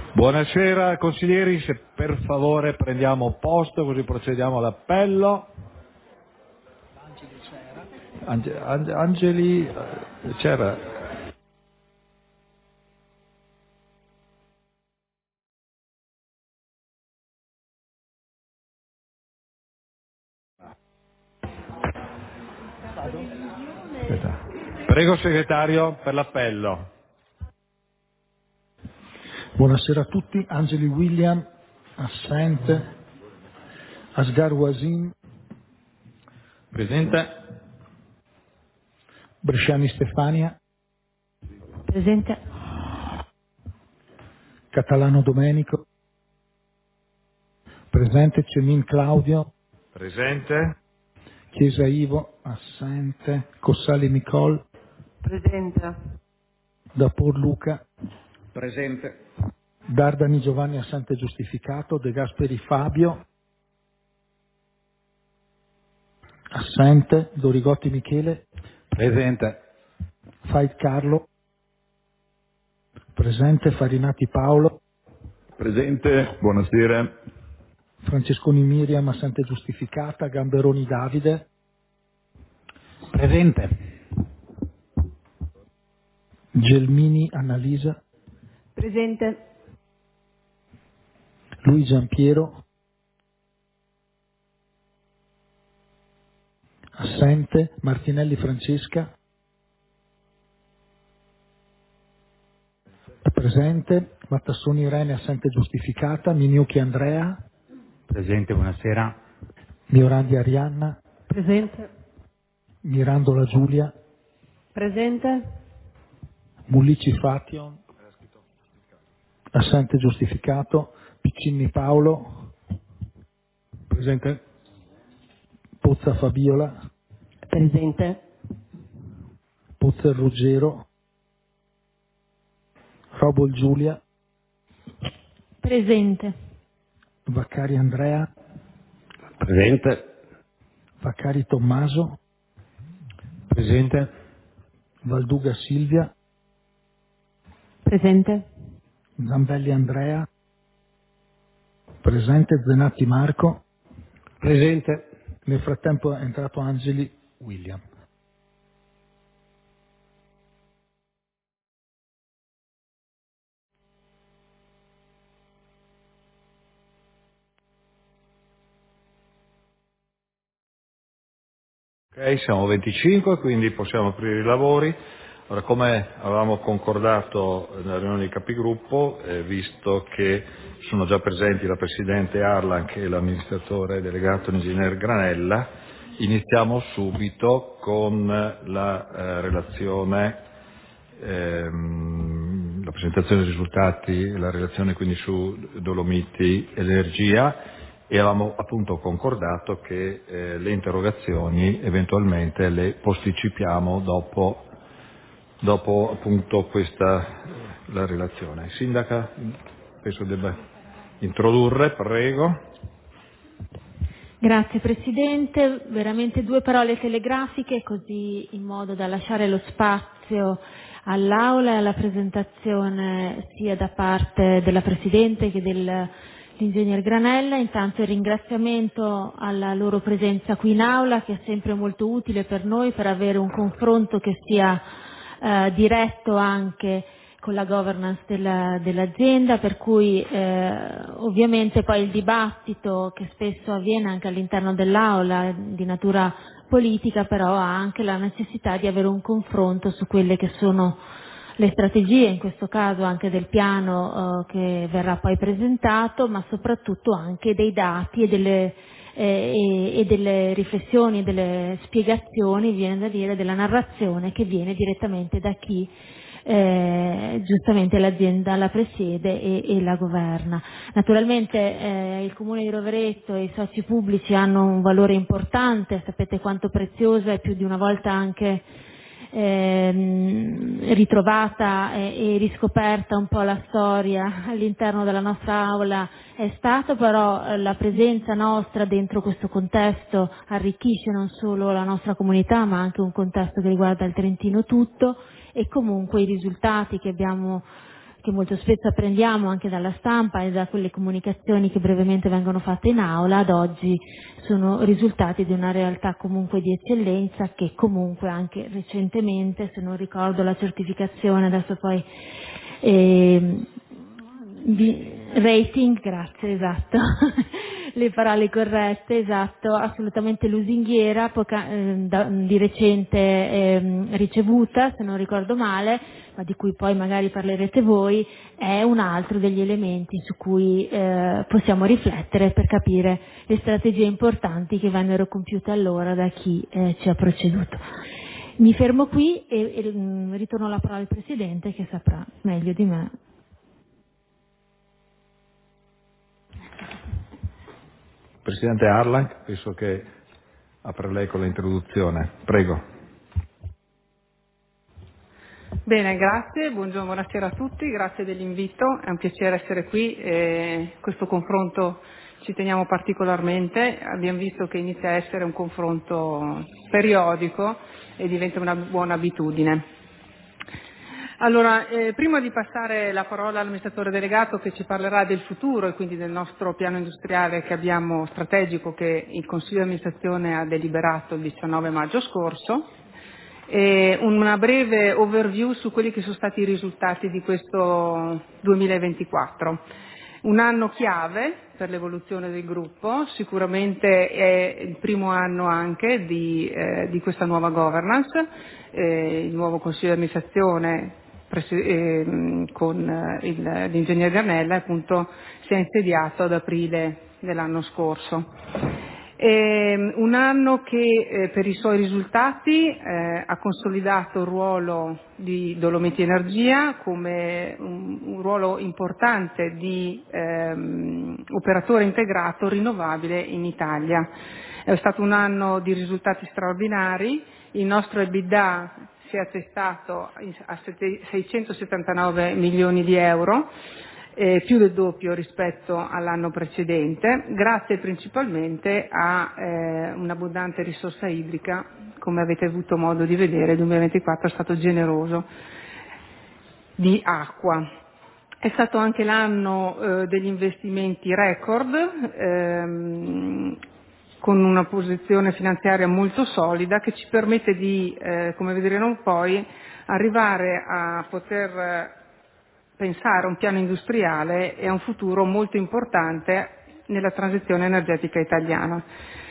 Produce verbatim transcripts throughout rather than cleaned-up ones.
Buonasera consiglieri, se per favore prendiamo posto così procediamo all'appello. Ange- Ange- Angeli, eh, c'era... Aspetta. Prego segretario per l'appello. Buonasera a tutti. Angeli William, assente. Asghar Wasim, Presente? Bresciani Stefania, Presente. Catalano Domenico, presente. Cemin Claudio, Presente? Chiesa Ivo, assente. Cossali Nicole, Presente. Dapur Luca, Presente. Dardani Giovanni, assente giustificato. De Gasperi Fabio, assente. Dorigotti Michele, Presente. Fait Carlo, presente. Farinati Paolo, Presente, buonasera. Francesconi Miriam, assente giustificata. Gamberoni Davide, Presente. Gelmini Annalisa, Presente. Lui Giampiero, assente. Martinelli Francesca, presente. Mattassoni Irene, assente giustificata. Miniucchi Andrea, Presente, buonasera. Miorandi Arianna, Presente. Mirandola Giulia, Presente. Mullici Fation, assente giustificato. Piccini Paolo, Presente? Pozza Fabiola, Presente. Pozza Ruggero, Robol Giulia, Presente. Vaccari Andrea, Presente. Vaccari Tommaso, Presente. Valduga Silvia, Presente. Zambelli Andrea, presente. Zenatti Marco, Presente. nel frattempo è entrato Angeli William. Ok, siamo venticinque, quindi possiamo aprire i lavori. Ora, come avevamo concordato nella riunione di capigruppo, eh, visto che sono già presenti la Presidente Arlan e l'amministratore delegato l'Ingegner Granella, iniziamo subito con la eh, relazione, ehm, la presentazione dei risultati, la relazione quindi su Dolomiti Energia, e avevamo appunto concordato che eh, le interrogazioni eventualmente le posticipiamo dopo, dopo appunto questa eh, la relazione. Sindaca, penso debba introdurre, prego. Grazie Presidente, veramente due parole telegrafiche così in modo da lasciare lo spazio all'Aula e alla presentazione sia da parte della Presidente che dell'Ingegner Granella. Intanto il ringraziamento alla loro presenza qui in Aula, che è sempre molto utile per noi per avere un confronto che sia eh, diretto anche con la governance della- dell'azienda, per cui eh, ovviamente poi il dibattito che spesso avviene anche all'interno dell'aula di natura politica però ha anche la necessità di avere un confronto su quelle che sono le strategie, in questo caso anche del piano eh, che verrà poi presentato, ma soprattutto anche dei dati e delle, eh, e, e delle riflessioni, delle spiegazioni, viene da dire, della narrazione che viene direttamente da chi eh, giustamente l'azienda la presiede e, e la governa. Naturalmente eh, il Comune di Rovereto e i soci pubblici hanno un valore importante, sapete quanto preziosa e più di una volta anche ehm, ritrovata e, e riscoperta un po' la storia all'interno della nostra aula è stata, però eh, la presenza nostra dentro questo contesto arricchisce non solo la nostra comunità ma anche un contesto che riguarda il Trentino tutto, e comunque i risultati che abbiamo che che molto spesso apprendiamo anche dalla stampa e da quelle comunicazioni che brevemente vengono fatte in aula, ad oggi sono risultati di una realtà comunque di eccellenza, che comunque anche recentemente, se non ricordo la certificazione, adesso poi eh, di rating, grazie, esatto, le parole corrette, esatto, assolutamente lusinghiera, poca, eh, da, di recente eh, ricevuta, se non ricordo male, ma di cui poi magari parlerete voi, è un altro degli elementi su cui eh, possiamo riflettere per capire le strategie importanti che vennero compiute allora da chi eh, ci ha preceduto. Mi fermo qui e, e mh, ritorno la parola al Presidente, che saprà meglio di me. Presidente Harlang, penso che apre lei con l'introduzione. Prego. Bene, grazie, buongiorno, buonasera a tutti, grazie dell'invito, è un piacere essere qui, e questo confronto ci teniamo particolarmente, abbiamo visto che inizia a essere un confronto periodico e diventa una buona abitudine. Allora, eh, prima di passare la parola all'amministratore delegato che ci parlerà del futuro e quindi del nostro piano industriale che abbiamo strategico, che il Consiglio di amministrazione ha deliberato il diciannove maggio scorso, e una breve overview su quelli che sono stati i risultati di questo duemilaventiquattro. Un anno chiave per l'evoluzione del gruppo, sicuramente è il primo anno anche di, eh, di questa nuova governance, eh, il nuovo Consiglio di amministrazione presi- eh, con eh, il, l'ingegnere Garnella appunto si è insediato ad aprile dell'anno scorso. È un anno che eh, per i suoi risultati eh, ha consolidato il ruolo di Dolomiti Energia come un, un ruolo importante di ehm, operatore integrato rinnovabile in Italia. È stato un anno di risultati straordinari, il nostro EBITDA si è attestato a seicentosettantanove milioni di euro, Eh, più del doppio rispetto all'anno precedente, grazie principalmente a eh, un'abbondante risorsa idrica. Come avete avuto modo di vedere, il duemilaventiquattro è stato generoso di acqua. È stato anche l'anno eh, degli investimenti record, ehm, con una posizione finanziaria molto solida che ci permette di, eh, come vedremo poi, arrivare a poter pensare a un piano industriale e a un futuro molto importante nella transizione energetica italiana.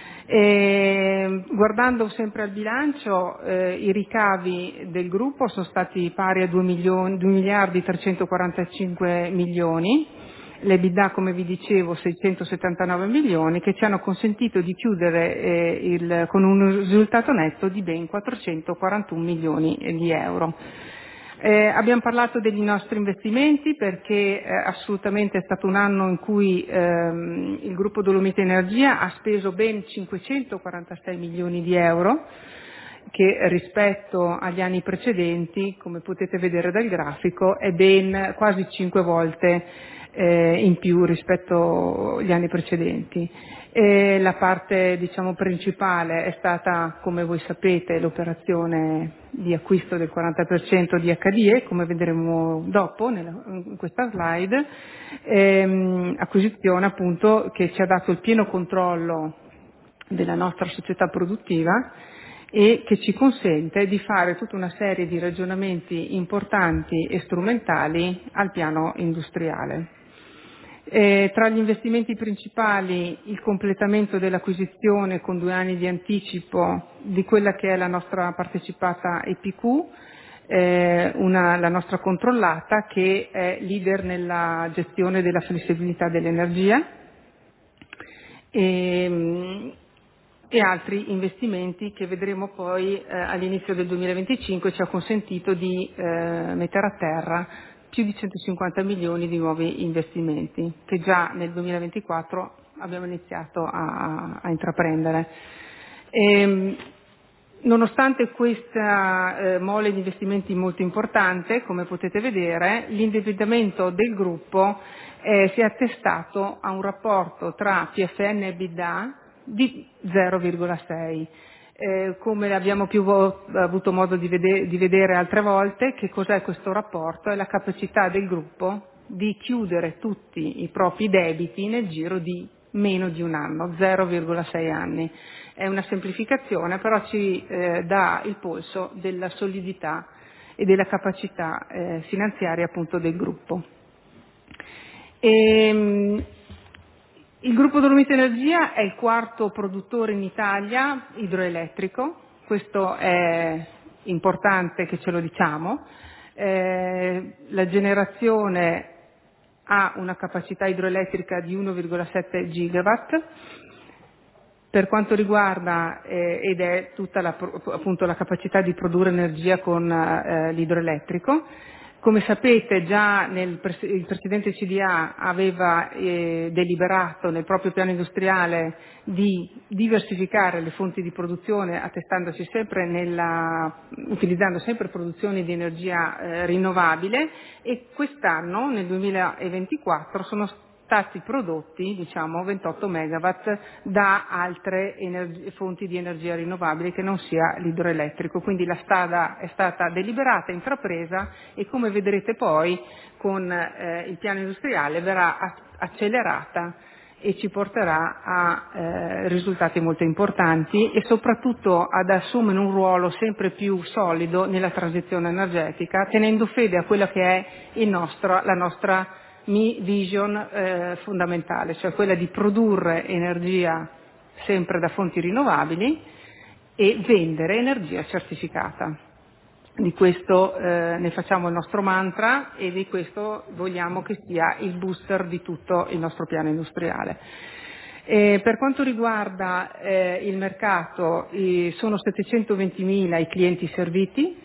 E, guardando sempre al bilancio, eh, i ricavi del gruppo sono stati pari a due miliardi trecentoquarantacinque milioni, l'EBITDA, come vi dicevo, seicentosettantanove milioni, che ci hanno consentito di chiudere eh, il, con un risultato netto di ben quattrocentoquarantuno milioni di euro. Eh, abbiamo parlato degli nostri investimenti perché eh, assolutamente è stato un anno in cui ehm, il gruppo Dolomiti Energia ha speso ben cinquecentoquarantasei milioni di euro, che rispetto agli anni precedenti, come potete vedere dal grafico, è ben quasi cinque volte eh, in più rispetto agli anni precedenti. E la parte, diciamo, principale è stata, come voi sapete, l'operazione di acquisto del quaranta per cento di H D E, come vedremo dopo nella, in questa slide, ehm, acquisizione appunto che ci ha dato il pieno controllo della nostra società produttiva e che ci consente di fare tutta una serie di ragionamenti importanti e strumentali al piano industriale. Eh, tra gli investimenti principali il completamento dell'acquisizione con due anni di anticipo di quella che è la nostra partecipata E P Q, eh, una, la nostra controllata, che è leader nella gestione della flessibilità dell'energia, e, e altri investimenti che vedremo poi eh, all'inizio del duemilaventicinque ci ha consentito di eh, mettere a terra più di centocinquanta milioni di nuovi investimenti che già nel duemilaventiquattro abbiamo iniziato a, a intraprendere. E, nonostante questa eh, mole di investimenti molto importante, come potete vedere, l'indebitamento del gruppo eh, si è attestato a un rapporto tra P F N e EBITDA di zero virgola sei. Eh, come abbiamo più vo- avuto modo di, vede- di vedere altre volte, che cos'è questo rapporto? È la capacità del gruppo di chiudere tutti i propri debiti nel giro di meno di un anno, zero virgola sei anni. È una semplificazione, però ci eh, dà il polso della solidità e della capacità eh, finanziaria appunto del gruppo. E, il gruppo Dolomiti Energia è il quarto produttore in Italia idroelettrico, questo è importante che ce lo diciamo. Eh, la generazione ha una capacità idroelettrica di uno virgola sette gigawatt. Per quanto riguarda, eh, ed è tutta la, appunto la capacità di produrre energia con eh, l'idroelettrico, come sapete già nel, il Presidente C D A aveva eh, deliberato nel proprio piano industriale di diversificare le fonti di produzione attestandosi sempre nella, utilizzando sempre produzioni di energia eh, rinnovabile, e quest'anno nel duemilaventiquattro sono stati prodotti diciamo ventotto megawatt da altre energi- fonti di energia rinnovabile che non sia l'idroelettrico, quindi la strada è stata deliberata, intrapresa, e come vedrete poi con eh, il piano industriale verrà a- accelerata e ci porterà a eh, risultati molto importanti e soprattutto ad assumere un ruolo sempre più solido nella transizione energetica, tenendo fede a quella che è il nostro, la nostra vision eh, fondamentale, cioè quella di produrre energia sempre da fonti rinnovabili e vendere energia certificata. Di questo eh, ne facciamo il nostro mantra e di questo vogliamo che sia il booster di tutto il nostro piano industriale. E per quanto riguarda eh, il mercato, eh, sono settecentoventimila i clienti serviti.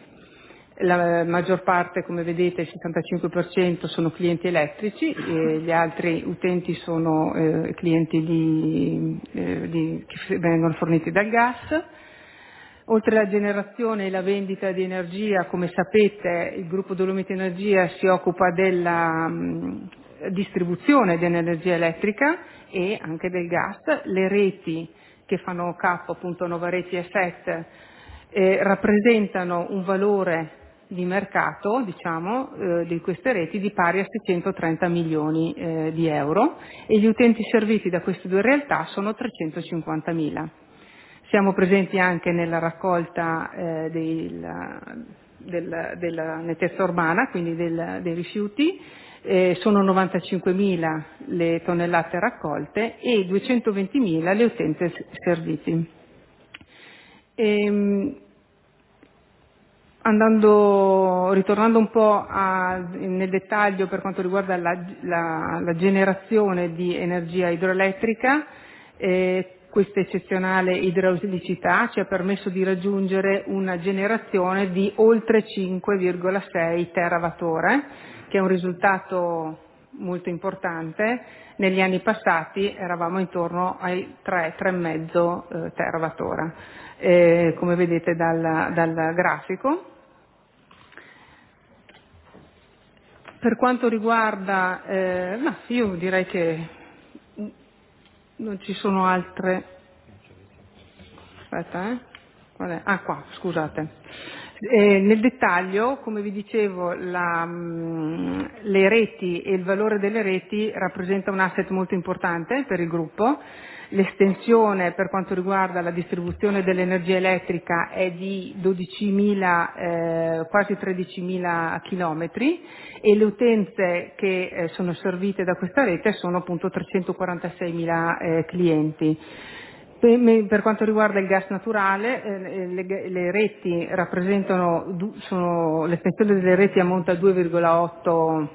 La maggior parte, come vedete, il sessantacinque per cento sono clienti elettrici e gli altri utenti sono eh, clienti di, eh, di, che vengono forniti dal gas. Oltre alla generazione e la vendita di energia, come sapete, il gruppo Dolomiti Energia si occupa della mh, distribuzione dell'energia elettrica e anche del gas. Le reti che fanno capo, appunto Nova Reti e F E T, eh, rappresentano un valore di mercato, diciamo, eh, di queste reti di pari a seicentotrenta milioni eh, di euro, e gli utenti serviti da queste due realtà sono trecentocinquantamila. Siamo presenti anche nella raccolta eh, del, del, della nettezza urbana, quindi del, dei rifiuti, eh, sono novantacinquemila le tonnellate raccolte e duecentoventimila le utenze serviti. E, Andando, ritornando un po' a, nel dettaglio per quanto riguarda la, la, la generazione di energia idroelettrica, eh, questa eccezionale idraulicità ci ha permesso di raggiungere una generazione di oltre cinque virgola sei terawattora, che è un risultato molto importante. Negli anni passati eravamo intorno ai tre, tre virgola cinque eh, terawattora, eh, come vedete dal, dal grafico. Per quanto riguarda, eh, no, io direi che non ci sono altre. Aspetta, eh? Qual è? Ah, qua, scusate. Eh, nel dettaglio, come vi dicevo, la, mh, le reti e il valore delle reti rappresenta un asset molto importante per il gruppo. L'estensione per quanto riguarda la distribuzione dell'energia elettrica è di dodicimila, eh, quasi tredicimila chilometri, e le utenze che eh, sono servite da questa rete sono appunto trecentoquarantaseimila eh, clienti. Per quanto riguarda il gas naturale, eh, le, le reti rappresentano, sono, l'estensione delle reti ammonta a due virgola otto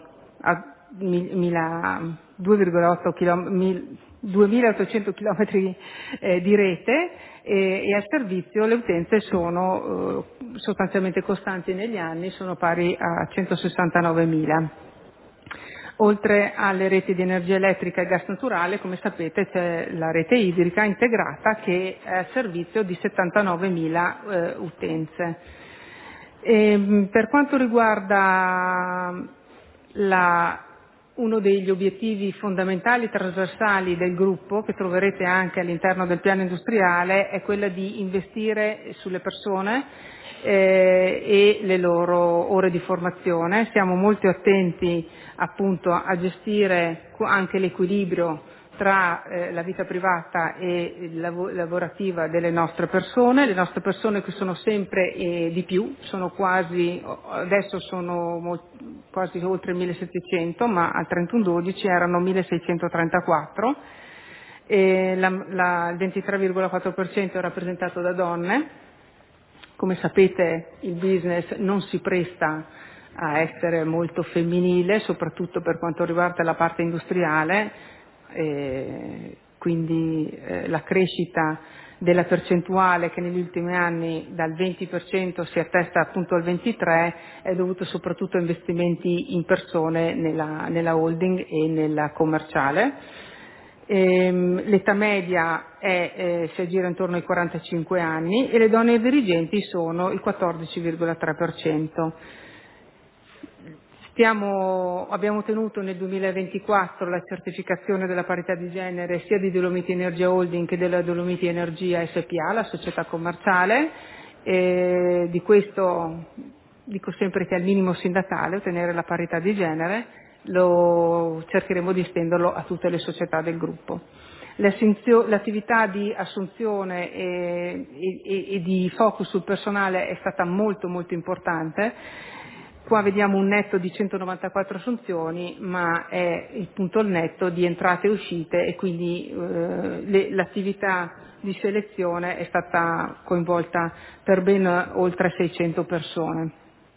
duemilaottocento chilometri eh, di rete, e, e al servizio le utenze sono eh, sostanzialmente costanti negli anni, sono pari a centosessantanovemila. Oltre alle reti di energia elettrica e gas naturale, come sapete, c'è la rete idrica integrata che è a servizio di settantanovemila eh, utenze. E, per quanto riguarda la uno degli obiettivi fondamentali trasversali del gruppo, che troverete anche all'interno del piano industriale, è quella di investire sulle persone eh, e le loro ore di formazione. Siamo molto attenti appunto a gestire anche l'equilibrio tra eh, la vita privata e lav- lavorativa delle nostre persone, le nostre persone che sono sempre eh, di più, sono quasi, adesso sono mo- quasi oltre millesettecento, ma al trentuno dodici erano milleseicentotrentaquattro, e la, la, il ventitré virgola quattro per cento è rappresentato da donne. Come sapete il business non si presta a essere molto femminile, soprattutto per quanto riguarda la parte industriale. Eh, quindi eh, la crescita della percentuale, che negli ultimi anni dal venti per cento si attesta appunto al ventitré per cento, è dovuto soprattutto a investimenti in persone nella, nella holding e nella commerciale. Ehm, l'età media è, eh, si aggira intorno ai quarantacinque anni e le donne dirigenti sono il quattordici virgola tre per cento. Stiamo, abbiamo ottenuto nel duemilaventiquattro la certificazione della parità di genere sia di Dolomiti Energia Holding che della Dolomiti Energia S P A, la società commerciale. E di questo dico sempre che è il minimo sindacale ottenere la parità di genere, lo cercheremo di estenderlo a tutte le società del gruppo. L'attività di assunzione e, e, e di focus sul personale è stata molto molto importante. Qua vediamo un netto di centonovantaquattro assunzioni, ma è il punto al netto di entrate e uscite, e quindi eh, le, l'attività di selezione è stata coinvolta per ben oltre seicento persone.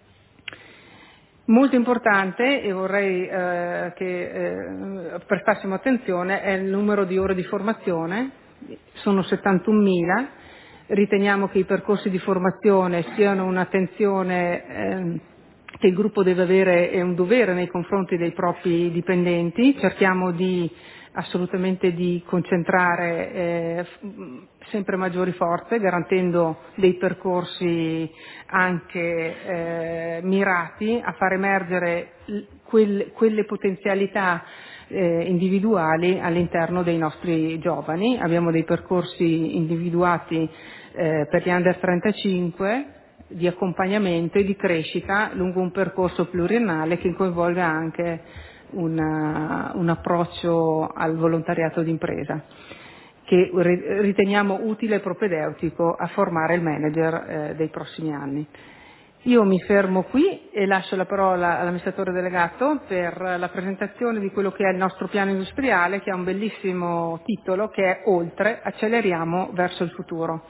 Molto importante, e vorrei eh, che eh, prestassimo attenzione, è il numero di ore di formazione, sono settantunomila. Riteniamo che i percorsi di formazione siano un'attenzione eh, che il gruppo deve avere, è un dovere nei confronti dei propri dipendenti. Cerchiamo di assolutamente di concentrare eh, sempre maggiori forze, garantendo dei percorsi anche eh, mirati a far emergere quel, quelle potenzialità eh, individuali all'interno dei nostri giovani. Abbiamo dei percorsi individuati eh, per gli under trentacinque di accompagnamento e di crescita lungo un percorso pluriennale che coinvolga anche una, un approccio al volontariato d'impresa, che riteniamo utile e propedeutico a formare il manager eh, dei prossimi anni. Io mi fermo qui e lascio la parola all'amministratore delegato per la presentazione di quello che è il nostro piano industriale, che ha un bellissimo titolo che è Oltre, acceleriamo verso il futuro.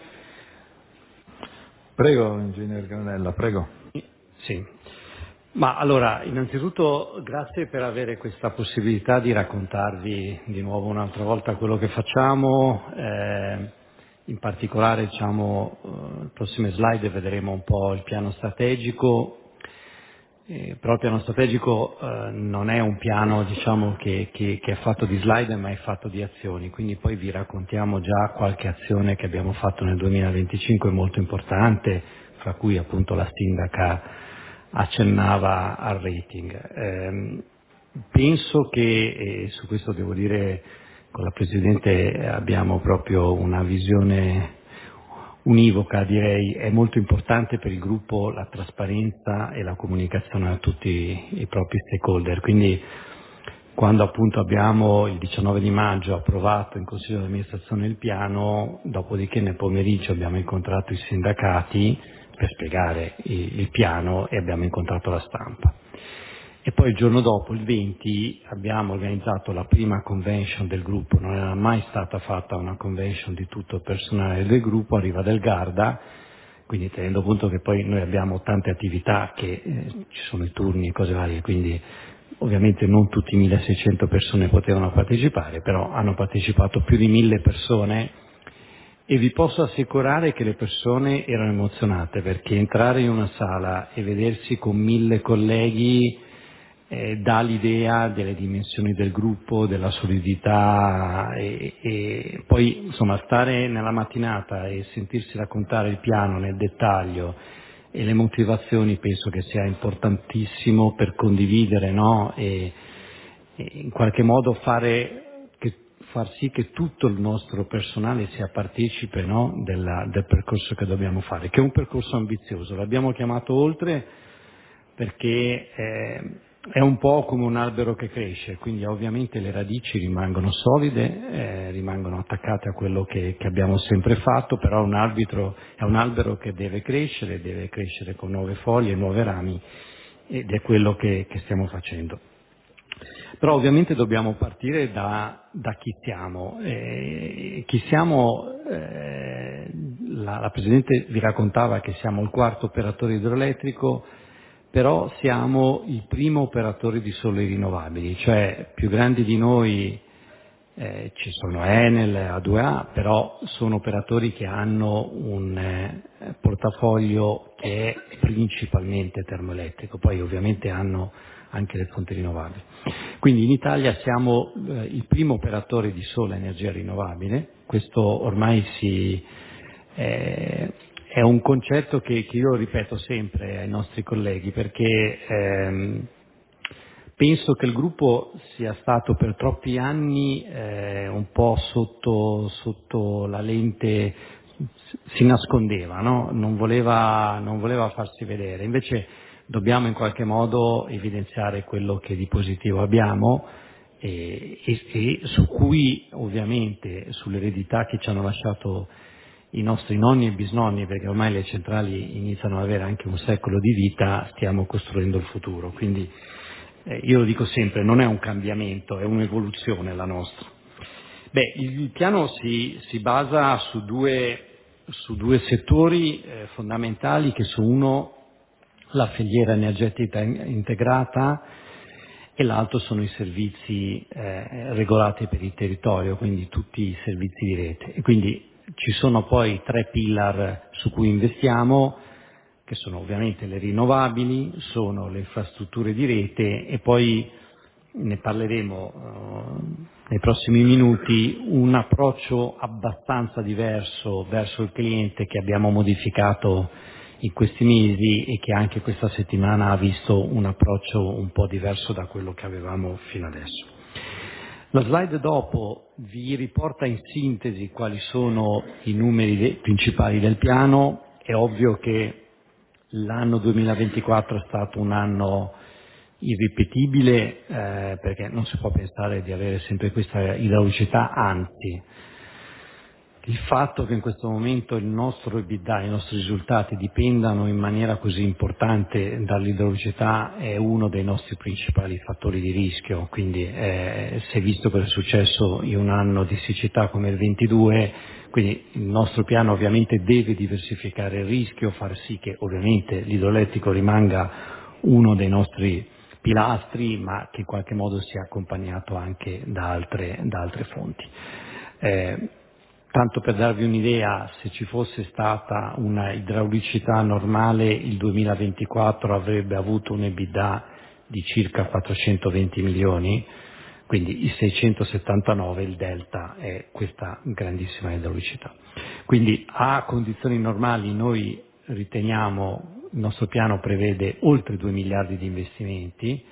Prego, ingegnere Granella, prego. Sì, ma allora innanzitutto grazie per avere questa possibilità di raccontarvi di nuovo un'altra volta quello che facciamo, eh, in particolare diciamo eh, prossime slide vedremo un po' il piano strategico. Eh, però il piano strategico eh, non è un piano diciamo che, che, che è fatto di slide, ma è fatto di azioni, quindi poi vi raccontiamo già qualche azione che abbiamo fatto nel duemilaventicinque molto importante, fra cui appunto la sindaca accennava al rating. Eh, penso che, e su questo devo dire con la Presidente abbiamo proprio una visione univoca, direi, è molto importante per il gruppo la trasparenza e la comunicazione a tutti i propri stakeholder, quindi quando appunto abbiamo il diciannove di maggio approvato in Consiglio di amministrazione il piano, dopodiché nel pomeriggio abbiamo incontrato i sindacati per spiegare il piano e abbiamo incontrato la stampa. E poi il giorno dopo, il venti, abbiamo organizzato la prima convention del gruppo, non era mai stata fatta una convention di tutto il personale del gruppo, arriva del Garda, quindi tenendo conto che poi noi abbiamo tante attività, che eh, ci sono i turni e cose varie, quindi ovviamente non tutti milleseicento persone potevano partecipare, però hanno partecipato più di mille persone e vi posso assicurare che le persone erano emozionate, perché entrare in una sala e vedersi con mille colleghi Eh, dà l'idea delle dimensioni del gruppo, della solidità e, e poi insomma stare nella mattinata e sentirsi raccontare il piano nel dettaglio e le motivazioni penso che sia importantissimo per condividere, no? e, in qualche modo fare che, far sì che tutto il nostro personale sia partecipe, no, della, del percorso che dobbiamo fare, che è un percorso ambizioso. L'abbiamo chiamato Oltre perché eh, è un po' come un albero che cresce, quindi ovviamente le radici rimangono solide, eh, rimangono attaccate a quello che, che abbiamo sempre fatto, però un arbitro, è un albero che deve crescere, deve crescere con nuove foglie, nuovi rami, ed è quello che, che stiamo facendo. Però ovviamente dobbiamo partire da, da chi siamo. Eh, chi siamo, eh, la, la Presidente vi raccontava che siamo il quarto operatore idroelettrico, però siamo il primo operatore di sole rinnovabili, cioè più grandi di noi eh, ci sono Enel, A due A, però sono operatori che hanno un eh, portafoglio che è principalmente termoelettrico, poi ovviamente hanno anche le fonti rinnovabili. Quindi in Italia siamo eh, il primo operatore di sola energia rinnovabile, questo ormai si, eh, è un concetto che, che io ripeto sempre ai nostri colleghi, perché ehm, penso che il gruppo sia stato per troppi anni eh, un po' sotto, sotto la lente, si nascondeva, no? non, voleva, non voleva farsi vedere, invece dobbiamo in qualche modo evidenziare quello che di positivo abbiamo e, e, e su cui ovviamente sull'eredità che ci hanno lasciato i nostri nonni e bisnonni, perché ormai le centrali iniziano ad avere anche un secolo di vita, stiamo costruendo il futuro. Quindi eh, io lo dico sempre, non è un cambiamento, è un'evoluzione la nostra. Beh, il piano si, si basa su due, su due settori eh, fondamentali, che sono uno la filiera energetica integrata e l'altro sono i servizi eh, regolati per il territorio, quindi tutti i servizi di rete. E quindi ci sono poi tre pillar su cui investiamo, che sono ovviamente le rinnovabili, sono le infrastrutture di rete e poi ne parleremo uh, nei prossimi minuti, un approccio abbastanza diverso verso il cliente che abbiamo modificato in questi mesi e che anche questa settimana ha visto un approccio un po' diverso da quello che avevamo fino adesso. La slide dopo vi riporta in sintesi quali sono i numeri de- principali del piano. È ovvio che l'anno duemilaventiquattro è stato un anno irripetibile eh, perché non si può pensare di avere sempre questa idraulicità, anzi il fatto che in questo momento il nostro EBITDA, i nostri risultati dipendano in maniera così importante dall'idraulicità è uno dei nostri principali fattori di rischio, quindi eh, si è visto cosa è successo in un anno di siccità come il ventidue, quindi il nostro piano ovviamente deve diversificare il rischio, far sì che ovviamente l'idroelettrico rimanga uno dei nostri pilastri, ma che in qualche modo sia accompagnato anche da altre, da altre fonti. Eh, Tanto per darvi un'idea, se ci fosse stata una idraulicità normale, il duemilaventiquattro avrebbe avuto un EBITDA di circa quattrocentoventi milioni, quindi i seicentosettantanove, il delta è questa grandissima idraulicità. Quindi a condizioni normali noi riteniamo, il nostro piano prevede oltre due miliardi di investimenti,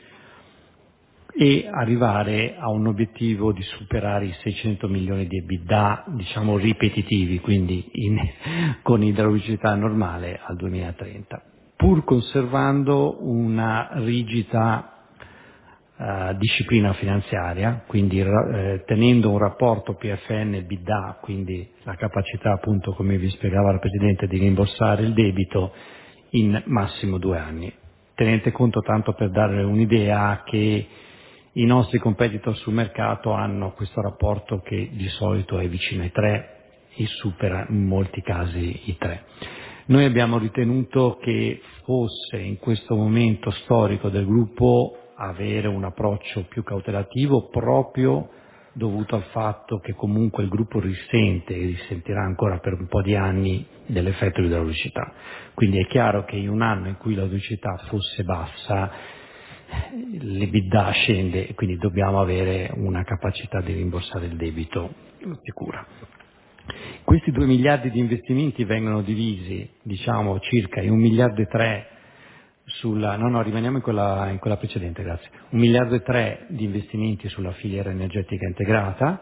e arrivare a un obiettivo di superare i seicento milioni di EBITDA, diciamo ripetitivi, quindi in, con idraulicità normale al duemilatrenta, pur conservando una rigida uh, disciplina finanziaria, quindi uh, tenendo un rapporto P F N-EBITDA, quindi la capacità appunto, come vi spiegava la Presidente, di rimborsare il debito in massimo due anni. Tenete conto, tanto per dare un'idea, che i nostri competitor sul mercato hanno questo rapporto che di solito è vicino ai tre e supera in molti casi i tre. Noi abbiamo ritenuto che fosse in questo momento storico del gruppo avere un approccio più cautelativo, proprio dovuto al fatto che comunque il gruppo risente e risentirà ancora per un po' di anni dell'effetto di idraulicità. Quindi è chiaro che in un anno in cui l'idraulicità fosse bassa l'EBITDA scende e quindi dobbiamo avere una capacità di rimborsare il debito sicura. Questi due miliardi di investimenti vengono divisi, diciamo, circa in un miliardo e tre sulla, no, no, rimaniamo in quella, in quella precedente, grazie. Un miliardo e tre di investimenti sulla filiera energetica integrata,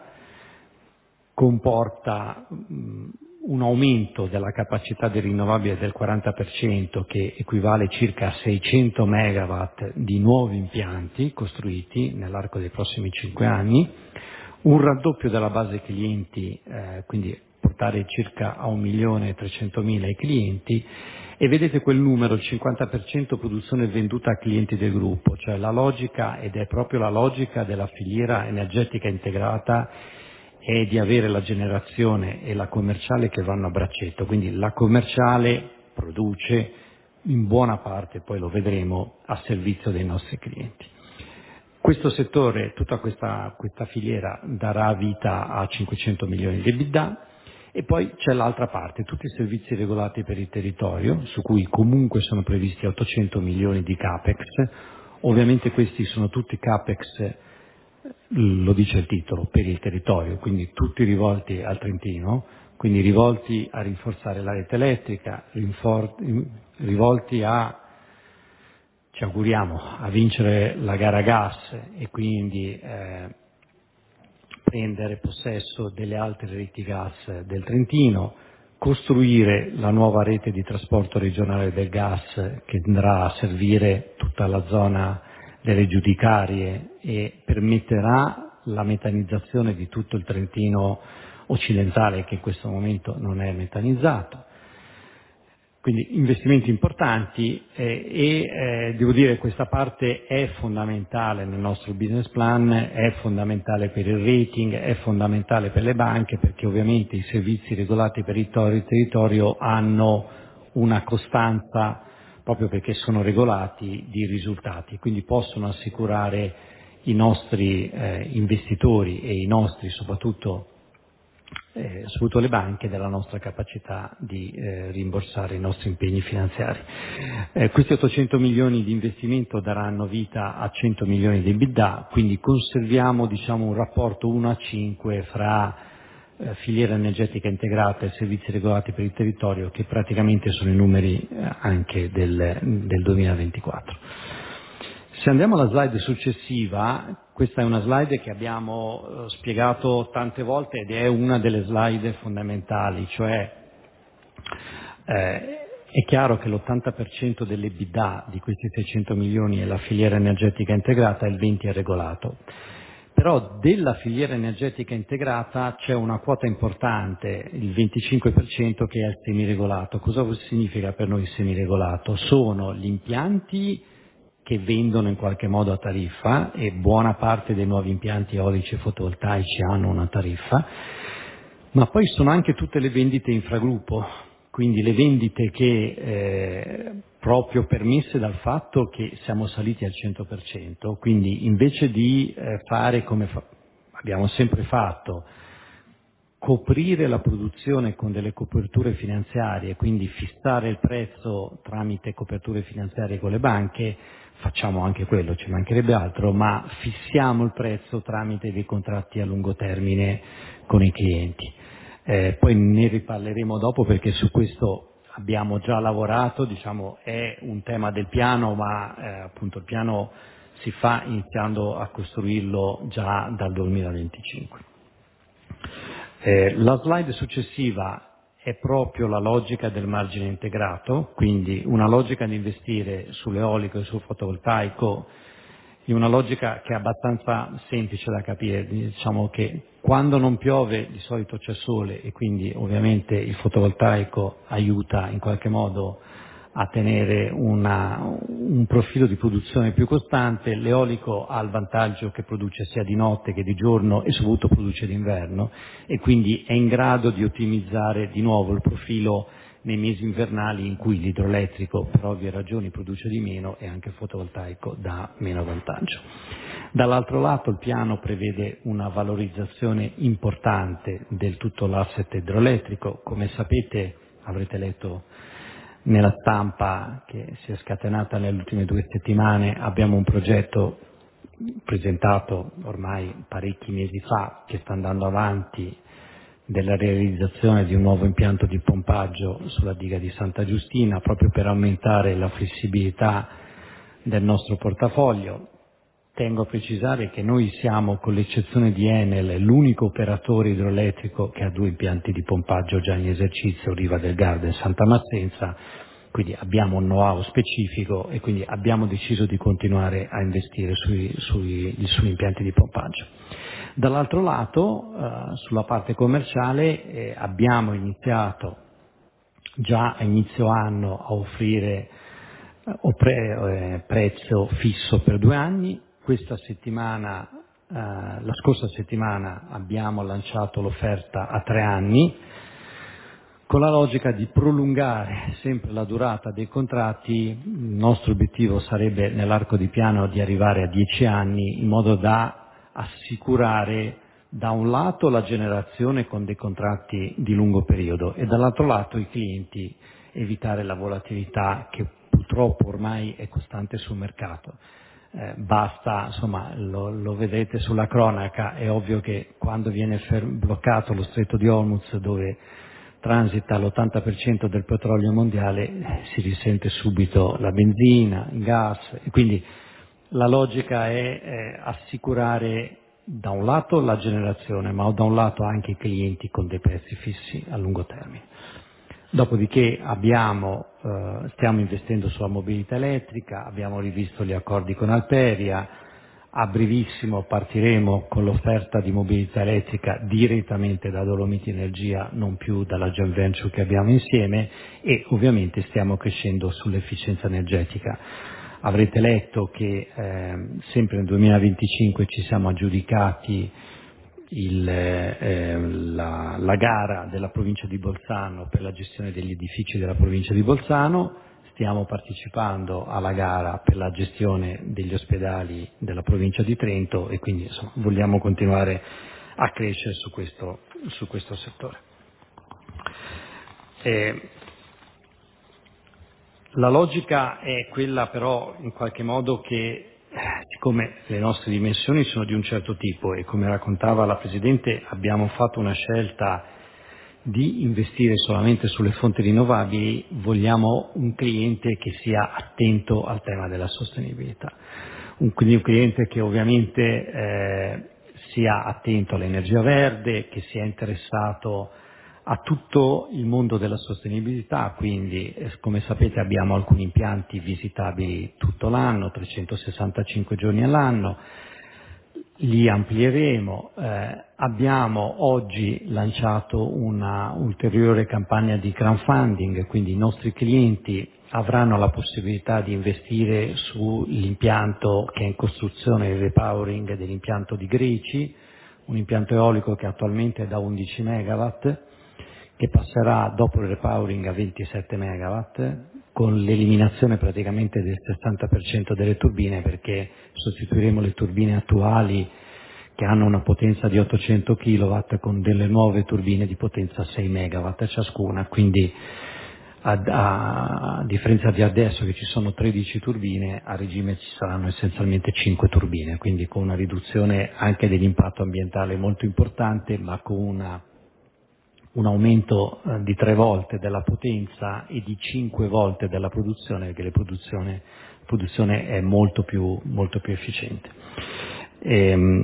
comporta mh, un aumento della capacità di rinnovabile del quaranta per cento, che equivale circa a seicento megawatt di nuovi impianti costruiti nell'arco dei prossimi cinque anni, un raddoppio della base clienti, eh, quindi portare circa a un milione e trecentomila i clienti, e vedete quel numero, il cinquanta per cento produzione venduta a clienti del gruppo, cioè la logica, ed è proprio la logica della filiera energetica integrata, è di avere la generazione e la commerciale che vanno a braccetto, quindi la commerciale produce in buona parte, poi lo vedremo, a servizio dei nostri clienti. Questo settore, tutta questa, questa filiera darà vita a cinquecento milioni di EBITDA, e poi c'è l'altra parte, tutti i servizi regolati per il territorio, su cui comunque sono previsti ottocento milioni di capex. Ovviamente questi sono tutti capex, lo dice il titolo, per il territorio, quindi tutti rivolti al Trentino, quindi rivolti a rinforzare la rete elettrica, rinfor- rivolti a, ci auguriamo, a vincere la gara gas e quindi eh, prendere possesso delle altre reti gas del Trentino, costruire la nuova rete di trasporto regionale del gas che andrà a servire tutta la zona delle giudicarie e permetterà la metanizzazione di tutto il Trentino occidentale, che in questo momento non è metanizzato. Quindi investimenti importanti eh, e eh, devo dire che questa parte è fondamentale nel nostro business plan, è fondamentale per il rating, è fondamentale per le banche, perché ovviamente i servizi regolati per il territorio hanno una costanza, proprio perché sono regolati, di risultati, quindi possono assicurare i nostri eh, investitori e i nostri soprattutto Eh, soprattutto le banche, della nostra capacità di eh, rimborsare i nostri impegni finanziari. Eh, questi ottocento milioni di investimento daranno vita a cento milioni di EBITDA, quindi conserviamo, diciamo, un rapporto uno a cinque fra eh, filiera energetica integrata e servizi regolati per il territorio, che praticamente sono i numeri eh, anche del, del duemilaventiquattro. Se andiamo alla slide successiva, questa è una slide che abbiamo eh, spiegato tante volte ed è una delle slide fondamentali, cioè eh, è chiaro che l'ottanta per cento dell'EBITDA di questi seicento milioni è la filiera energetica integrata e il venti per cento è regolato. Però della filiera energetica integrata c'è una quota importante, il venticinque per cento, che è il semiregolato. Cosa significa per noi il semiregolato? Sono gli impianti che vendono in qualche modo a tariffa, e buona parte dei nuovi impianti eolici e fotovoltaici hanno una tariffa, ma poi sono anche tutte le vendite infragruppo, quindi le vendite che eh, proprio permesse dal fatto che siamo saliti al cento per cento, quindi invece di eh, fare come fa- abbiamo sempre fatto, coprire la produzione con delle coperture finanziarie, quindi fissare il prezzo tramite coperture finanziarie con le banche, facciamo anche quello, ci mancherebbe altro, ma fissiamo il prezzo tramite dei contratti a lungo termine con i clienti. Eh, poi ne riparleremo dopo, perché su questo abbiamo già lavorato, diciamo è un tema del piano, ma eh, appunto il piano si fa iniziando a costruirlo già dal duemilaventicinque. Eh, la slide successiva è proprio la logica del margine integrato, quindi una logica di investire sull'eolico e sul fotovoltaico, in una logica che è abbastanza semplice da capire. Diciamo che quando non piove di solito c'è sole, e quindi ovviamente il fotovoltaico aiuta in qualche modo a tenere una, un profilo di produzione più costante. L'eolico ha il vantaggio che produce sia di notte che di giorno e soprattutto produce d'inverno, e quindi è in grado di ottimizzare di nuovo il profilo nei mesi invernali, in cui l'idroelettrico per ovvie ragioni produce di meno e anche il fotovoltaico dà meno vantaggio. Dall'altro lato il piano prevede una valorizzazione importante del tutto l'asset idroelettrico. Come sapete, avrete letto nella stampa che si è scatenata nelle ultime due settimane, abbiamo un progetto presentato ormai parecchi mesi fa, che sta andando avanti della realizzazione di un nuovo impianto di pompaggio sulla diga di Santa Giustina, proprio per aumentare la flessibilità del nostro portafoglio. Tengo a precisare che noi siamo, con l'eccezione di Enel, l'unico operatore idroelettrico che ha due impianti di pompaggio già in esercizio, Riva del Garda e Santa Massenza, quindi abbiamo un know-how specifico e quindi abbiamo deciso di continuare a investire sui, sui, sugli impianti di pompaggio. Dall'altro lato, eh, sulla parte commerciale, eh, abbiamo iniziato già a inizio anno a offrire eh, pre, eh, prezzo fisso per due anni. Questa settimana, eh, la scorsa settimana abbiamo lanciato l'offerta a tre anni, con la logica di prolungare sempre la durata dei contratti. Il nostro obiettivo sarebbe nell'arco di piano di arrivare a dieci anni, in modo da assicurare da un lato la generazione con dei contratti di lungo periodo e dall'altro lato i clienti evitare la volatilità che purtroppo ormai è costante sul mercato. Eh, basta, insomma, lo, lo vedete sulla cronaca, è ovvio che quando viene ferm- bloccato lo stretto di Hormuz, dove transita l'ottanta per cento del petrolio mondiale, eh, si risente subito la benzina, il gas, e quindi la logica è eh, assicurare da un lato la generazione, ma da un lato anche i clienti con dei prezzi fissi a lungo termine. Dopodiché abbiamo, eh, stiamo investendo sulla mobilità elettrica, abbiamo rivisto gli accordi con Alperia, a brevissimo partiremo con l'offerta di mobilità elettrica direttamente da Dolomiti Energia, non più dalla joint venture che abbiamo insieme, e ovviamente stiamo crescendo sull'efficienza energetica. Avrete letto che eh, sempre nel duemilaventicinque ci siamo aggiudicati il, eh, la, la gara della provincia di Bolzano per la gestione degli edifici della provincia di Bolzano. Stiamo partecipando alla gara per la gestione degli ospedali della provincia di Trento e quindi insomma, vogliamo continuare a crescere su questo, su questo settore. Eh, la logica è quella però in qualche modo che, siccome le nostre dimensioni sono di un certo tipo e come raccontava la Presidente abbiamo fatto una scelta di investire solamente sulle fonti rinnovabili, vogliamo un cliente che sia attento al tema della sostenibilità. Un, quindi un cliente che ovviamente eh, sia attento all'energia verde, che sia interessato a tutto il mondo della sostenibilità, quindi eh, come sapete abbiamo alcuni impianti visitabili tutto l'anno, trecentosessantacinque giorni all'anno, li amplieremo. Eh, abbiamo oggi lanciato una ulteriore campagna di crowdfunding, quindi i nostri clienti avranno la possibilità di investire sull'impianto che è in costruzione, il repowering dell'impianto di Greci, un impianto eolico che attualmente è da undici megawatt, che passerà dopo il repowering a ventisette megawatt, con l'eliminazione praticamente del sessanta per cento delle turbine, perché sostituiremo le turbine attuali che hanno una potenza di ottocento chilowatt con delle nuove turbine di potenza sei megawatt ciascuna, quindi a, a, a differenza di adesso che ci sono tredici turbine, a regime ci saranno essenzialmente cinque turbine, quindi con una riduzione anche dell'impatto ambientale molto importante, ma con una un aumento eh, di tre volte della potenza e di cinque volte della produzione, perché la produzione, produzione è molto più, molto più efficiente. E,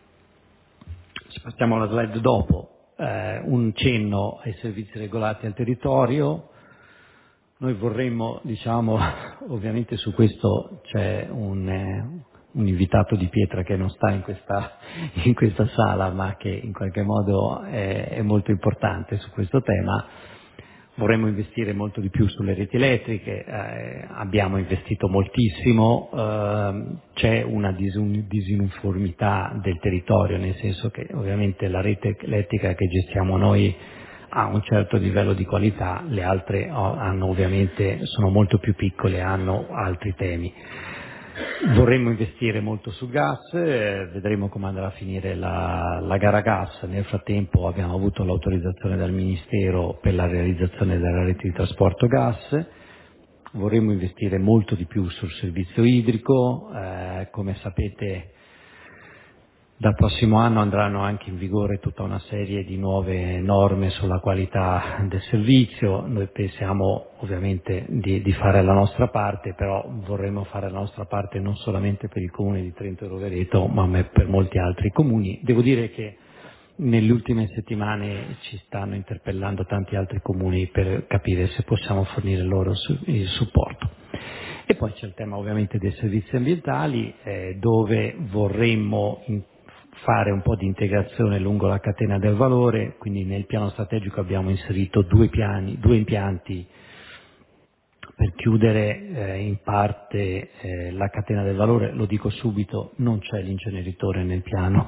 se passiamo alla slide dopo, eh, un cenno ai servizi regolati al territorio. Noi vorremmo, diciamo, ovviamente su questo c'è un, eh, un invitato di pietra che non sta in questa, in questa sala, ma che in qualche modo è, è molto importante su questo tema. Vorremmo investire molto di più sulle reti elettriche, eh, abbiamo investito moltissimo, eh, c'è una disun- disuniformità del territorio, nel senso che ovviamente la rete elettrica che gestiamo noi ha un certo livello di qualità, le altre hanno ovviamente, sono molto più piccole, hanno altri temi. Vorremmo investire molto sul gas, eh, vedremo come andrà a finire la, la gara gas. Nel frattempo abbiamo avuto l'autorizzazione dal Ministero per la realizzazione della rete di trasporto gas. Vorremmo investire molto di più sul servizio idrico, eh, come sapete Dal prossimo anno andranno anche in vigore tutta una serie di nuove norme sulla qualità del servizio. Noi pensiamo ovviamente di, di fare la nostra parte, però vorremmo fare la nostra parte non solamente per il comune di Trento e Rovereto, ma per molti altri comuni. Devo dire che nelle ultime settimane ci stanno interpellando tanti altri comuni per capire se possiamo fornire loro il supporto. E poi c'è il tema ovviamente dei servizi ambientali, eh, dove vorremmo in, fare un po' di integrazione lungo la catena del valore, quindi nel piano strategico abbiamo inserito due piani, due impianti per chiudere eh, in parte eh, la catena del valore. Lo dico subito, non c'è l'inceneritore nel piano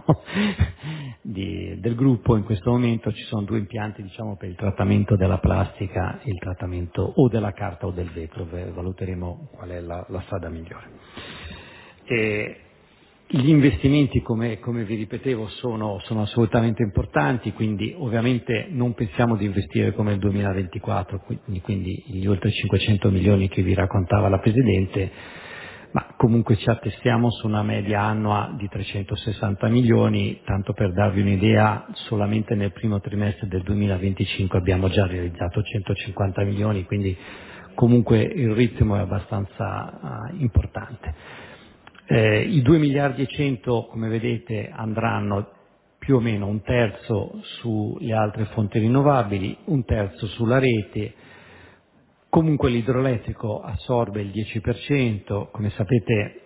di, del gruppo in questo momento, ci sono due impianti, diciamo, per il trattamento della plastica e il trattamento o della carta o del vetro. Valuteremo qual è la, la strada migliore. E gli investimenti, come, come vi ripetevo, sono, sono assolutamente importanti, quindi ovviamente non pensiamo di investire come nel duemilaventiquattro, quindi, quindi gli oltre cinquecento milioni che vi raccontava la Presidente, ma comunque ci attestiamo su una media annua di trecentosessanta milioni, tanto per darvi un'idea, solamente nel primo trimestre del duemilaventicinque abbiamo già realizzato centocinquanta milioni, quindi comunque il ritmo è abbastanza uh, importante. Eh, I due miliardi e cento, come vedete, andranno più o meno un terzo sulle altre fonti rinnovabili, un terzo sulla rete. Comunque l'idroelettrico assorbe il dieci per cento, come sapete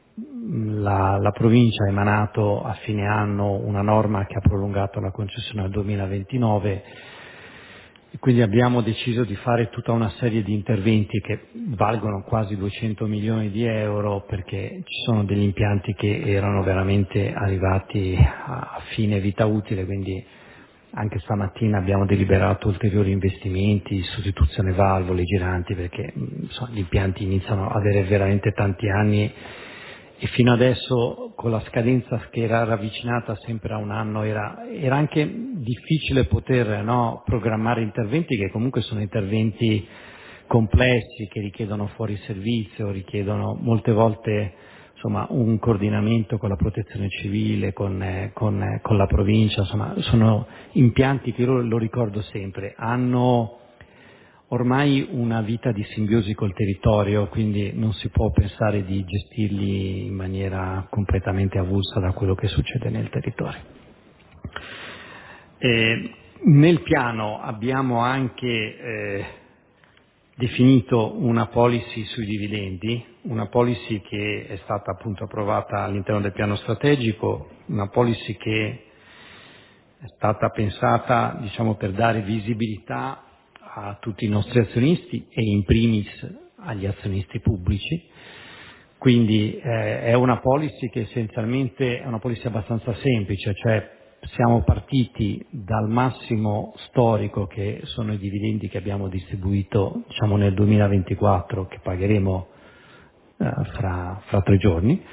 la, la provincia ha emanato a fine anno una norma che ha prolungato la concessione al duemilaventinove, e quindi abbiamo deciso di fare tutta una serie di interventi che valgono quasi duecento milioni di euro, perché ci sono degli impianti che erano veramente arrivati a fine vita utile, quindi anche stamattina abbiamo deliberato ulteriori investimenti, sostituzione valvole, giranti, perché insomma, gli impianti iniziano ad avere veramente tanti anni e fino adesso con la scadenza che era ravvicinata sempre a un anno era, era anche difficile poter no, programmare interventi che comunque sono interventi complessi, che richiedono fuori servizio, richiedono molte volte insomma, un coordinamento con la protezione civile, con, eh, con, eh, con la provincia, insomma, sono impianti che io lo ricordo sempre, hanno ormai una vita di simbiosi col territorio, quindi non si può pensare di gestirli in maniera completamente avulsa da quello che succede nel territorio. E nel piano abbiamo anche eh, definito una policy sui dividendi, una policy che è stata appunto approvata all'interno del piano strategico, una policy che è stata pensata, diciamo, per dare visibilità a tutti i nostri azionisti e in primis agli azionisti pubblici. Quindi eh, è una policy che essenzialmente è una policy abbastanza semplice, cioè siamo partiti dal massimo storico che sono i dividendi che abbiamo distribuito, diciamo, nel duemilaventiquattro, che pagheremo eh, fra, fra tre giorni,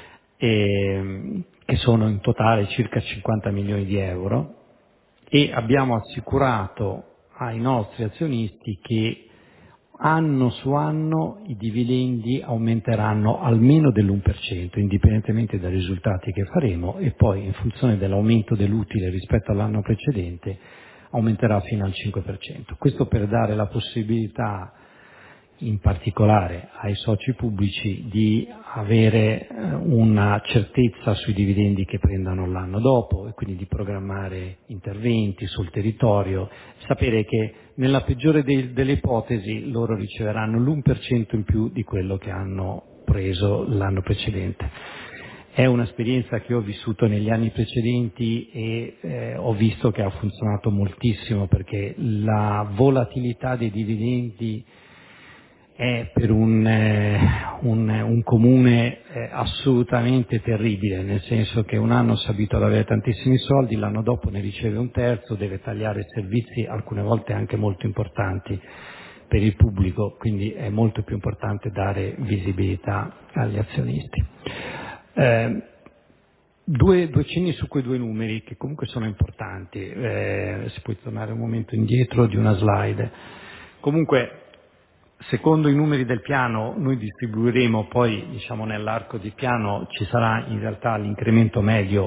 e, che sono in totale circa cinquanta milioni di euro, e abbiamo assicurato ai nostri azionisti che anno su anno i dividendi aumenteranno almeno dell'uno per cento, indipendentemente dai risultati che faremo, e poi in funzione dell'aumento dell'utile rispetto all'anno precedente aumenterà fino al cinque per cento. Questo per dare la possibilità in particolare ai soci pubblici di avere una certezza sui dividendi che prendano l'anno dopo e quindi di programmare interventi sul territorio, sapere che nella peggiore dei, delle ipotesi loro riceveranno l'uno per cento in più di quello che hanno preso l'anno precedente. È un'esperienza che ho vissuto negli anni precedenti e eh, ho visto che ha funzionato moltissimo, perché la volatilità dei dividendi è per un, eh, un, un comune eh, assolutamente terribile, nel senso che un anno si abitua ad avere tantissimi soldi, l'anno dopo ne riceve un terzo, deve tagliare servizi alcune volte anche molto importanti per il pubblico, quindi è molto più importante dare visibilità agli azionisti. Eh, due, due cenni su quei due numeri che comunque sono importanti, eh, si può tornare un momento indietro di una slide. Comunque, secondo i numeri del piano, noi distribuiremo poi, diciamo, nell'arco di piano ci sarà in realtà l'incremento medio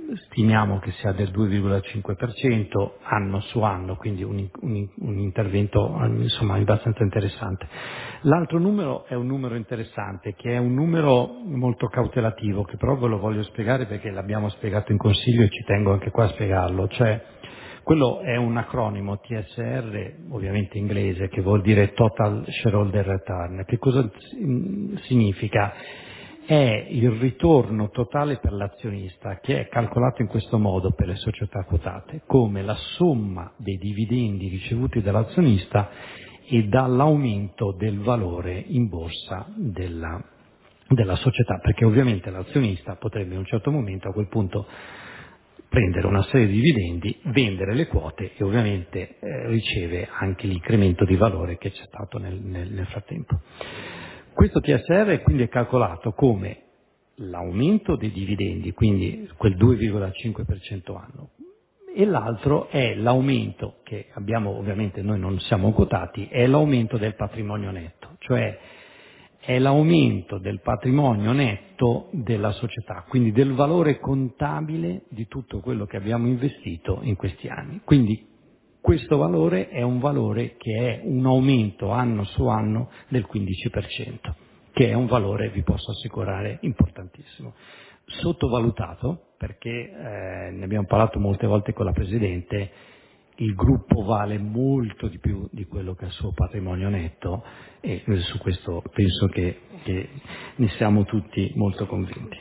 stimiamo che sia del due virgola cinque per cento anno su anno, quindi un, un, un intervento insomma abbastanza interessante. L'altro numero è un numero interessante, che è un numero molto cautelativo, che però ve lo voglio spiegare perché l'abbiamo spiegato in consiglio e ci tengo anche qua a spiegarlo. Cioè, quello è un acronimo T S R, ovviamente inglese, che vuol dire Total Shareholder Return. Che cosa significa? È il ritorno totale per l'azionista, che è calcolato in questo modo per le società quotate, come la somma dei dividendi ricevuti dall'azionista e dall'aumento del valore in borsa della, della società, perché ovviamente l'azionista potrebbe in un certo momento a quel punto prendere una serie di dividendi, vendere le quote e ovviamente eh, riceve anche l'incremento di valore che c'è stato nel, nel, nel frattempo. Questo T S R quindi è calcolato come l'aumento dei dividendi, quindi quel due virgola cinque per cento anno, e l'altro è l'aumento, che abbiamo ovviamente noi non siamo quotati, è l'aumento del patrimonio netto, cioè è l'aumento del patrimonio netto della società, quindi del valore contabile di tutto quello che abbiamo investito in questi anni. Quindi questo valore è un valore che è un aumento anno su anno del quindici per cento, che è un valore, vi posso assicurare, importantissimo. Sottovalutato, perché eh, ne abbiamo parlato molte volte con la Presidente, il gruppo vale molto di più di quello che è il suo patrimonio netto e su questo penso che, che ne siamo tutti molto convinti.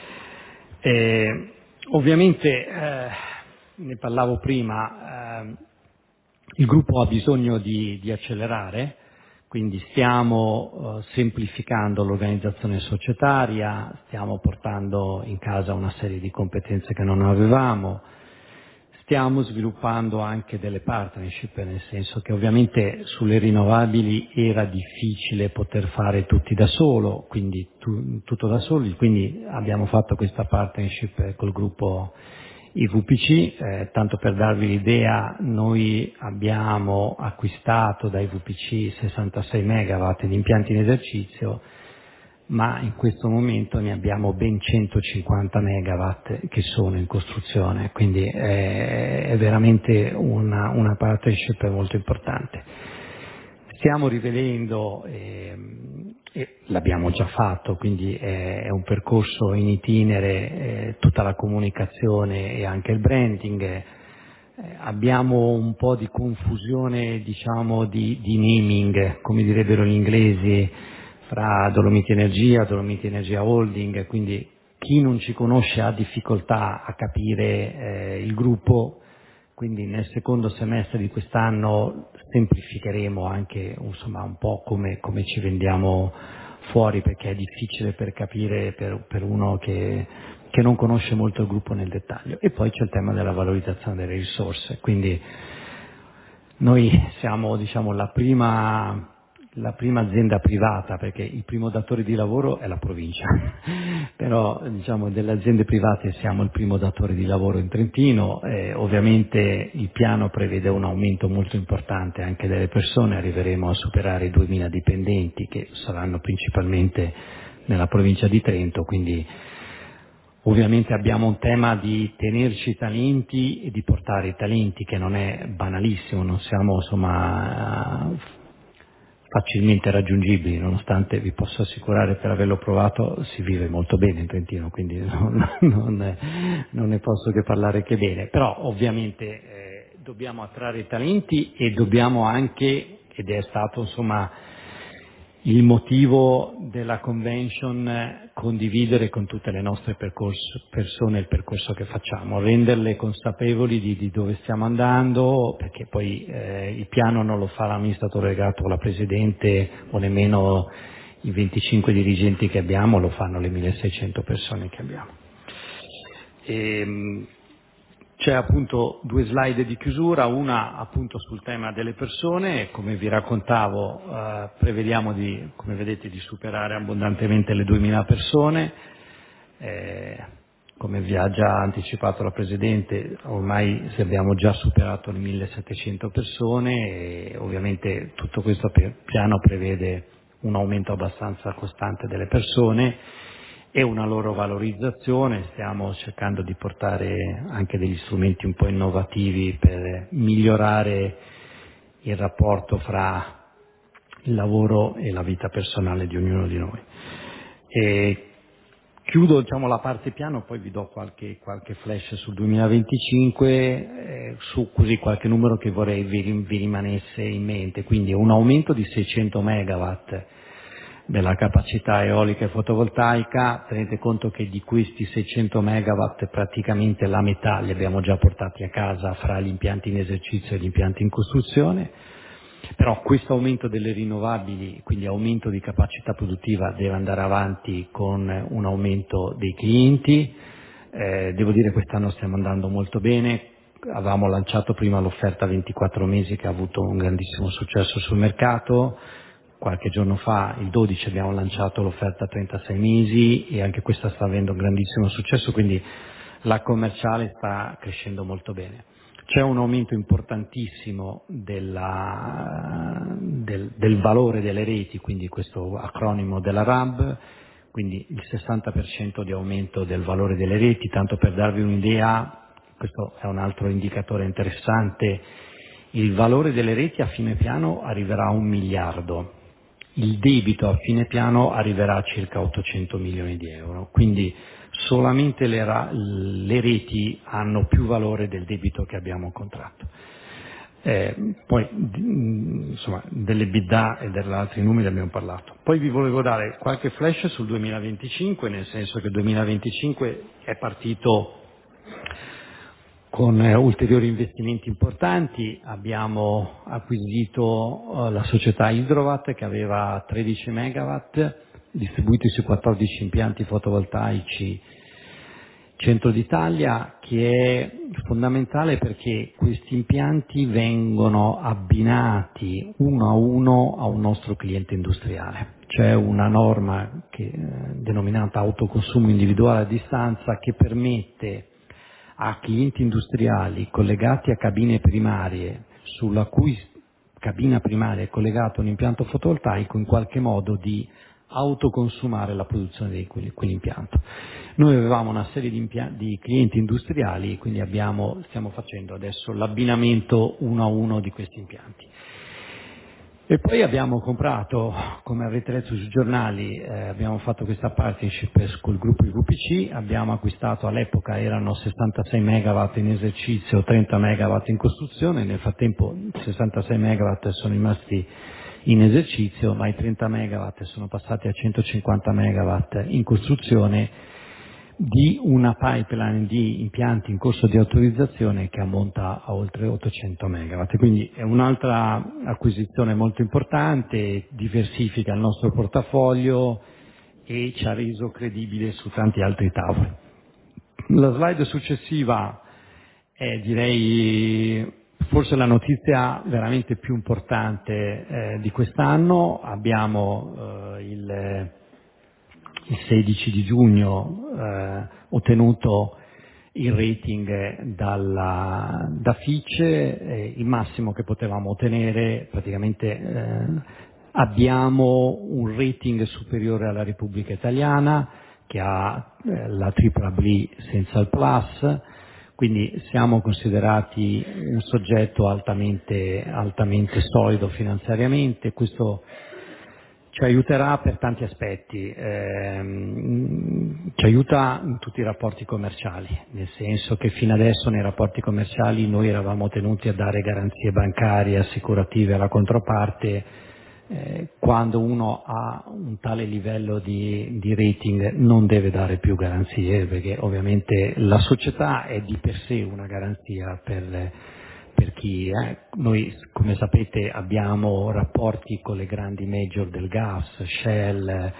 Eh, ovviamente, eh, ne parlavo prima, eh, il gruppo ha bisogno di, di accelerare, quindi stiamo eh, semplificando l'organizzazione societaria, stiamo portando in casa una serie di competenze che non avevamo, stiamo sviluppando anche delle partnership, nel senso che ovviamente sulle rinnovabili era difficile poter fare tutti da solo, quindi tu, tutto da soli, quindi abbiamo fatto questa partnership col gruppo I V P C, eh, tanto per darvi l'idea, noi abbiamo acquistato dai V P C sessantasei megawatt di impianti in esercizio, ma in questo momento ne abbiamo ben centocinquanta megawatt che sono in costruzione, quindi è, è veramente una, una partnership molto importante. Stiamo rivedendo, eh, e l'abbiamo già fatto, quindi è, è un percorso in itinere, eh, tutta la comunicazione e anche il branding. Eh, abbiamo un po' di confusione, diciamo, di, di naming, come direbbero gli inglesi, fra Dolomiti Energia, Dolomiti Energia Holding, quindi chi non ci conosce ha difficoltà a capire eh, il gruppo, quindi nel secondo semestre di quest'anno semplificheremo anche insomma un po' come, come ci vendiamo fuori, perché è difficile per capire per, per uno che, che non conosce molto il gruppo nel dettaglio. E poi c'è il tema della valorizzazione delle risorse, quindi noi siamo diciamo la prima la prima azienda privata, perché il primo datore di lavoro è la provincia, però diciamo delle aziende private siamo il primo datore di lavoro in Trentino, eh, ovviamente il piano prevede un aumento molto importante anche delle persone, arriveremo a superare i duemila dipendenti che saranno principalmente nella provincia di Trento, quindi ovviamente abbiamo un tema di tenerci i talenti e di portare i talenti, che non è banalissimo, non siamo insomma facilmente raggiungibili, nonostante vi posso assicurare, per averlo provato, si vive molto bene in Trentino, quindi non, non, non ne posso che parlare che bene, però ovviamente eh, dobbiamo attrarre i talenti e dobbiamo anche, ed è stato insomma il motivo della convention, condividere con tutte le nostre percorso, persone il percorso che facciamo, renderle consapevoli di, di dove stiamo andando, perché poi eh, il piano non lo fa l'amministratore delegato o la Presidente o nemmeno i venticinque dirigenti che abbiamo, lo fanno le milleseicento persone che abbiamo. E, c'è appunto due slide di chiusura, una appunto sul tema delle persone, come vi raccontavo eh, prevediamo di, come vedete, di superare abbondantemente le duemila persone, eh, come vi ha già anticipato la Presidente ormai abbiamo già superato le millesettecento persone e ovviamente tutto questo piano prevede un aumento abbastanza costante delle persone e una loro valorizzazione. Stiamo cercando di portare anche degli strumenti un po' innovativi per migliorare il rapporto fra il lavoro e la vita personale di ognuno di noi. E chiudo, diciamo, la parte piano, poi vi do qualche, qualche flash sul duemilaventicinque, eh, su così qualche numero che vorrei vi, vi rimanesse in mente. Quindi un aumento di seicento megawatt della capacità eolica e fotovoltaica. Tenete conto che di questi seicento megawatt praticamente la metà li abbiamo già portati a casa fra gli impianti in esercizio e gli impianti in costruzione. Però questo aumento delle rinnovabili, quindi aumento di capacità produttiva, deve andare avanti con un aumento dei clienti. Eh, devo dire che quest'anno stiamo andando molto bene. Avevamo lanciato prima l'offerta ventiquattro mesi che ha avuto un grandissimo successo sul mercato. Qualche giorno fa, il dodici, abbiamo lanciato l'offerta trentasei mesi e anche questa sta avendo un grandissimo successo, quindi la commerciale sta crescendo molto bene. C'è un aumento importantissimo della, del, del valore delle reti, quindi questo acronimo della R A B, quindi il sessanta per cento di aumento del valore delle reti. Tanto per darvi un'idea, questo è un altro indicatore interessante, il valore delle reti a fine piano arriverà a un miliardo, il debito a fine piano arriverà a circa ottocento milioni di euro, quindi solamente le, ra- le reti hanno più valore del debito che abbiamo contratto. Eh, poi insomma dell'EBITDA e degli altri numeri abbiamo parlato. Poi vi volevo dare qualche flash sul duemilaventicinque, nel senso che il duemilaventicinque è partito con eh, ulteriori investimenti importanti. Abbiamo acquisito eh, la società Hydrovat, che aveva tredici megawatt distribuiti su quattordici impianti fotovoltaici centro d'Italia, che è fondamentale perché questi impianti vengono abbinati uno a uno a un nostro cliente industriale. C'è una norma che, eh, denominata autoconsumo individuale a distanza, che permette a clienti industriali collegati a cabine primarie, sulla cui cabina primaria è collegato un impianto fotovoltaico, in qualche modo di autoconsumare la produzione di quell'impianto. Noi avevamo una serie di, impia- di clienti industriali, quindi abbiamo, stiamo facendo adesso l'abbinamento uno a uno di questi impianti. E poi abbiamo comprato, come avrete letto sui giornali, eh, abbiamo fatto questa partnership col gruppo I V P C, abbiamo acquistato, all'epoca erano sessantasei megawatt in esercizio, trenta megawatt in costruzione. Nel frattempo sessantasei megawatt sono rimasti in esercizio, ma i trenta megawatt sono passati a centocinquanta megawatt in costruzione, di una pipeline di impianti in corso di autorizzazione che ammonta a oltre ottocento megawatt. Quindi è un'altra acquisizione molto importante, diversifica il nostro portafoglio e ci ha reso credibile su tanti altri tavoli. La slide successiva è, direi, forse la notizia veramente più importante eh, di quest'anno. Abbiamo eh, il, il sedici di giugno eh, ottenuto il rating dalla, da Fitch, eh, il massimo che potevamo ottenere. Praticamente eh, abbiamo un rating superiore alla Repubblica Italiana, che ha eh, la tripla B senza il plus. Quindi siamo considerati un soggetto altamente, altamente solido finanziariamente. Questo ci aiuterà per tanti aspetti, ehm, ci aiuta in tutti i rapporti commerciali, nel senso che fino adesso nei rapporti commerciali noi eravamo tenuti a dare garanzie bancarie, assicurative alla controparte. Eh, quando uno ha un tale livello di, di rating non deve dare più garanzie, perché ovviamente la società è di per sé una garanzia per, per chi. Eh. Noi, come sapete, abbiamo rapporti con le grandi major del gas, Shell,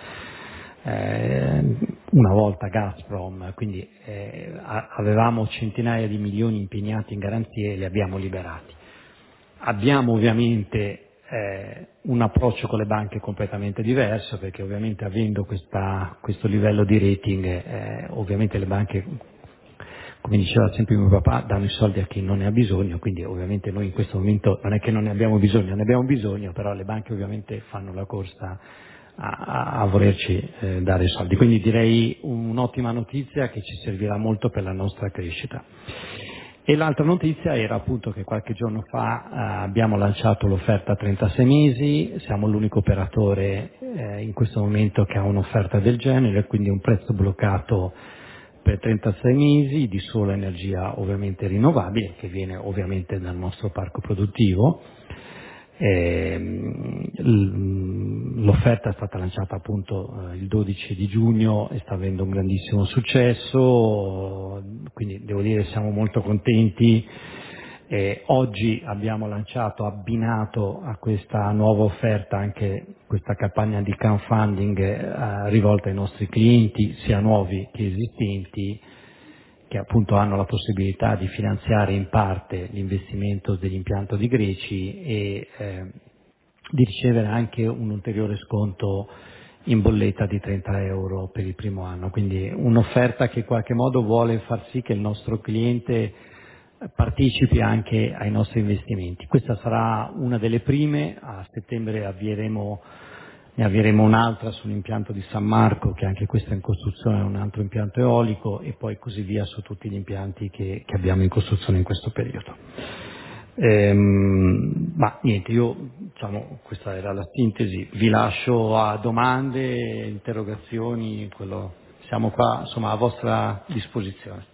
eh, una volta Gazprom, quindi eh, avevamo centinaia di milioni impegnati in garanzie e li abbiamo liberati. Abbiamo ovviamente Eh, un approccio con le banche completamente diverso, perché ovviamente avendo questa, questo livello di rating, eh, ovviamente le banche, come diceva sempre mio papà, danno i soldi a chi non ne ha bisogno, quindi ovviamente noi in questo momento non è che non ne abbiamo bisogno, ne abbiamo bisogno, però le banche ovviamente fanno la corsa a, a volerci eh, dare soldi. Quindi direi un'ottima notizia che ci servirà molto per la nostra crescita. E l'altra notizia era appunto che qualche giorno fa eh, abbiamo lanciato l'offerta a trentasei mesi, siamo l'unico operatore eh, in questo momento che ha un'offerta del genere, quindi un prezzo bloccato per trentasei mesi di sola energia ovviamente rinnovabile, che viene ovviamente dal nostro parco produttivo. L'offerta è stata lanciata appunto il dodici di giugno e sta avendo un grandissimo successo, quindi devo dire siamo molto contenti. Eh, oggi abbiamo lanciato, abbinato a questa nuova offerta anche questa campagna di crowdfunding eh, rivolta ai nostri clienti, sia nuovi che esistenti, che appunto hanno la possibilità di finanziare in parte l'investimento dell'impianto di Greci e eh, di ricevere anche un ulteriore sconto in bolletta di trenta euro per il primo anno. Quindi un'offerta che in qualche modo vuole far sì che il nostro cliente partecipi anche ai nostri investimenti. Questa sarà una delle prime, a settembre avvieremo, ne avvieremo un'altra sull'impianto di San Marco, che anche questo è in costruzione, è un altro impianto eolico, e poi così via su tutti gli impianti che, che abbiamo in costruzione in questo periodo. Ehm, ma niente, io diciamo questa era la sintesi, vi lascio a domande, interrogazioni, quello, siamo qua insomma a vostra disposizione.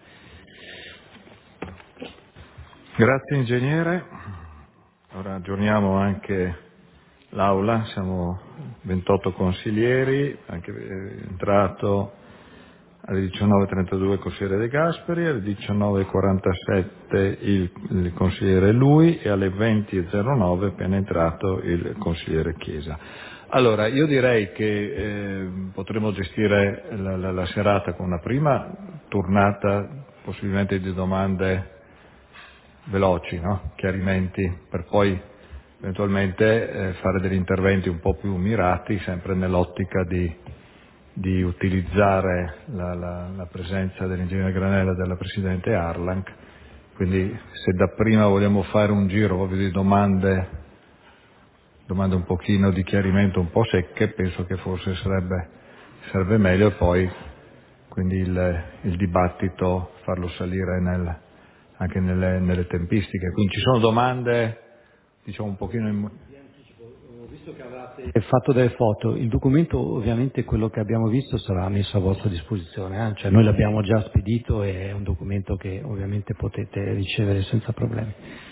Grazie ingegnere. Ora aggiorniamo anche l'aula, siamo ventotto consiglieri, anche è entrato alle diciannove e trentadue il consigliere De Gasperi, alle diciannove e quarantasette il, il consigliere Lui e alle venti e zero nove è appena entrato il consigliere Chiesa. Allora, io direi che eh, potremmo gestire la, la, la serata con una prima tornata possibilmente di domande veloci, no? Chiarimenti, per poi eventualmente eh, fare degli interventi un po' più mirati, sempre nell'ottica di, di utilizzare la, la, la presenza dell'ingegnere Granella e della Presidente Arlang. Quindi se dapprima vogliamo fare un giro proprio di domande, domande un pochino di chiarimento un po' secche, penso che forse sarebbe, sarebbe meglio, e poi quindi il, il dibattito farlo salire nel, anche nelle, nelle tempistiche. Quindi ci sono domande, diciamo un pochino in... Ho visto che avevate fatto delle foto, il documento ovviamente quello che abbiamo visto sarà messo a vostra disposizione, eh? Cioè noi l'abbiamo già spedito e è un documento che ovviamente potete ricevere senza problemi.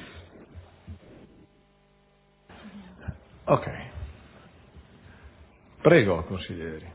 Ok. Prego, consiglieri.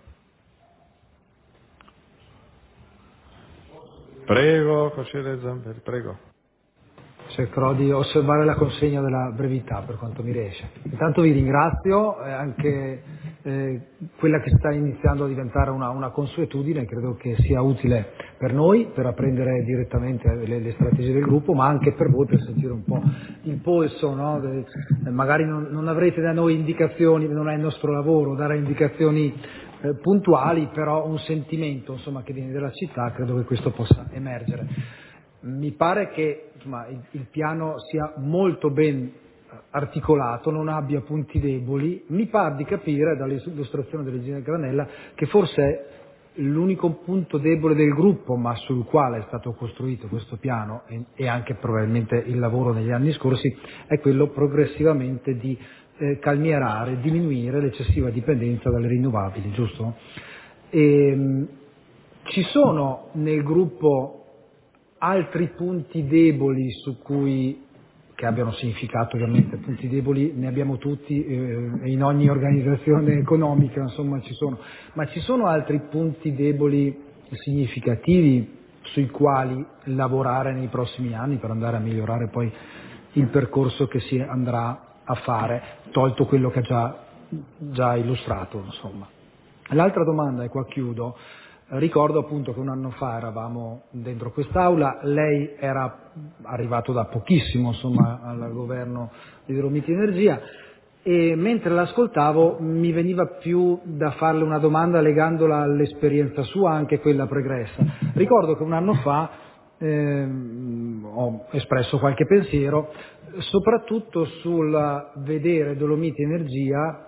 Prego, consigliere Zambelli, prego. Cercherò di osservare la consegna della brevità per quanto mi riesce. Intanto vi ringrazio, eh, anche eh, quella che sta iniziando a diventare una, una consuetudine, credo che sia utile per noi, per apprendere direttamente le, le strategie del gruppo, ma anche per voi per sentire un po' il polso, no? De, eh, magari non, non avrete da noi indicazioni, non è il nostro lavoro dare indicazioni eh, puntuali, però un sentimento insomma, che viene dalla città, credo che questo possa emergere. Mi pare che insomma, il, il piano sia molto ben articolato, non abbia punti deboli. Mi pare di capire dall'illustrazione dell'ingegnere Granella che forse l'unico punto debole del gruppo, ma sul quale è stato costruito questo piano e, e anche probabilmente il lavoro negli anni scorsi, è quello progressivamente di eh, calmierare, diminuire l'eccessiva dipendenza dalle rinnovabili, giusto? E, ci sono nel gruppo altri punti deboli su cui, che abbiano significato ovviamente, punti deboli ne abbiamo tutti eh, in ogni organizzazione economica, insomma ci sono, ma ci sono altri punti deboli significativi sui quali lavorare nei prossimi anni per andare a migliorare poi il percorso che si andrà a fare, tolto quello che ha già, già illustrato, insomma. L'altra domanda, e qua chiudo. Ricordo appunto che un anno fa eravamo dentro quest'aula, lei era arrivato da pochissimo insomma al governo di Dolomiti Energia e mentre l'ascoltavo mi veniva più da farle una domanda legandola all'esperienza sua, anche quella pregressa. Ricordo che un anno fa ehm, ho espresso qualche pensiero soprattutto sul vedere Dolomiti Energia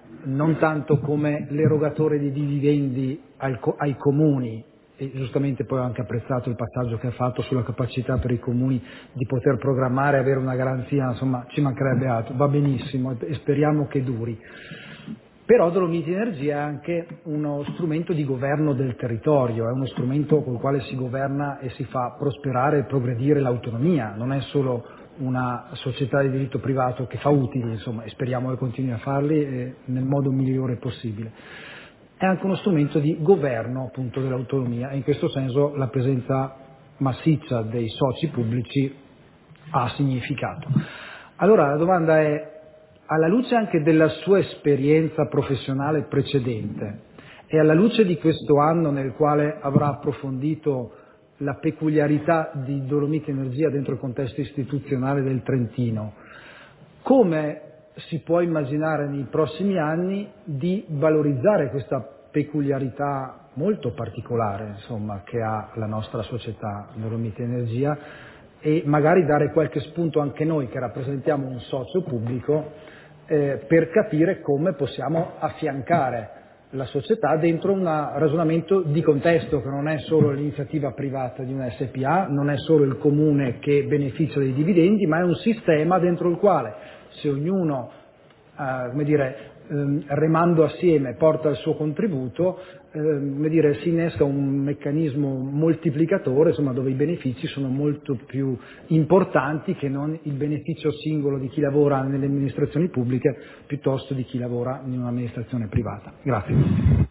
non tanto come l'erogatore di dividendi al, ai comuni, e giustamente poi ho anche apprezzato il passaggio che ha fatto sulla capacità per i comuni di poter programmare e avere una garanzia, insomma ci mancherebbe altro, va benissimo e speriamo che duri. Però Dolomiti Energia è anche uno strumento di governo del territorio, è uno strumento col quale si governa e si fa prosperare e progredire l'autonomia, non è solo una società di diritto privato che fa utili, insomma, e speriamo che continui a farli eh, nel modo migliore possibile. È anche uno strumento di governo appunto dell'autonomia e in questo senso la presenza massiccia dei soci pubblici ha significato. Allora la domanda è, alla luce anche della sua esperienza professionale precedente e alla luce di questo anno nel quale avrà approfondito la peculiarità di Dolomiti Energia dentro il contesto istituzionale del Trentino, come si può immaginare nei prossimi anni di valorizzare questa peculiarità molto particolare, insomma, che ha la nostra società Dolomiti Energia e magari dare qualche spunto anche noi che rappresentiamo un socio pubblico eh, per capire come possiamo affiancare la società dentro un ragionamento di contesto che non è solo l'iniziativa privata di una S P A, non è solo il comune che beneficia dei dividendi, ma è un sistema dentro il quale se ognuno eh, come dire, ehm, remando assieme porta il suo contributo, ehm, come dire, si innesca un meccanismo moltiplicatore, insomma, dove i benefici sono molto più importanti che non il beneficio singolo di chi lavora nelle amministrazioni pubbliche piuttosto di chi lavora in un'amministrazione privata. Grazie.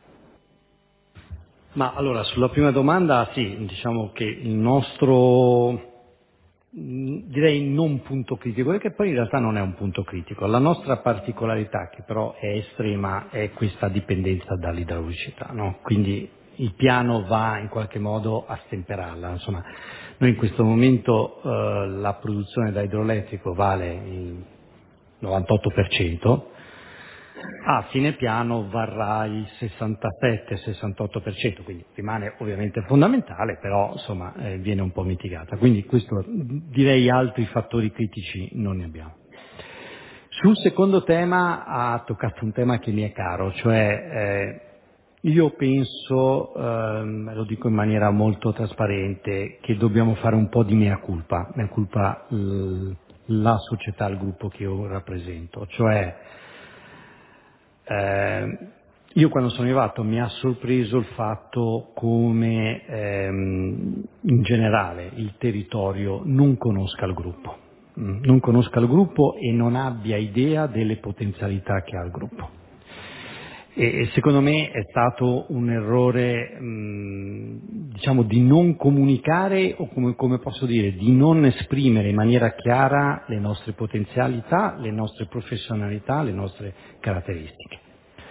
Ma allora, sulla prima domanda, sì, diciamo che il nostro, direi non punto critico, perché poi in realtà non è un punto critico. La nostra particolarità, che però è estrema, è questa dipendenza dall'idraulicità, no? Quindi il piano va in qualche modo a stemperarla. Insomma, noi in questo momento eh, la produzione da idroelettrico vale il novantotto per cento, a fine piano varrà il sessantasette sessantotto per cento, quindi rimane ovviamente fondamentale, però insomma eh, viene un po' mitigata. Quindi questo, direi, altri fattori critici non ne abbiamo. Sul secondo tema ha toccato un tema che mi è caro, cioè eh, io penso, ehm, lo dico in maniera molto trasparente, che dobbiamo fare un po' di mea culpa, mea culpa l- la società, il gruppo che io rappresento, cioè Eh, io quando sono arrivato mi ha sorpreso il fatto come ehm, in generale il territorio non conosca il gruppo, mm, non conosca il gruppo e non abbia idea delle potenzialità che ha il gruppo. E, e secondo me è stato un errore, mh, diciamo, di non comunicare o come, come posso dire, di non esprimere in maniera chiara le nostre potenzialità, le nostre professionalità, le nostre caratteristiche.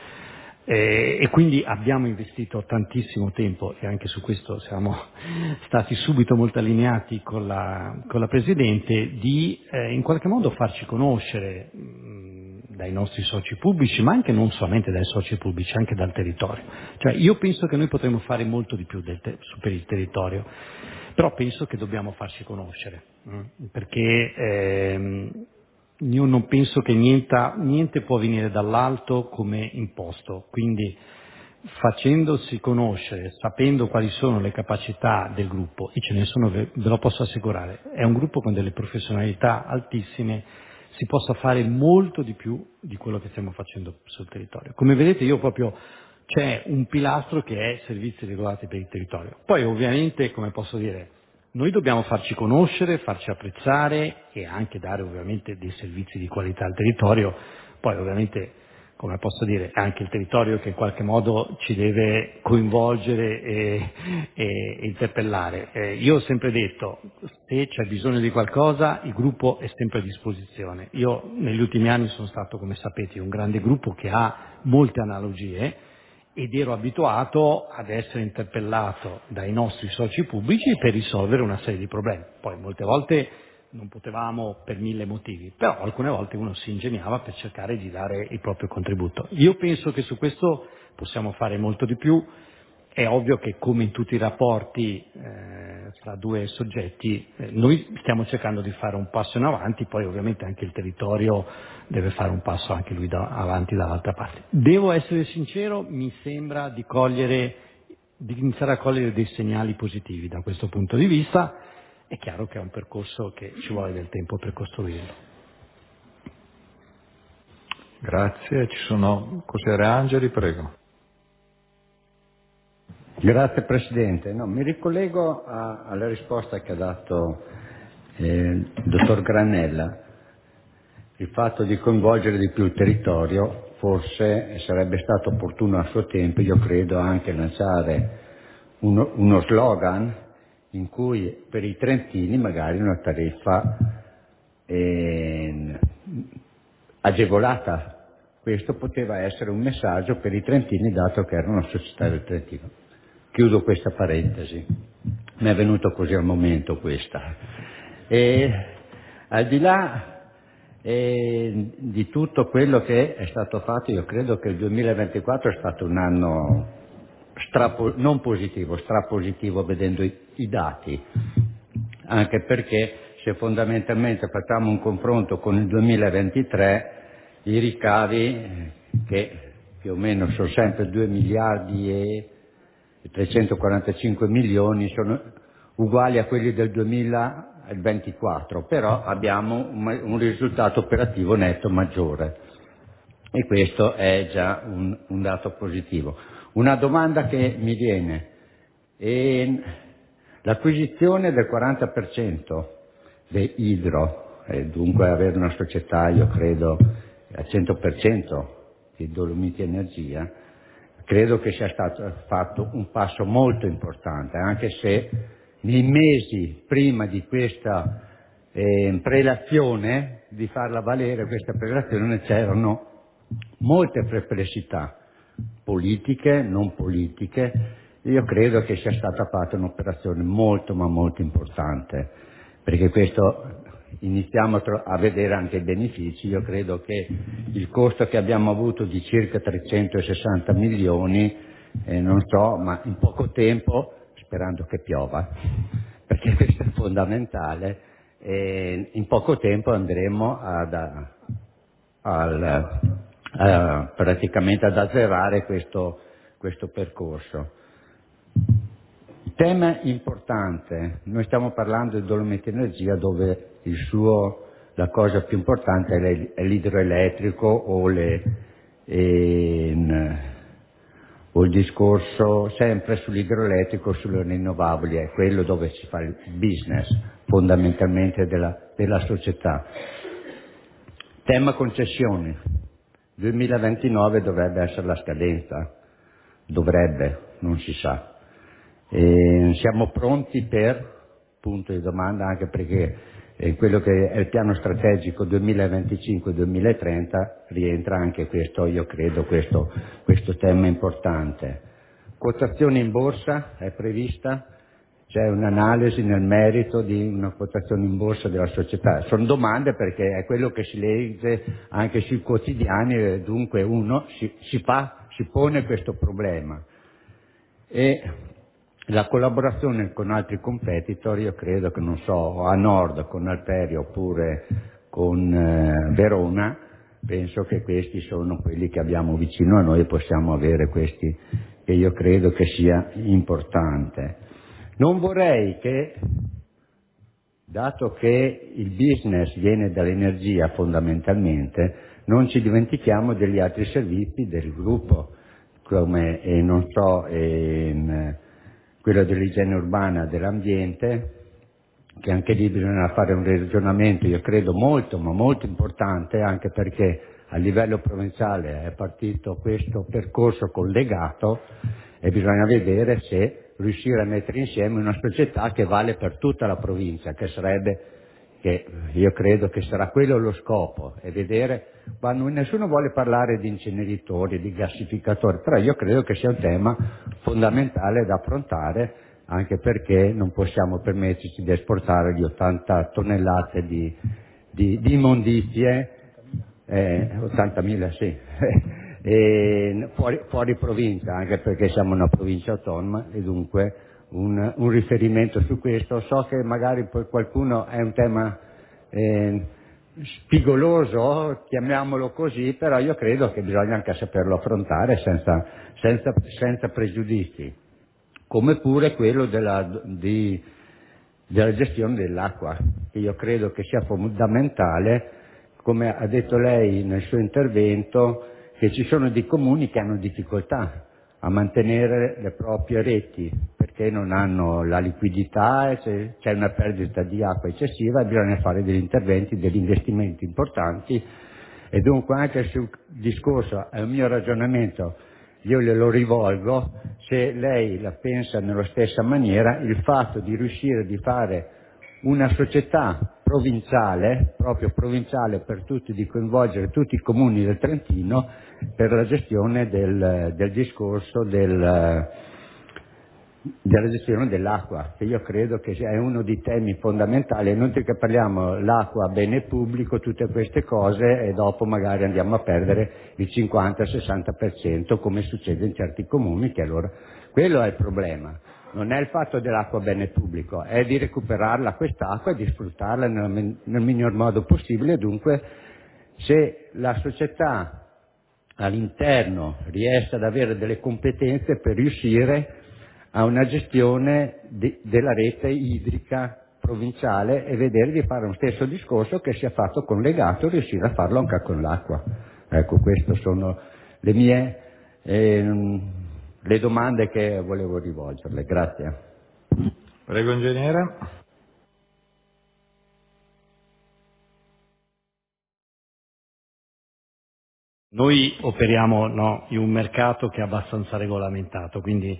E, e quindi abbiamo investito tantissimo tempo, e anche su questo siamo stati subito molto allineati con la, con la Presidente, di eh, in qualche modo farci conoscere mh, dai nostri soci pubblici, ma anche non solamente dai soci pubblici, anche dal territorio. Cioè io penso che noi potremmo fare molto di più del te- per il territorio, però penso che dobbiamo farci conoscere, mh, perché ehm, io non penso che niente, niente può venire dall'alto come imposto, quindi facendosi conoscere, sapendo quali sono le capacità del gruppo, e ce ne sono, ve lo posso assicurare, è un gruppo con delle professionalità altissime, si possa fare molto di più di quello che stiamo facendo sul territorio. Come vedete io proprio c'è un pilastro che è servizi regolati per il territorio. Poi ovviamente, come posso dire, noi dobbiamo farci conoscere, farci apprezzare e anche dare ovviamente dei servizi di qualità al territorio. Poi ovviamente, come posso dire, è anche il territorio che in qualche modo ci deve coinvolgere e, e, e interpellare. Eh, io ho sempre detto, se c'è bisogno di qualcosa, il gruppo è sempre a disposizione. Io negli ultimi anni sono stato, come sapete, un grande gruppo che ha molte analogie, ed ero abituato ad essere interpellato dai nostri soci pubblici per risolvere una serie di problemi. Poi molte volte non potevamo per mille motivi, però alcune volte uno si ingegnava per cercare di dare il proprio contributo. Io penso che su questo possiamo fare molto di più è ovvio che, come in tutti i rapporti eh, fra due soggetti, eh, noi stiamo cercando di fare un passo in avanti, poi ovviamente anche il territorio deve fare un passo anche lui da, avanti dall'altra parte. Devo essere sincero, mi sembra di cogliere, di iniziare a cogliere dei segnali positivi da questo punto di vista. È chiaro che è un percorso che ci vuole del tempo per costruirlo. Grazie, ci sono consigliere Angeli, prego. Grazie Presidente. No, mi ricollego a, alla risposta che ha dato eh, il dottor Granella. Il fatto di coinvolgere di più il territorio forse sarebbe stato opportuno a suo tempo, io credo, anche lanciare uno, uno slogan in cui per i trentini magari una tariffa eh, agevolata. Questo poteva essere un messaggio per i trentini, dato che era una società del Trentino. Chiudo questa parentesi, mi è venuto così al momento questa. E al di là e di tutto quello che è stato fatto, io credo che il duemilaventiquattro è stato un anno strapo, non positivo, strapositivo vedendo i, i dati, anche perché se fondamentalmente facciamo un confronto con il duemilaventitré, i ricavi, che più o meno sono sempre due miliardi e trecentoquarantacinque milioni, sono uguali a quelli del duemilaventiquattro, però abbiamo un, un risultato operativo netto maggiore e questo è già un, un dato positivo. Una domanda che mi viene: e l'acquisizione del quaranta per cento di idro, e dunque avere una società, io credo, al cento per cento di Dolomiti Energia, credo che sia stato fatto un passo molto importante, anche se nei mesi prima di questa eh, prelazione, di farla valere questa prelazione, c'erano molte perplessità politiche, non politiche. Io credo che sia stata fatta un'operazione molto ma molto importante, perché questo iniziamo a vedere anche i benefici. Io credo che il costo che abbiamo avuto di circa trecentosessanta milioni, eh, non so, ma in poco tempo, sperando che piova, perché questo è fondamentale, eh, in poco tempo andremo ad, a, al, a, praticamente ad azzerare questo, questo percorso. Tema importante, noi stiamo parlando di Dolomiti Energia, dove il suo, la cosa più importante è l'idroelettrico o, le, e, o il discorso sempre sull'idroelettrico, sulle rinnovabili, è quello dove si fa il business fondamentalmente della, della società. Tema concessioni, duemilaventinove dovrebbe essere la scadenza, dovrebbe, non si sa. E siamo pronti per, punto di domanda, anche perché eh, quello che è il piano strategico duemilaventicinque duemilatrenta rientra anche questo, io credo, questo, questo tema importante. Quotazione in borsa è prevista? C'è un'analisi nel merito di una quotazione in borsa della società? Sono domande, perché è quello che si legge anche sui quotidiani, e dunque uno si, si, fa, si pone questo problema. E la collaborazione con altri competitor, io credo che, non so, a nord con Alperio oppure con eh, Verona, penso che questi sono quelli che abbiamo vicino a noi e possiamo avere questi, che io credo che sia importante. Non vorrei che, dato che il business viene dall'energia fondamentalmente, non ci dimentichiamo degli altri servizi del gruppo, come eh, non so, eh, quello dell'igiene urbana, dell'ambiente, che anche lì bisogna fare un ragionamento, io credo molto ma molto importante, anche perché a livello provinciale è partito questo percorso collegato e bisogna vedere se riuscire a mettere insieme una società che vale per tutta la provincia, che sarebbe, che io credo che sarà quello lo scopo, e vedere, quando nessuno vuole parlare di inceneritori, di gassificatori, però io credo che sia un tema fondamentale da affrontare, anche perché non possiamo permetterci di esportare di ottanta tonnellate di, di, di immondizie, eh, ottantamila sì, e fuori, fuori provincia, anche perché siamo una provincia autonoma e dunque un, un riferimento su questo. So che magari per qualcuno è un tema eh, spigoloso, chiamiamolo così, però io credo che bisogna anche saperlo affrontare senza, senza, senza pregiudizi, come pure quello della, di, della gestione dell'acqua, che io credo che sia fondamentale, come ha detto lei nel suo intervento, che ci sono dei comuni che hanno difficoltà a mantenere le proprie reti perché non hanno la liquidità, e c'è una perdita di acqua eccessiva e bisogna fare degli interventi, degli investimenti importanti. E dunque anche sul discorso, è un mio ragionamento, io glielo rivolgo, se lei la pensa nella stessa maniera, il fatto di riuscire di fare una società provinciale, proprio provinciale per tutti, di coinvolgere tutti i comuni del Trentino per la gestione del, del discorso del, della gestione dell'acqua, che io credo che sia uno dei temi fondamentali. È inutile che parliamo l'acqua, bene pubblico, tutte queste cose e dopo magari andiamo a perdere il cinquanta sessanta per cento come succede in certi comuni, che allora quello è il problema. Non è il fatto dell'acqua bene pubblico, è di recuperarla quest'acqua e di sfruttarla nel, nel miglior modo possibile. Dunque, se la società all'interno riesce ad avere delle competenze per riuscire a una gestione di, della rete idrica provinciale e vedere di fare lo stesso discorso che si è fatto con Legato, riuscire a farlo anche con l'acqua. Ecco, queste sono le mie eh, le domande che volevo rivolgerle. Grazie. Prego, ingegnere. Noi operiamo, no, in un mercato che è abbastanza regolamentato, quindi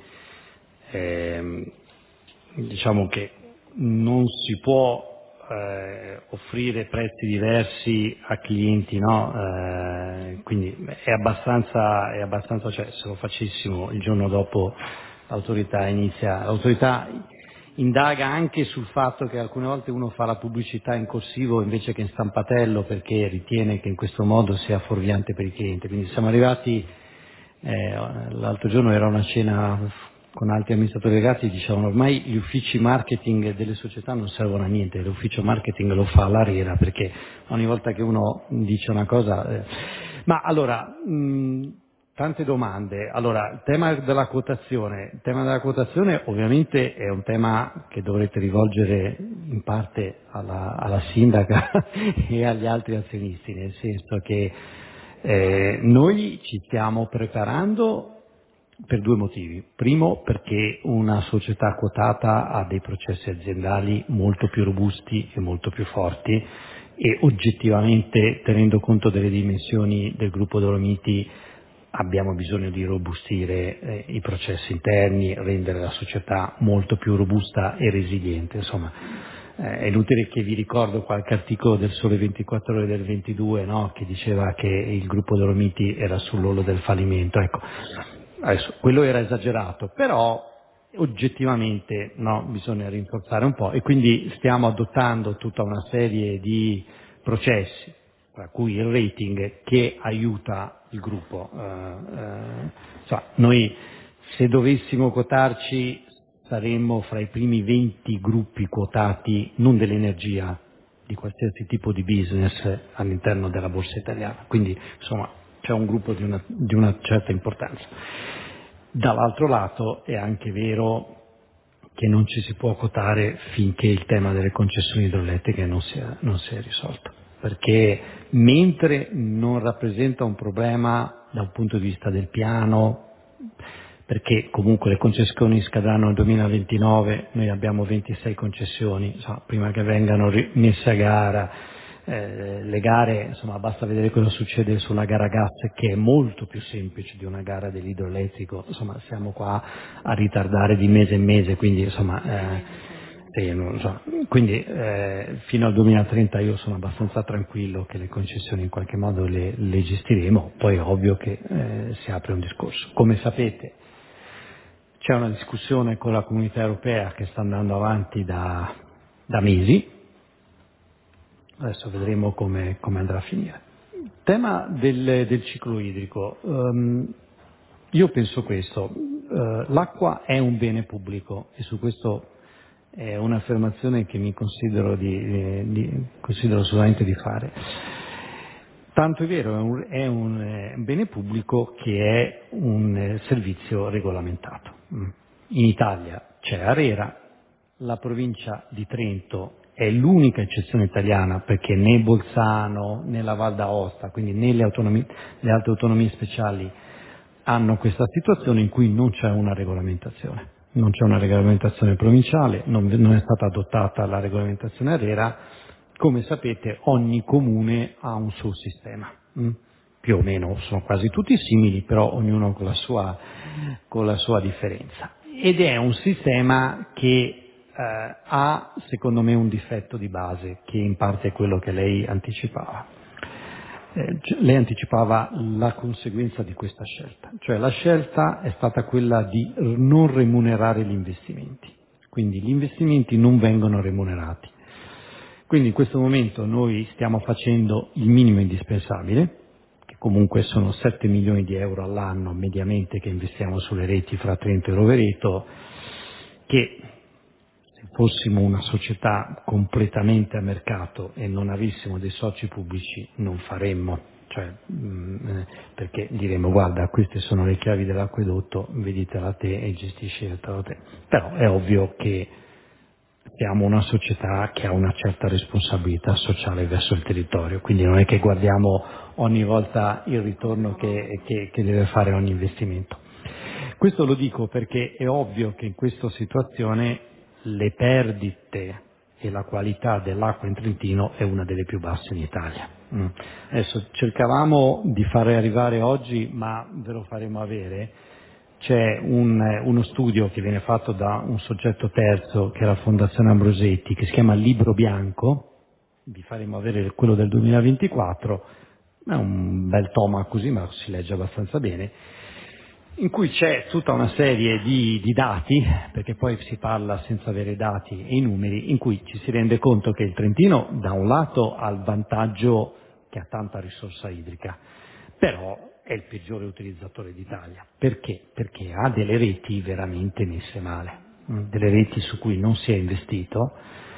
ehm, diciamo che non si può eh, offrire prezzi diversi a clienti, no? Eh, quindi è abbastanza, è abbastanza, cioè se lo facessimo il giorno dopo l'autorità inizia, l'autorità indaga anche sul fatto che alcune volte uno fa la pubblicità in corsivo invece che in stampatello perché ritiene che in questo modo sia fuorviante per il cliente. Quindi siamo arrivati, eh, l'altro giorno era una cena con altri amministratori delegati, dicevano ormai gli uffici marketing delle società non servono a niente, l'ufficio marketing lo fa l'ARERA, perché ogni volta che uno dice una cosa... Eh. Ma allora... Mh, Tante domande. Allora, il tema della quotazione. Il tema della quotazione ovviamente è un tema che dovrete rivolgere in parte alla, alla sindaca e agli altri azionisti, nel senso che eh, noi ci stiamo preparando per due motivi. Primo, perché una società quotata ha dei processi aziendali molto più robusti e molto più forti e oggettivamente, tenendo conto delle dimensioni del gruppo Dolomiti, abbiamo bisogno di robustire eh, i processi interni, rendere la società molto più robusta e resiliente. Insomma, eh, è inutile che vi ricordo qualche articolo del Sole ventiquattro Ore del ventidue, no, che diceva che il gruppo Dolomiti era sull'orlo del fallimento. Ecco, adesso quello era esagerato, però oggettivamente no, bisogna rinforzare un po' e quindi stiamo adottando tutta una serie di processi, tra cui il rating, che aiuta il gruppo. Eh, eh, insomma, noi se dovessimo quotarci saremmo fra i primi venti gruppi quotati, non dell'energia, di qualsiasi tipo di business all'interno della borsa italiana. Quindi insomma c'è un gruppo di una, di una certa importanza. Dall'altro lato è anche vero che non ci si può quotare finché il tema delle concessioni idroelettriche non sia, non sia risolto, perché mentre non rappresenta un problema da un punto di vista del piano, perché comunque le concessioni scadranno nel duemilaventinove, noi abbiamo ventisei concessioni, insomma, prima che vengano messe a gara, eh, le gare, insomma, basta vedere cosa succede sulla gara gas, che è molto più semplice di una gara dell'idroelettrico, insomma, siamo qua a ritardare di mese in mese, quindi insomma, eh, sì, non so. Quindi eh, fino al duemilatrenta io sono abbastanza tranquillo che le concessioni in qualche modo le, le gestiremo, poi è ovvio che eh, si apre un discorso. Come sapete c'è una discussione con la Comunità Europea che sta andando avanti da, da mesi, adesso vedremo come, come andrà a finire. Tema del, del ciclo idrico. Um, io penso questo, uh, l'acqua è un bene pubblico e su questo è un'affermazione che mi considero, di, di, di, considero assolutamente di fare. Tanto è vero, è un, è un eh, bene pubblico che è un eh, servizio regolamentato. In Italia c'è ARERA, la provincia di Trento è l'unica eccezione italiana perché né Bolzano né la Val d'Aosta, quindi né le, autonomie, le altre autonomie speciali hanno questa situazione in cui non c'è una regolamentazione. Non c'è una regolamentazione provinciale, non, non è stata adottata la regolamentazione ARERA. Come sapete ogni comune ha un suo sistema, hm? Più o meno sono quasi tutti simili, però ognuno con la sua, con la sua differenza. Ed è un sistema che eh, ha, secondo me, un difetto di base, che in parte è quello che lei anticipava. Eh, lei anticipava la conseguenza di questa scelta, cioè la scelta è stata quella di non remunerare gli investimenti, quindi gli investimenti non vengono remunerati. Quindi in questo momento noi stiamo facendo il minimo indispensabile, che comunque sono sette milioni di euro all'anno mediamente che investiamo sulle reti fra Trento e Rovereto, che se fossimo una società completamente a mercato e non avessimo dei soci pubblici non faremmo, cioè, mh, perché diremmo guarda queste sono le chiavi dell'acquedotto, veditela te e gestiscitela te. Però è ovvio che siamo una società che ha una certa responsabilità sociale verso il territorio, quindi non è che guardiamo ogni volta il ritorno che, che, che deve fare ogni investimento. Questo lo dico perché è ovvio che in questa situazione le perdite e la qualità dell'acqua in Trentino è una delle più basse in Italia. Mm. Adesso cercavamo di fare arrivare oggi, ma ve lo faremo avere, c'è un, uno studio che viene fatto da un soggetto terzo che è la Fondazione Ambrosetti che si chiama Libro Bianco, vi faremo avere quello del duemilaventiquattro, è un bel tomo così ma si legge abbastanza bene, in cui c'è tutta una serie di, di dati, perché poi si parla senza avere dati e i numeri, in cui ci si rende conto che il Trentino da un lato ha il vantaggio che ha tanta risorsa idrica, però è il peggiore utilizzatore d'Italia. Perché? Perché ha delle reti veramente messe male, delle reti su cui non si è investito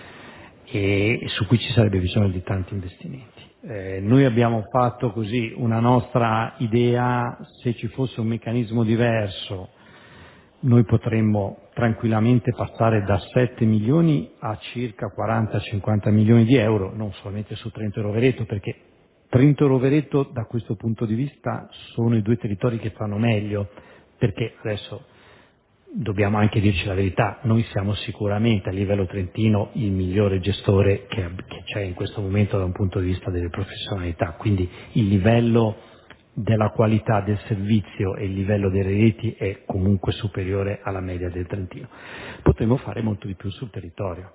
e su cui ci sarebbe bisogno di tanti investimenti. Eh, noi abbiamo fatto così una nostra idea, se ci fosse un meccanismo diverso noi potremmo tranquillamente passare da sette milioni a circa quaranta cinquanta milioni di euro, non solamente su Trento e Rovereto, perché Trento e Rovereto da questo punto di vista sono i due territori che fanno meglio, perché adesso dobbiamo anche dirci la verità, noi siamo sicuramente a livello trentino il migliore gestore che, che c'è in questo momento da un punto di vista delle professionalità, quindi il livello della qualità del servizio e il livello delle reti è comunque superiore alla media del Trentino. Potremmo fare molto di più sul territorio,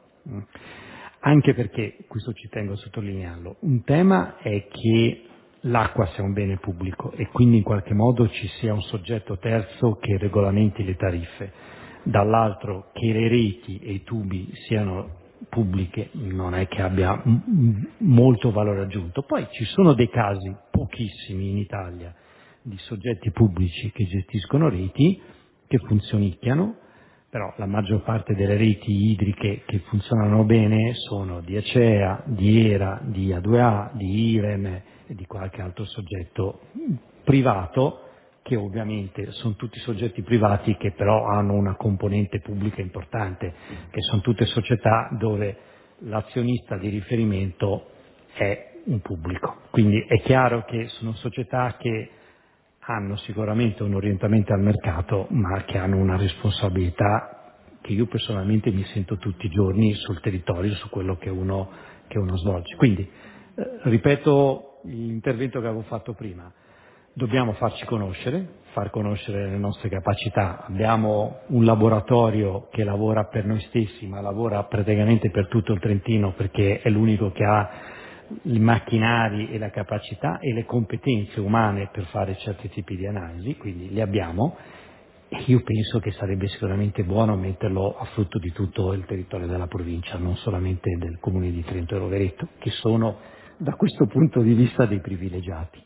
anche perché, questo ci tengo a sottolinearlo, un tema è che l'acqua sia un bene pubblico e quindi in qualche modo ci sia un soggetto terzo che regolamenti le tariffe, dall'altro che le reti e i tubi siano pubbliche non è che abbia m- molto valore aggiunto. Poi ci sono dei casi, pochissimi in Italia, di soggetti pubblici che gestiscono reti che funzionicchiano, però la maggior parte delle reti idriche che funzionano bene sono di Acea, di Era, di A due A, di Irem e di qualche altro soggetto privato, che ovviamente sono tutti soggetti privati che però hanno una componente pubblica importante, che sono tutte società dove l'azionista di riferimento è un pubblico. Quindi è chiaro che sono società che hanno sicuramente un orientamento al mercato, ma che hanno una responsabilità che io personalmente mi sento tutti i giorni sul territorio, su quello che uno, che uno svolge. Quindi, eh, ripeto l'intervento che avevo fatto prima, dobbiamo farci conoscere, far conoscere le nostre capacità. Abbiamo un laboratorio che lavora per noi stessi, ma lavora praticamente per tutto il Trentino, perché è l'unico che ha i macchinari e la capacità e le competenze umane per fare certi tipi di analisi, quindi li abbiamo, e io penso che sarebbe sicuramente buono metterlo a frutto di tutto il territorio della provincia, non solamente del comune di Trento e Rovereto, che sono da questo punto di vista dei privilegiati.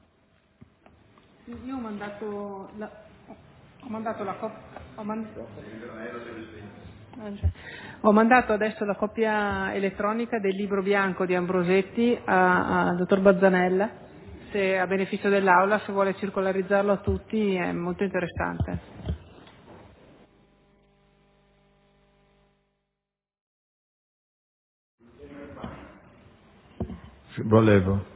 Io ho mandato la, ho mandato la copia, ho, mand- ho mandato adesso la copia elettronica del libro bianco di Ambrosetti al dottor Bazzanella, se a beneficio dell'Aula, se vuole circolarizzarlo a tutti, è molto interessante. Volevo.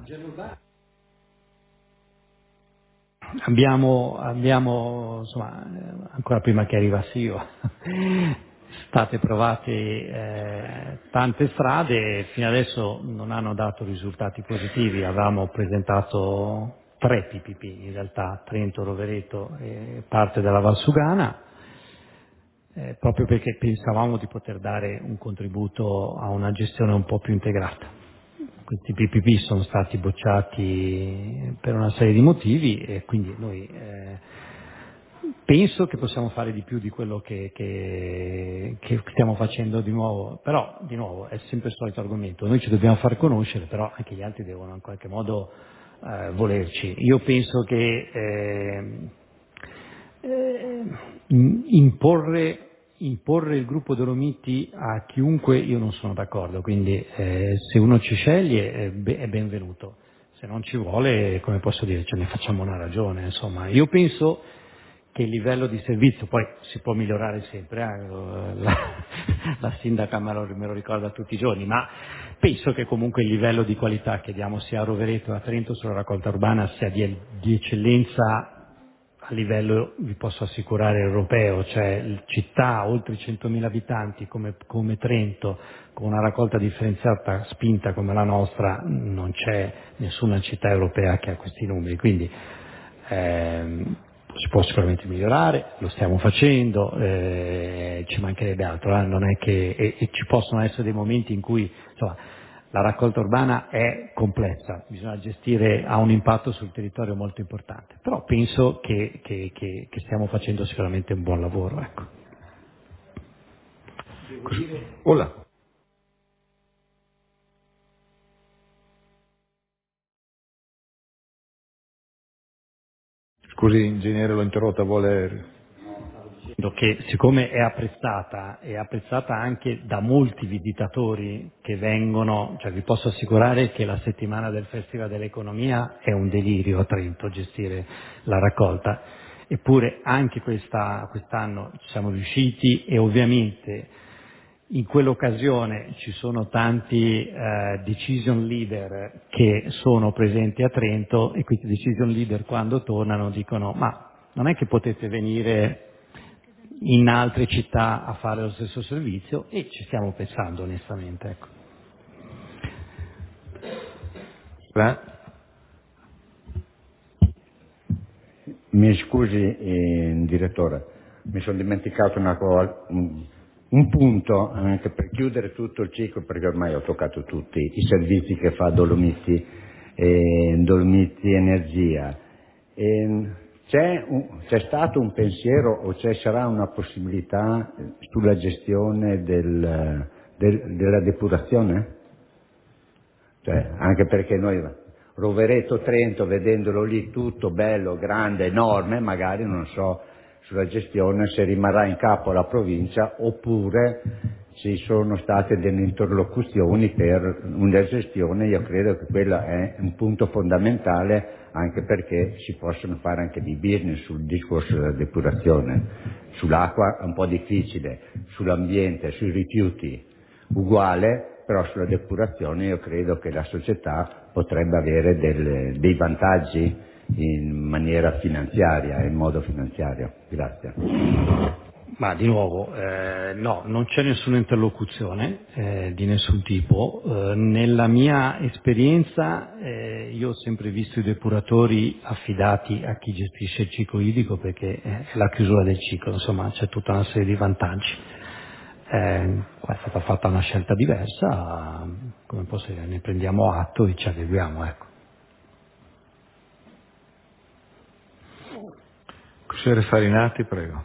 Abbiamo, abbiamo insomma, eh, ancora prima che arrivassi io, state provate eh, tante strade, fino adesso non hanno dato risultati positivi. Avevamo presentato tre P P P, in realtà Trento, Rovereto e parte della Valsugana, eh, proprio perché pensavamo di poter dare un contributo a una gestione un po' più integrata. Questi P P P sono stati bocciati per una serie di motivi e quindi noi eh, penso che possiamo fare di più di quello che, che, che stiamo facendo di nuovo, però di nuovo è sempre il solito argomento, noi ci dobbiamo far conoscere, però anche gli altri devono in qualche modo eh, volerci. Io penso che eh, eh, imporre Imporre il gruppo Dolomiti a chiunque io non sono d'accordo, quindi eh, se uno ci sceglie è, be- è benvenuto, se non ci vuole, come posso dire, ce ne facciamo una ragione, insomma. Io penso che il livello di servizio, poi si può migliorare sempre, eh, la, la sindaca me lo, me lo ricorda tutti i giorni, ma penso che comunque il livello di qualità che diamo sia a Rovereto che a Trento sulla raccolta urbana sia di, di eccellenza a livello, vi posso assicurare, europeo, cioè città oltre centomila abitanti come, come Trento, con una raccolta differenziata spinta come la nostra, non c'è nessuna città europea che ha questi numeri, quindi ehm, si può sicuramente migliorare, lo stiamo facendo, eh, ci mancherebbe altro, eh, non è che, e, e ci possono essere dei momenti in cui, insomma, la raccolta urbana è complessa, bisogna gestire, ha un impatto sul territorio molto importante, però penso che, che, che, che stiamo facendo sicuramente un buon lavoro. Ecco. Hola. Scusi, ingegnere, l'ho interrotta, vuole... Che siccome è apprezzata, è apprezzata anche da molti visitatori che vengono, cioè vi posso assicurare che la settimana del Festival dell'Economia è un delirio a Trento gestire la raccolta, eppure anche questa, quest'anno ci siamo riusciti e ovviamente in quell'occasione ci sono tanti eh, decision leader che sono presenti a Trento e questi decision leader quando tornano dicono ma non è che potete venire in altre città a fare lo stesso servizio e ci stiamo pensando onestamente. Ecco. Beh. Mi scusi, eh, direttore, mi sono dimenticato una cosa, un, un punto anche per chiudere tutto il ciclo, perché ormai ho toccato tutti i servizi che fa Dolomiti, eh, Dolomiti Energia. Eh, c'è, un, c'è stato un pensiero o c'è, sarà una possibilità sulla gestione del, del, della depurazione? Cioè, anche perché noi Rovereto Trento, vedendolo lì tutto bello, grande, enorme, magari non so sulla gestione se rimarrà in capo alla provincia oppure ci sono state delle interlocuzioni per una gestione. Io credo che quello è un punto fondamentale, anche perché si possono fare anche dei business sul discorso della depurazione. Sull'acqua è un po' difficile, sull'ambiente, sui rifiuti uguale, però sulla depurazione io credo che la società potrebbe avere del, dei vantaggi in maniera finanziaria, in modo finanziario. Grazie. Ma di nuovo, eh, no, non c'è nessuna interlocuzione eh, di nessun tipo. Eh, nella mia esperienza eh, io ho sempre visto i depuratori affidati a chi gestisce il ciclo idrico perché è la chiusura del ciclo, insomma c'è tutta una serie di vantaggi. Eh, qua è stata fatta una scelta diversa, come posso dire, ne prendiamo atto e ci adeguiamo, ecco. Consigliere Farinati, prego.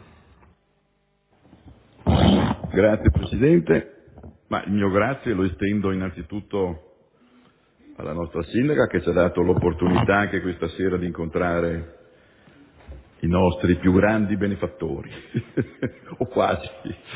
Grazie Presidente, ma il mio grazie lo estendo innanzitutto alla nostra sindaca che ci ha dato l'opportunità anche questa sera di incontrare i nostri più grandi benefattori, o quasi,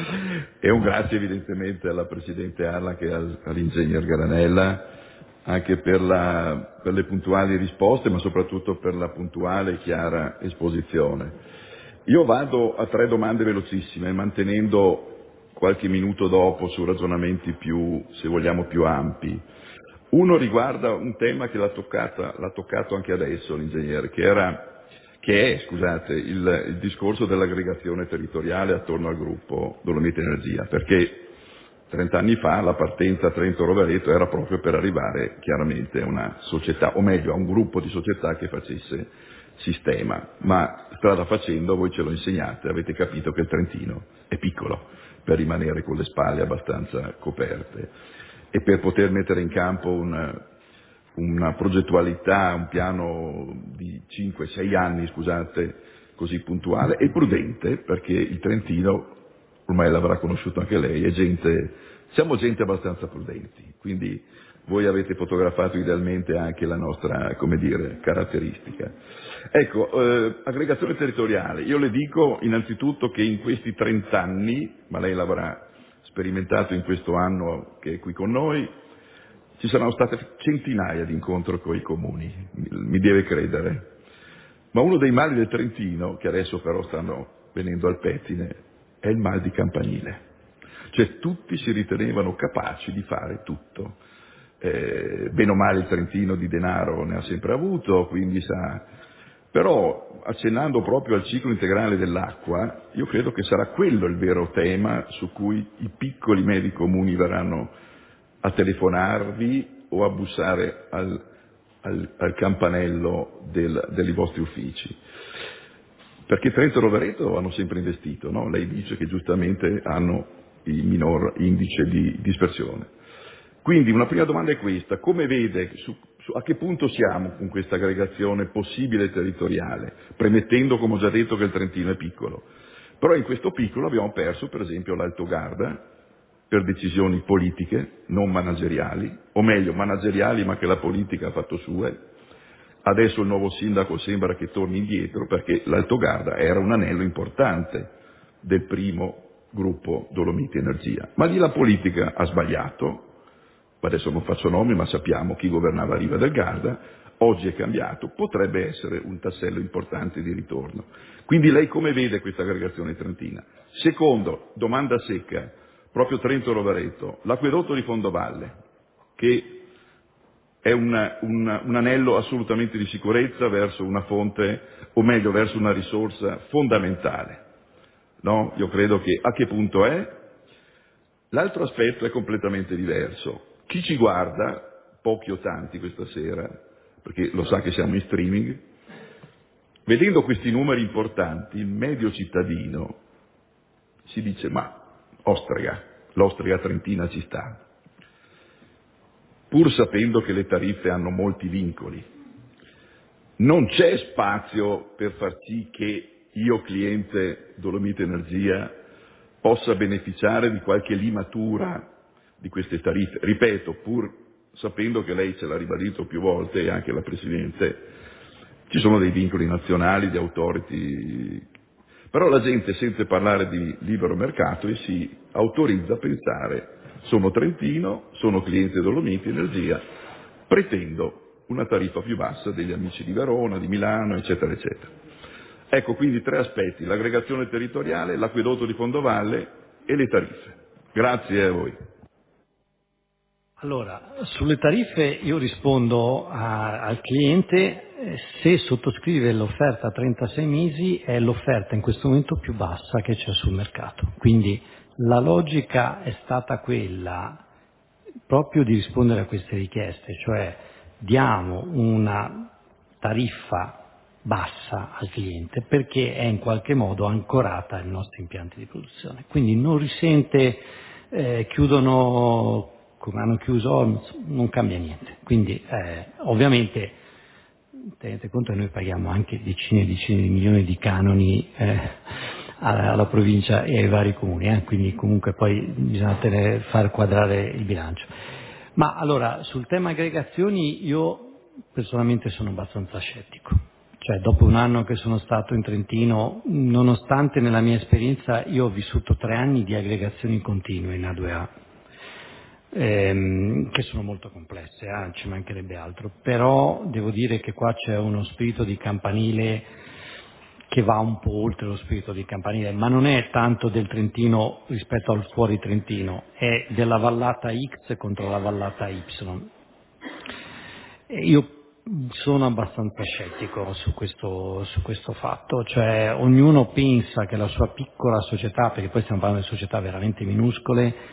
e un grazie evidentemente alla Presidente Arla e al, all'Ingegner Garanella anche per, la, per le puntuali risposte, ma soprattutto per la puntuale e chiara esposizione. Io vado a tre domande velocissime, mantenendo qualche minuto dopo su ragionamenti più, se vogliamo, più ampi. Uno riguarda un tema che l'ha, toccata, l'ha toccato anche adesso l'ingegnere, che era che è, scusate, il, il discorso dell'aggregazione territoriale attorno al gruppo Dolomiti Energia, perché trent'anni fa la partenza Trento-Rovereto era proprio per arrivare chiaramente a una società, o meglio a un gruppo di società che facesse sistema, ma strada facendo voi ce lo insegnate, avete capito che il Trentino è piccolo per rimanere con le spalle abbastanza coperte e per poter mettere in campo un una progettualità, un piano di cinque sei anni, scusate, così puntuale e prudente, perché il Trentino, ormai l'avrà conosciuto anche lei, è gente, siamo gente abbastanza prudenti, quindi voi avete fotografato idealmente anche la nostra, come dire, caratteristica. Ecco, eh, aggregazione territoriale, io le dico innanzitutto che in questi trent'anni, ma lei l'avrà sperimentato in questo anno che è qui con noi, ci saranno state centinaia di incontri con i comuni, mi deve credere. Ma uno dei mali del Trentino, che adesso però stanno venendo al pettine, è il mal di campanile. Cioè tutti si ritenevano capaci di fare tutto. Eh, bene o male il Trentino di denaro ne ha sempre avuto, quindi sa. Però accennando proprio al ciclo integrale dell'acqua, io credo che sarà quello il vero tema su cui i piccoli medi comuni verranno a telefonarvi o a bussare al, al, al campanello del, dei vostri uffici. Perché Trento e Rovereto hanno sempre investito, no? Lei dice che giustamente hanno il minor indice di dispersione. Quindi una prima domanda è questa: come vede, su, su, a che punto siamo con questa aggregazione possibile territoriale, premettendo, come ho già detto, che il Trentino è piccolo. Però in questo piccolo abbiamo perso per esempio l'Alto Garda, per decisioni politiche, non manageriali, o meglio manageriali ma che la politica ha fatto sue. Adesso il nuovo sindaco sembra che torni indietro perché l'Alto Garda era un anello importante del primo gruppo Dolomiti Energia. Ma lì la politica ha sbagliato, adesso non faccio nomi ma sappiamo chi governava a riva del Garda, oggi è cambiato, potrebbe essere un tassello importante di ritorno. Quindi lei come vede questa aggregazione trentina? Secondo, domanda secca, proprio Trento-Rovereto, l'acquedotto di Fondovalle, che è una, una, un anello assolutamente di sicurezza verso una fonte, o meglio verso una risorsa fondamentale, no? Io credo che a che punto è? L'altro aspetto è completamente diverso. Chi ci guarda, pochi o tanti questa sera, perché lo sa che siamo in streaming, vedendo questi numeri importanti, il medio cittadino si dice ma Ostrega, l'Ostrega trentina ci sta, pur sapendo che le tariffe hanno molti vincoli. Non c'è spazio per far sì che io, cliente Dolomiti Energia, possa beneficiare di qualche limatura di queste tariffe. Ripeto, pur sapendo che lei ce l'ha ribadito più volte e anche la Presidente, ci sono dei vincoli nazionali, di authority. Però la gente sente parlare di libero mercato e si autorizza a pensare: sono trentino, sono cliente Dolomiti Energia, pretendo una tariffa più bassa degli amici di Verona, di Milano, eccetera, eccetera. Ecco quindi tre aspetti: l'aggregazione territoriale, l'acquedotto di Fondovalle e le tariffe. Grazie a voi. Allora, sulle tariffe io rispondo a, al cliente: se sottoscrive l'offerta a trentasei mesi è l'offerta in questo momento più bassa che c'è sul mercato. Quindi la logica è stata quella proprio di rispondere a queste richieste, cioè diamo una tariffa bassa al cliente perché è in qualche modo ancorata ai nostri impianti di produzione. Quindi non risente, eh, chiudono come hanno chiuso, non cambia niente. Quindi eh, ovviamente tenete conto che noi paghiamo anche decine e decine di milioni di canoni eh, alla, alla provincia e ai vari comuni, eh, quindi comunque poi bisogna tenere, far quadrare il bilancio. Ma allora, sul tema aggregazioni io personalmente sono abbastanza scettico. Cioè, dopo un anno che sono stato in Trentino, nonostante nella mia esperienza io ho vissuto tre anni di aggregazioni continue in A due A, ehm, che sono molto complesse, eh, ci mancherebbe altro, però devo dire che qua c'è uno spirito di campanile che va un po' oltre lo spirito di campanile, ma non è tanto del Trentino rispetto al fuori Trentino, è della vallata X contro la vallata Y. E io sono abbastanza scettico su questo, su questo fatto, cioè ognuno pensa che la sua piccola società, perché poi stiamo parlando di società veramente minuscole,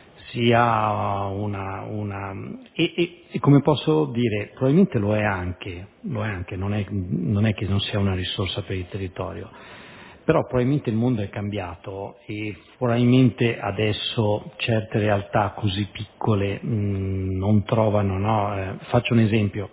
sia una, una e, e, e come posso dire, probabilmente lo è anche, lo è anche, non è, non è che non sia una risorsa per il territorio, però probabilmente il mondo è cambiato e probabilmente adesso certe realtà così piccole mh, non trovano, no? Eh, faccio un esempio.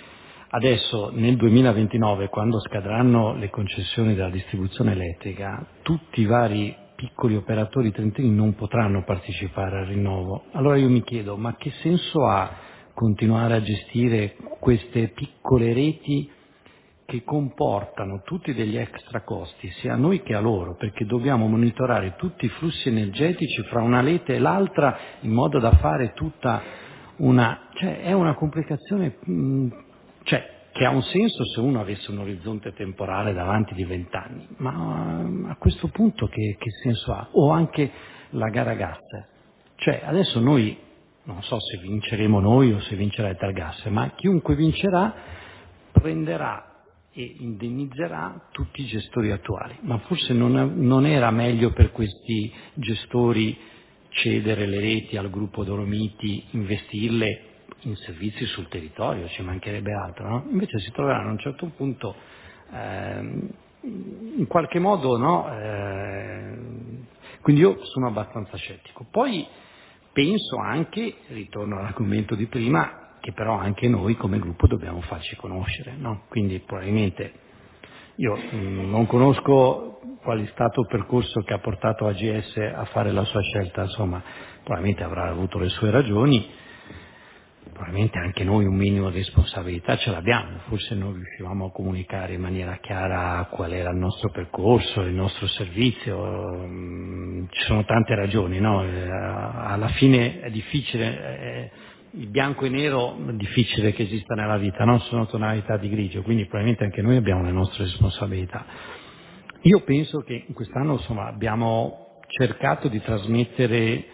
Adesso nel duemilaventinove, quando scadranno le concessioni della distribuzione elettrica, tutti i vari piccoli operatori trentini non potranno partecipare al rinnovo. Allora io mi chiedo, ma che senso ha continuare a gestire queste piccole reti che comportano tutti degli extra costi, sia a noi che a loro, perché dobbiamo monitorare tutti i flussi energetici fra una rete e l'altra in modo da fare tutta una... cioè è una complicazione... Mh, cioè, che ha un senso se uno avesse un orizzonte temporale davanti di vent'anni, ma a questo punto che, che senso ha? O anche la gara gas. Cioè, adesso noi, non so se vinceremo noi o se vincerà il Italgas, ma chiunque vincerà prenderà e indennizzerà tutti i gestori attuali. Ma forse non, non era meglio per questi gestori cedere le reti al gruppo Dolomiti, investirle in servizi sul territorio, ci mancherebbe altro, no? Invece si troveranno a un certo punto ehm, in qualche modo, no? Eh, quindi io sono abbastanza scettico. Poi penso anche, ritorno all'argomento di prima, che però anche noi come gruppo dobbiamo farci conoscere, no? Quindi probabilmente io mh, non conosco qual è stato il percorso che ha portato A G S a fare la sua scelta, insomma, probabilmente avrà avuto le sue ragioni. Probabilmente anche noi un minimo di responsabilità ce l'abbiamo, forse non riuscivamo a comunicare in maniera chiara qual era il nostro percorso, il nostro servizio, ci sono tante ragioni, no? Alla fine è difficile, il bianco e nero è difficile che esista nella vita, no? Sono tonalità di grigio, quindi probabilmente anche noi abbiamo le nostre responsabilità. Io penso che in quest'anno insomma abbiamo cercato di trasmettere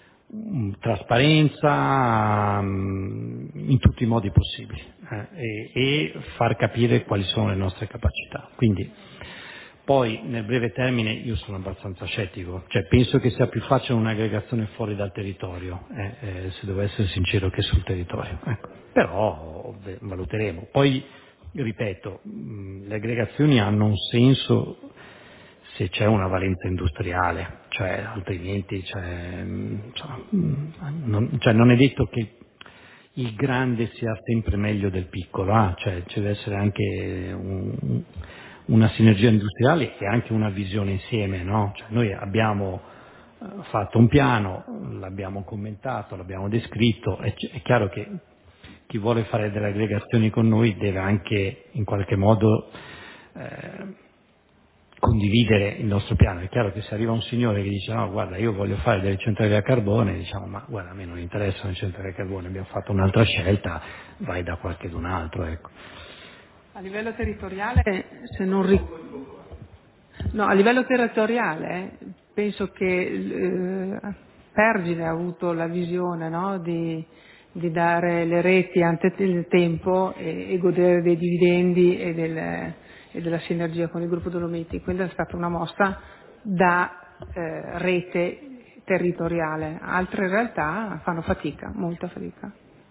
trasparenza in tutti i modi possibili eh, e, e far capire quali sono le nostre capacità. Quindi poi nel breve termine io sono abbastanza scettico, cioè penso che sia più facile un'aggregazione fuori dal territorio, eh, eh, se devo essere sincero, che sul territorio. Ecco. Però beh, valuteremo. Poi ripeto, mh, le aggregazioni hanno un senso se c'è una valenza industriale, cioè altrimenti cioè, insomma, non, cioè, non è detto che il grande sia sempre meglio del piccolo, ah, cioè ci deve essere anche un, una sinergia industriale e anche una visione insieme, no? Cioè, noi abbiamo fatto un piano, l'abbiamo commentato, l'abbiamo descritto, è, è chiaro che chi vuole fare delle aggregazioni con noi deve anche in qualche modo eh, condividere il nostro piano. È chiaro che se arriva un signore che dice no guarda io voglio fare delle centrali a carbone, diciamo ma guarda a me non interessano le centrali a carbone, abbiamo fatto un'altra scelta, vai da qualche d'un altro, ecco. A livello territoriale, se non ric- no, a livello territoriale penso che eh, Pergine ha avuto la visione, no, di, di dare le reti ante il tempo e, e godere dei dividendi e del e della sinergia con il gruppo Dolomiti, quindi è stata una mossa da eh, rete territoriale. Altre realtà fanno fatica, molta fatica.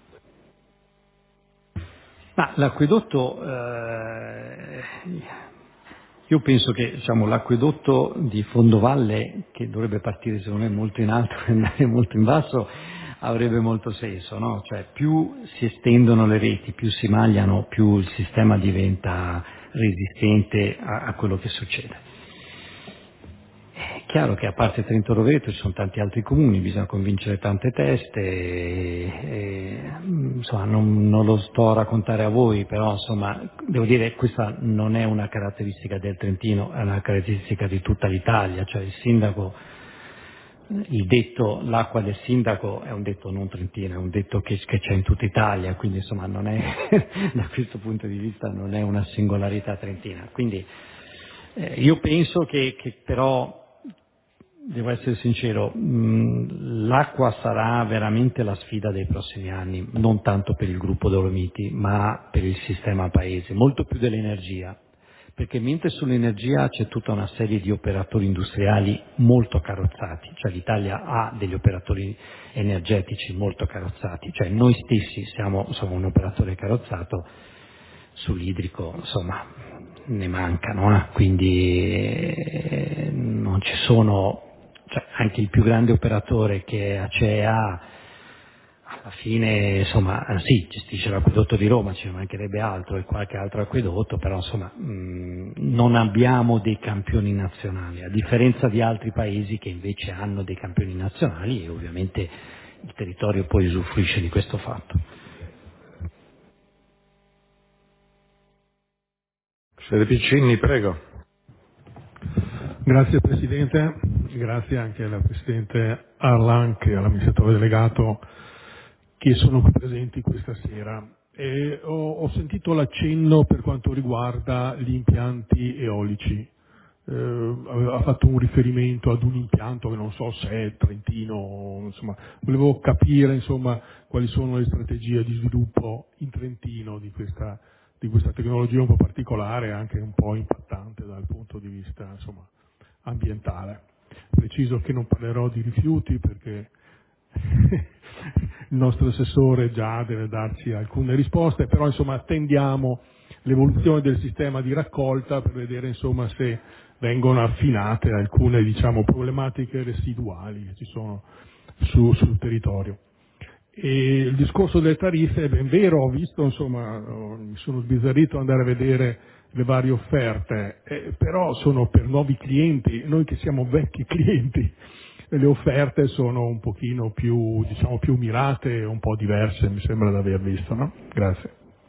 Ma l'acquedotto, eh, io penso che diciamo, l'acquedotto di Fondovalle, che dovrebbe partire secondo me molto in alto e andare molto in basso, avrebbe molto senso, no? Cioè più si estendono le reti, più si magliano, più il sistema diventa resistente a, a quello che succede. È chiaro che a parte Trento Rovereto ci sono tanti altri comuni, bisogna convincere tante teste, e, e, insomma non, non lo sto a raccontare a voi, però insomma devo dire che questa non è una caratteristica del Trentino, è una caratteristica di tutta l'Italia, cioè il sindaco, il detto l'acqua del sindaco è un detto non trentino, è un detto che, che c'è in tutta Italia, quindi insomma non è da questo punto di vista non è una singolarità trentina. Quindi eh, io penso che, che però devo essere sincero, mh, l'acqua sarà veramente la sfida dei prossimi anni, non tanto per il gruppo Dolomiti, ma per il sistema paese, molto più dell'energia, perché mentre sull'energia c'è tutta una serie di operatori industriali molto carrozzati, cioè l'Italia ha degli operatori energetici molto carrozzati, cioè noi stessi siamo, siamo un operatore carrozzato, sull'idrico insomma ne mancano, eh? Quindi eh, non ci sono, cioè, anche il più grande operatore che è Acea alla fine insomma sì gestisce l'acquedotto di Roma, ci mancherebbe altro e qualche altro acquedotto, però insomma mh, non abbiamo dei campioni nazionali, a differenza di altri paesi che invece hanno dei campioni nazionali e ovviamente il territorio poi usufruisce di questo fatto. Signor Piccini, prego. Grazie Presidente, grazie anche alla Presidente Arlan e all'amministratore delegato che sono qui presenti questa sera. E ho, ho sentito l'accenno per quanto riguarda gli impianti eolici. Eh, aveva fatto un riferimento ad un impianto che non so se è trentino, insomma, volevo capire insomma quali sono le strategie di sviluppo in Trentino di questa, di questa tecnologia un po' particolare e anche un po' impattante dal punto di vista insomma ambientale. Preciso che non parlerò di rifiuti perché il nostro assessore già deve darci alcune risposte, però insomma attendiamo l'evoluzione del sistema di raccolta per vedere insomma se vengono affinate alcune diciamo problematiche residuali che ci sono su, sul territorio. E il discorso delle tariffe è ben vero, ho visto insomma, mi sono sbizzarrito ad andare a vedere le varie offerte, eh, però sono per nuovi clienti, noi che siamo vecchi clienti, le offerte sono un pochino più, diciamo, più mirate e un po' diverse, mi sembra di aver visto, no? Grazie.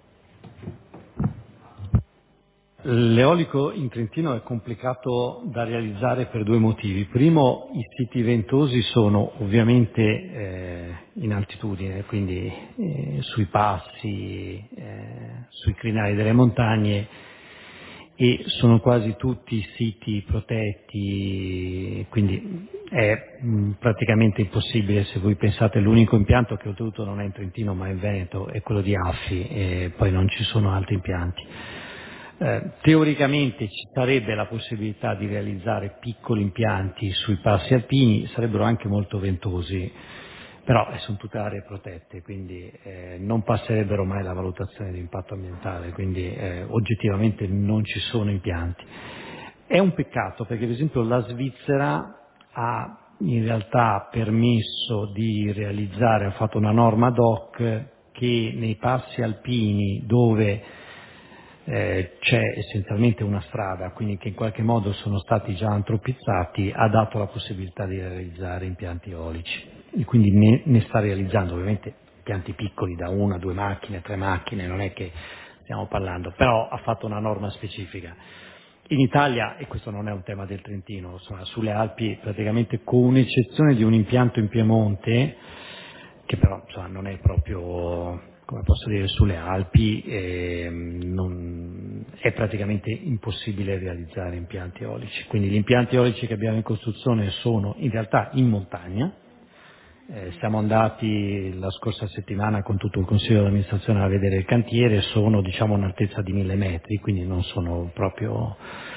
L'eolico in Trentino è complicato da realizzare per due motivi. Primo, i siti ventosi sono ovviamente eh, in altitudine, quindi eh, sui passi, eh, sui crinali delle montagne, e sono quasi tutti siti protetti, quindi è mh, praticamente impossibile. Se voi pensate, l'unico impianto che oltretutto non è in Trentino ma è in Veneto è quello di Affi, e poi non ci sono altri impianti. Eh, teoricamente ci sarebbe la possibilità di realizzare piccoli impianti sui passi alpini, sarebbero anche molto ventosi, però eh, sono tutte aree protette, quindi eh, non passerebbero mai la valutazione di impatto ambientale, quindi eh, oggettivamente non ci sono impianti. È un peccato perché per esempio la Svizzera ha in realtà permesso di realizzare, ha fatto una norma ad hoc che nei passi alpini dove eh, c'è essenzialmente una strada, quindi che in qualche modo sono stati già antropizzati, ha dato la possibilità di realizzare impianti eolici. E quindi ne, ne sta realizzando ovviamente impianti piccoli da una, due macchine, tre macchine, non è che stiamo parlando, però ha fatto una norma specifica. In Italia, e questo non è un tema del Trentino, insomma, sulle Alpi praticamente con eccezione di un impianto in Piemonte, che però insomma, non è proprio, come posso dire, sulle Alpi, eh, non, è praticamente impossibile realizzare impianti eolici. Quindi gli impianti eolici che abbiamo in costruzione sono in realtà in montagna. Eh, siamo andati la scorsa settimana con tutto il Consiglio di amministrazione a vedere il cantiere, sono diciamo un'altezza di mille metri, quindi non sono proprio,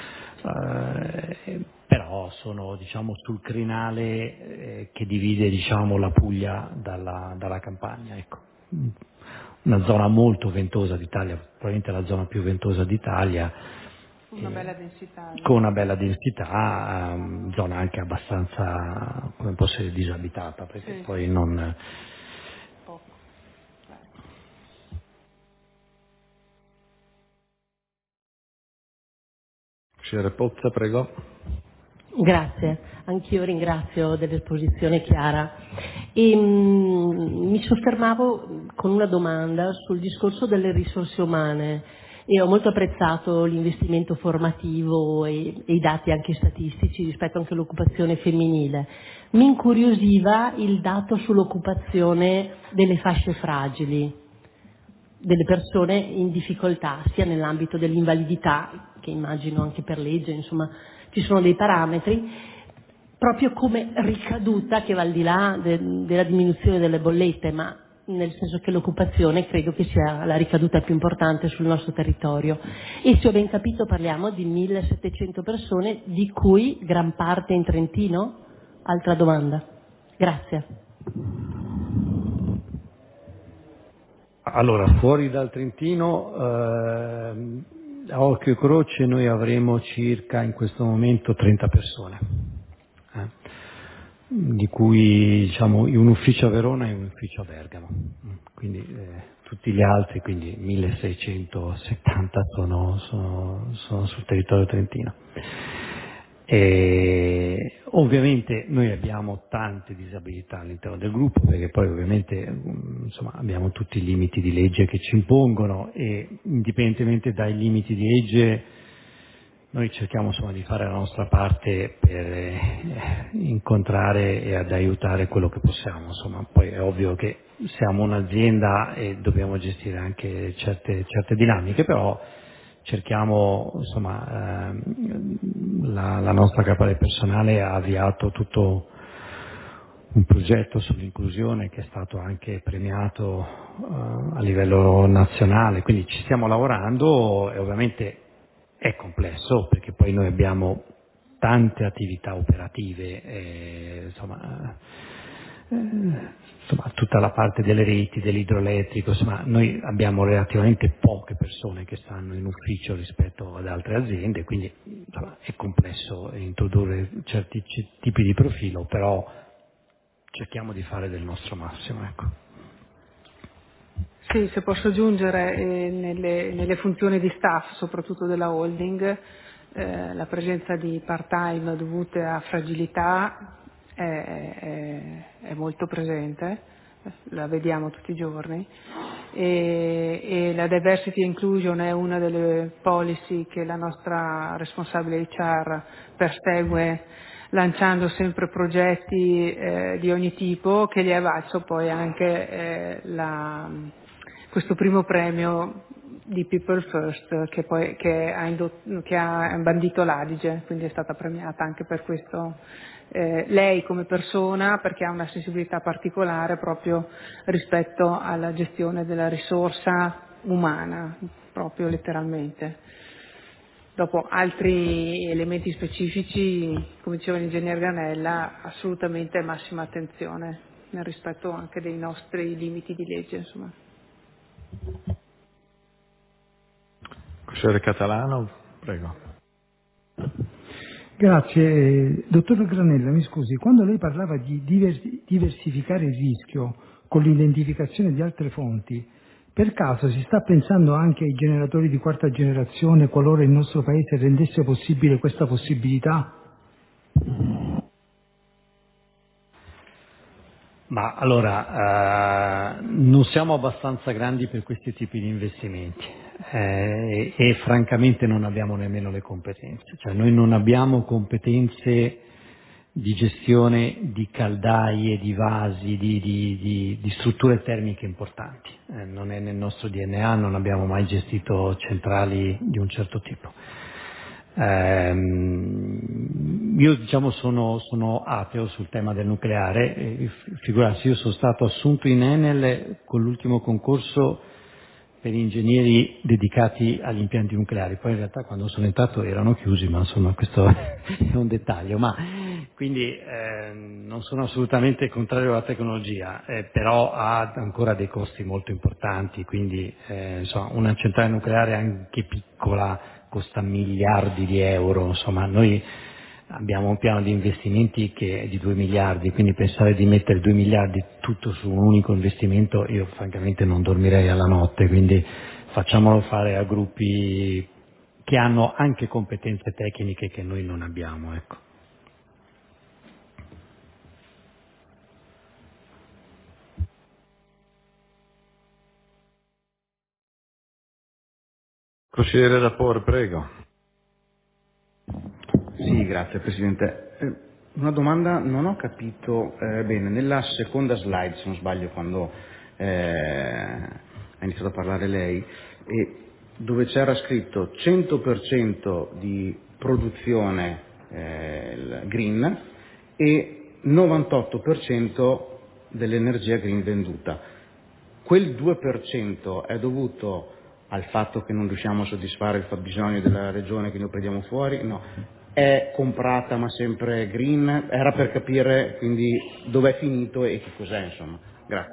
eh, però sono diciamo sul crinale eh, che divide diciamo la Puglia dalla, dalla Campania, ecco. Una zona molto ventosa d'Italia, probabilmente la zona più ventosa d'Italia. Una bella densità. Con una bella densità, um, zona anche abbastanza, come posso dire, disabitata, perché Sì, poi sì. non... Poco. Signor Pozza, prego. Grazie, anch'io ringrazio dell'esposizione chiara e mh, mi soffermavo con una domanda sul discorso delle risorse umane e ho molto apprezzato l'investimento formativo e, e i dati anche statistici rispetto anche all'occupazione femminile. Mi incuriosiva il dato sull'occupazione delle fasce fragili, delle persone in difficoltà, sia nell'ambito dell'invalidità, che immagino anche per legge, insomma, ci sono dei parametri, proprio come ricaduta che va al di là de- della diminuzione delle bollette, ma nel senso che l'occupazione credo che sia la ricaduta più importante sul nostro territorio. E se ho ben capito parliamo di millesettecento persone, di cui gran parte in Trentino? Altra domanda. Grazie. Allora, fuori dal Trentino, eh, a occhio e croce noi avremo circa in questo momento trenta persone, eh, di cui diciamo un ufficio a Verona e un ufficio a Bergamo, quindi eh, tutti gli altri, quindi milleseicentosessanta sono, sono, sono sul territorio trentino. E ovviamente noi abbiamo tante disabilità all'interno del gruppo, perché poi ovviamente insomma, abbiamo tutti i limiti di legge che ci impongono e indipendentemente dai limiti di legge noi cerchiamo insomma, di fare la nostra parte per eh, incontrare e ad aiutare quello che possiamo. Insomma, poi è ovvio che siamo un'azienda e dobbiamo gestire anche certe, certe dinamiche, però cerchiamo, insomma, ehm, la, la nostra capa del personale ha avviato tutto un progetto sull'inclusione che è stato anche premiato eh, a livello nazionale, quindi ci stiamo lavorando e ovviamente è complesso perché poi noi abbiamo tante attività operative, e, insomma, eh, insomma, tutta la parte delle reti, dell'idroelettrico, insomma, noi abbiamo relativamente poche persone che stanno in ufficio rispetto ad altre aziende, quindi insomma, è complesso introdurre certi c- tipi di profilo, però cerchiamo di fare del nostro massimo, ecco. Sì, se posso aggiungere, eh, nelle, nelle funzioni di staff, soprattutto della holding, eh, la presenza di part-time dovute a fragilità è, è, è molto presente, la vediamo tutti i giorni, e, e la diversity inclusion è una delle policy che la nostra responsabile H R persegue, lanciando sempre progetti eh, di ogni tipo, che gli è valso poi anche eh, la, questo primo premio di People First che poi che ha, indotto, che ha bandito l'Adige, quindi è stata premiata anche per questo. Eh, lei come persona, perché ha una sensibilità particolare proprio rispetto alla gestione della risorsa umana, proprio letteralmente. Dopo altri elementi specifici, come diceva l'ingegnere Granella, assolutamente massima attenzione nel rispetto anche dei nostri limiti di legge, insomma. Consigliere Catalano, prego. Grazie. Dottor Granella, mi scusi, quando lei parlava di divers- diversificare il rischio con l'identificazione di altre fonti, per caso si sta pensando anche ai generatori di quarta generazione qualora il nostro Paese rendesse possibile questa possibilità? Ma allora, eh, non siamo abbastanza grandi per questi tipi di investimenti eh, e, e francamente non abbiamo nemmeno le competenze, cioè noi non abbiamo competenze di gestione di caldaie, di vasi, di, di, di, di strutture termiche importanti, eh, non è nel nostro D N A, non abbiamo mai gestito centrali di un certo tipo. Ehm, io diciamo sono, sono ateo sul tema del nucleare, e, figurarsi, io sono stato assunto in Enel con l'ultimo concorso per ingegneri dedicati agli impianti nucleari, poi in realtà quando sono entrato erano chiusi, ma insomma questo è un dettaglio, ma quindi eh, non sono assolutamente contrario alla tecnologia, eh, però ha ancora dei costi molto importanti, quindi eh, insomma una centrale nucleare anche piccola costa miliardi di euro, insomma noi abbiamo un piano di investimenti che è di due miliardi, quindi pensare di mettere due miliardi tutto su un unico investimento, io francamente non dormirei alla notte, quindi facciamolo fare a gruppi che hanno anche competenze tecniche che noi non abbiamo, ecco. Consigliere Rapor, prego. Sì, grazie Presidente. Eh, una domanda, non ho capito eh, bene, nella seconda slide, se non sbaglio, quando eh, ha iniziato a parlare lei, e dove c'era scritto cento per cento di produzione eh, green e novantotto per cento dell'energia green venduta. Quel due per cento è dovuto al fatto che non riusciamo a soddisfare il fabbisogno della regione che noi prendiamo fuori? No. È comprata ma sempre green? Era per capire quindi dov'è finito e che cos'è, insomma. Grazie.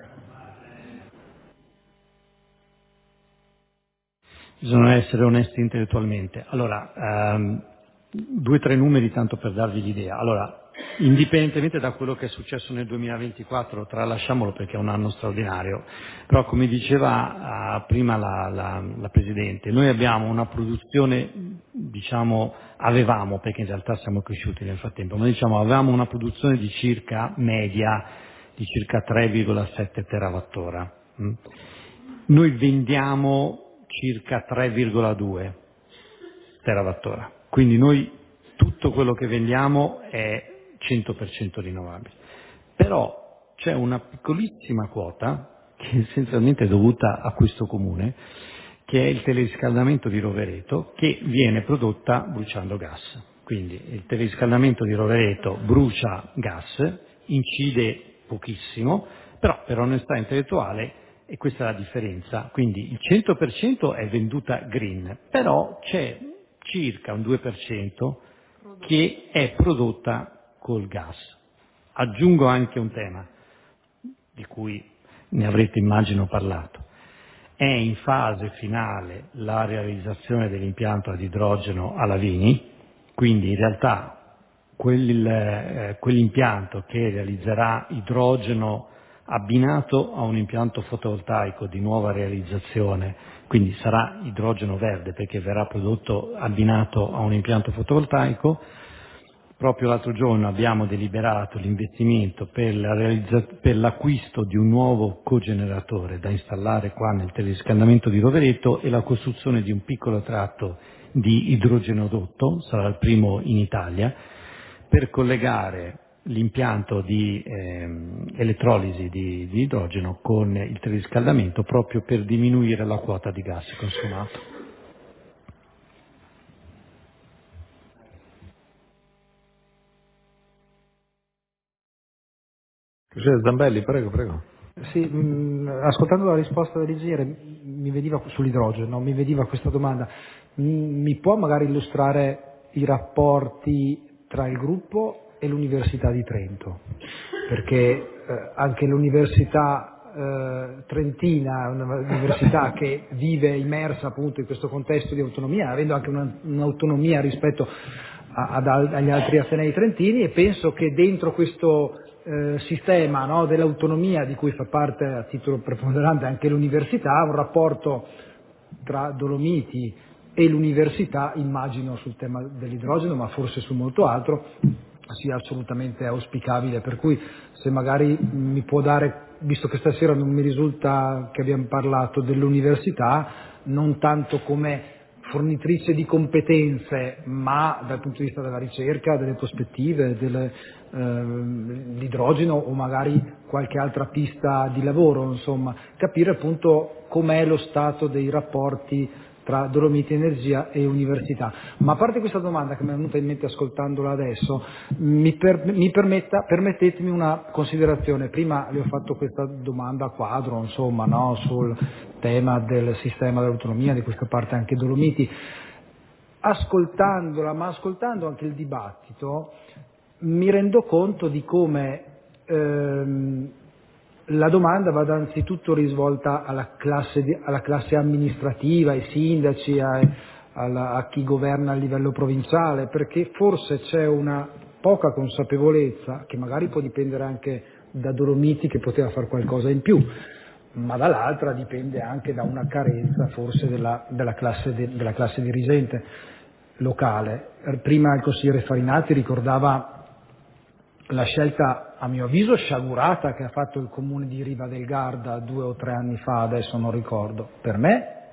Bisogna essere onesti intellettualmente. Allora, ehm, due o tre numeri tanto per darvi l'idea. Allora, indipendentemente da quello che è successo nel duemilaventiquattro, tralasciamolo perché è un anno straordinario, però come diceva uh, prima la, la, la Presidente, noi abbiamo una produzione, diciamo, avevamo, perché in realtà siamo cresciuti nel frattempo, ma diciamo avevamo una produzione di circa media di circa tre virgola sette terawattora. Mm? Noi vendiamo circa tre virgola due terawattora, quindi noi tutto quello che vendiamo è cento per cento rinnovabile. Però c'è una piccolissima quota, che essenzialmente è dovuta a questo comune, che è il teleriscaldamento di Rovereto, che viene prodotta bruciando gas. Quindi il teleriscaldamento di Rovereto brucia gas, incide pochissimo, però per onestà intellettuale, e questa è la differenza, quindi il cento per cento è venduta green, però c'è circa un due per cento che è prodotta col gas. Aggiungo anche un tema di cui ne avrete immagino parlato. È in fase finale la realizzazione dell'impianto ad idrogeno a Lavini, quindi in realtà quel, eh, quell'impianto che realizzerà idrogeno abbinato a un impianto fotovoltaico di nuova realizzazione, quindi sarà idrogeno verde perché verrà prodotto abbinato a un impianto fotovoltaico. Proprio l'altro giorno abbiamo deliberato l'investimento per, la realizza- per l'acquisto di un nuovo cogeneratore da installare qua nel teleriscaldamento di Rovereto e la costruzione di un piccolo tratto di idrogenodotto, sarà il primo in Italia, per collegare l'impianto di ehm, elettrolisi di, di idrogeno con il teleriscaldamento proprio per diminuire la quota di gas consumato. Consigliere Zambelli, prego, prego. Sì, mh, ascoltando la risposta dell'ingegnere mi veniva sull'idrogeno, mi veniva questa domanda. M- mi può magari illustrare i rapporti tra il gruppo e l'Università di Trento? Perché eh, anche l'Università eh, trentina è un'università che vive immersa appunto in questo contesto di autonomia, avendo anche una, un'autonomia rispetto a, ad, agli altri atenei trentini, e penso che dentro questo Eh, sistema, no, dell'autonomia di cui fa parte a titolo preponderante anche l'università, un rapporto tra Dolomiti e l'università, immagino sul tema dell'idrogeno, ma forse su molto altro, sia assolutamente auspicabile. Per cui se magari mi può dare, visto che stasera non mi risulta che abbiamo parlato dell'università, non tanto come fornitrice di competenze, ma dal punto di vista della ricerca, delle prospettive, dell'idrogeno o magari qualche altra pista di lavoro, insomma, capire appunto com'è lo stato dei rapporti tra Dolomiti Energia e Università. Ma a parte questa domanda che mi è venuta in mente ascoltandola adesso, mi, per, mi permetta, permettetemi una considerazione. Prima le ho fatto questa domanda a quadro, insomma, no, sul tema del sistema dell'autonomia, di questa parte anche Dolomiti. Ascoltandola, ma ascoltando anche il dibattito, mi rendo conto di come ehm, la domanda vada anzitutto risvolta alla classe, di, alla classe amministrativa, ai sindaci, a, alla, a chi governa a livello provinciale, perché forse c'è una poca consapevolezza, che magari può dipendere anche da Dolomiti che poteva fare qualcosa in più, ma dall'altra dipende anche da una carenza forse della, della, classe, de, della classe dirigente locale. Prima il consigliere Farinati ricordava la scelta, a mio avviso, sciagurata che ha fatto il comune di Riva del Garda due o tre anni fa, adesso non ricordo. Per me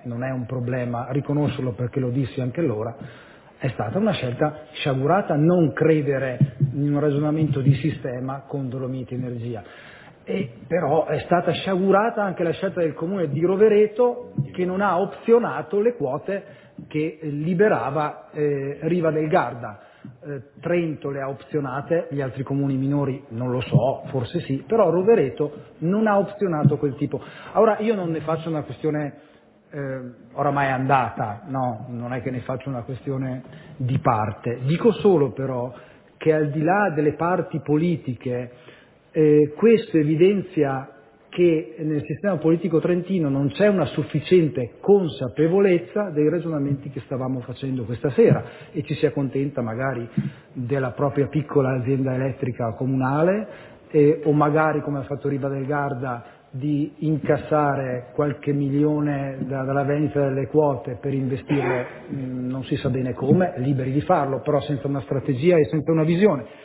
non è un problema riconoscerlo perché lo dissi anche allora, è stata una scelta sciagurata non credere in un ragionamento di sistema con Dolomiti Energia. E però è stata sciagurata anche la scelta del comune di Rovereto, che non ha opzionato le quote che liberava eh, Riva del Garda. Eh, Trento le ha opzionate, gli altri comuni minori non lo so, forse sì, però Rovereto non ha opzionato quel tipo. Ora io non ne faccio una questione eh, oramai andata, no, non è che ne faccio una questione di parte, dico solo però che al di là delle parti politiche eh, questo evidenzia che nel sistema politico trentino non c'è una sufficiente consapevolezza dei ragionamenti che stavamo facendo questa sera e ci si accontenta magari della propria piccola azienda elettrica comunale eh, o magari, come ha fatto Riva del Garda, di incassare qualche milione da, dalla vendita delle quote per investirle mh, non si sa bene come, liberi di farlo, però senza una strategia e senza una visione.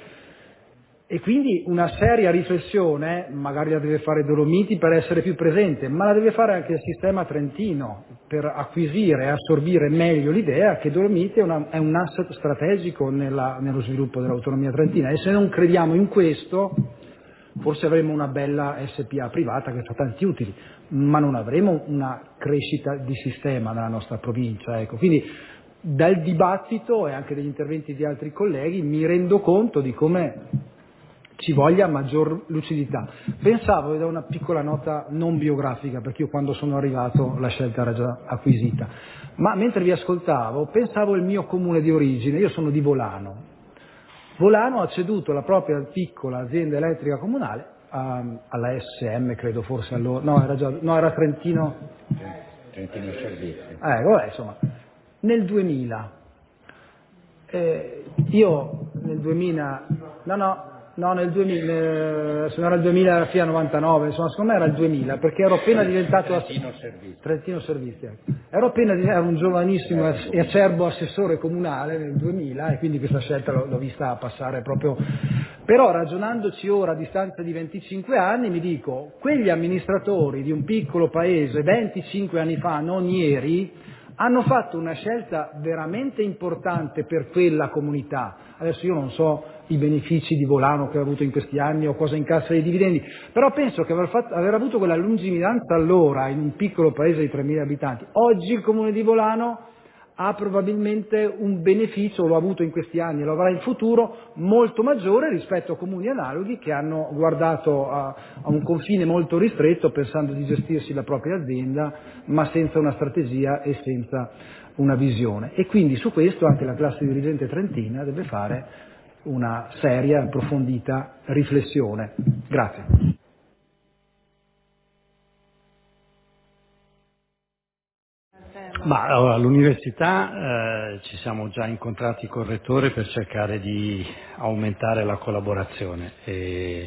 E quindi una seria riflessione, magari la deve fare Dolomiti per essere più presente, ma la deve fare anche il sistema trentino per acquisire e assorbire meglio l'idea che Dolomiti è, una, è un asset strategico nella, nello sviluppo dell'autonomia trentina, e se non crediamo in questo forse avremo una bella S P A privata che fa tanti utili, ma non avremo una crescita di sistema nella nostra provincia. Ecco. Quindi dal dibattito e anche dagli interventi di altri colleghi mi rendo conto di come ci voglia maggior lucidità. Pensavo, da una piccola nota non biografica, perché io quando sono arrivato la scelta era già acquisita, ma mentre vi ascoltavo pensavo al mio comune di origine, io sono di Volano. Volano ha ceduto la propria piccola azienda elettrica comunale a, alla S M, credo forse allora, no era, già, no, era Trentino, Trentino Servizi. Eh, vabbè, insomma, nel duemila. Eh, io nel duemila, no no, no nel duemila, se non era il duemila era fino al novantanove, insomma secondo me era il duemila, perché ero appena diventato Trentino Servizi. Trentino Servizi, ecco. Ero appena ero un giovanissimo e acerbo assessore comunale nel duemila e quindi questa scelta l'ho, l'ho vista passare proprio. Però ragionandoci ora a distanza di venticinque anni mi dico, quegli amministratori di un piccolo paese venticinque anni fa, non ieri, hanno fatto una scelta veramente importante per quella comunità. Adesso io non so i benefici di Volano che ha avuto in questi anni o cosa incassa dei dividendi, però penso che aver, fatto, aver avuto quella lungimiranza allora in un piccolo paese di tremila abitanti, oggi il comune di Volano ha probabilmente un beneficio, lo ha avuto in questi anni e lo avrà in futuro, molto maggiore rispetto a comuni analoghi che hanno guardato a, a un confine molto ristretto pensando di gestirsi la propria azienda ma senza una strategia e senza una visione. E quindi su questo anche la classe dirigente trentina deve fare una seria e approfondita riflessione. Grazie. Ma allora, all'università eh, ci siamo già incontrati col rettore per cercare di aumentare la collaborazione. E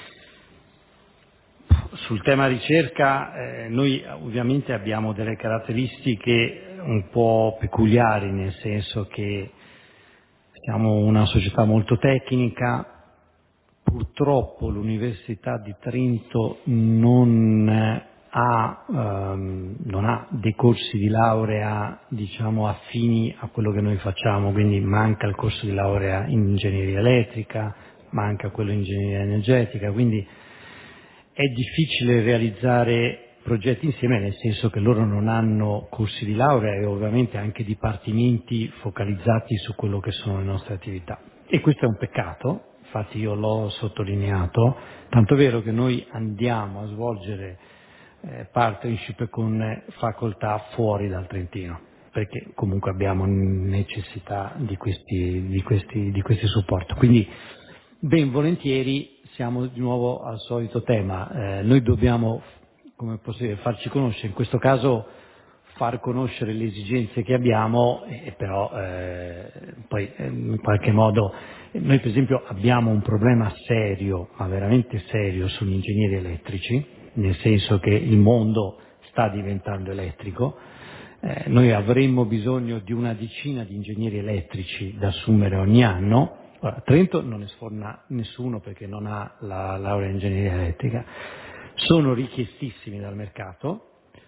sul tema ricerca eh, noi ovviamente abbiamo delle caratteristiche un po' peculiari, nel senso che siamo una società molto tecnica. Purtroppo l'Università di Trento non ha, um, non ha dei corsi di laurea, diciamo, affini a quello che noi facciamo, quindi manca il corso di laurea in ingegneria elettrica, manca quello in ingegneria energetica, quindi è difficile realizzare progetti insieme, nel senso che loro non hanno corsi di laurea e ovviamente anche dipartimenti focalizzati su quello che sono le nostre attività. E questo è un peccato, infatti io l'ho sottolineato, tanto è vero che noi andiamo a svolgere eh, partnership con facoltà fuori dal Trentino, perché comunque abbiamo necessità di questi, di questi, di questi supporti. Quindi ben volentieri siamo di nuovo al solito tema, eh, noi dobbiamo, come posso dire, farci conoscere, in questo caso far conoscere le esigenze che abbiamo, e però eh, poi eh, in qualche modo noi per esempio abbiamo un problema serio, ma veramente serio, sugli ingegneri elettrici, nel senso che il mondo sta diventando elettrico, eh, noi avremmo bisogno di una decina di ingegneri elettrici da assumere ogni anno. Ora, Trento non ne sforna nessuno perché non ha la laurea in ingegneria elettrica, sono richiestissimi dal mercato.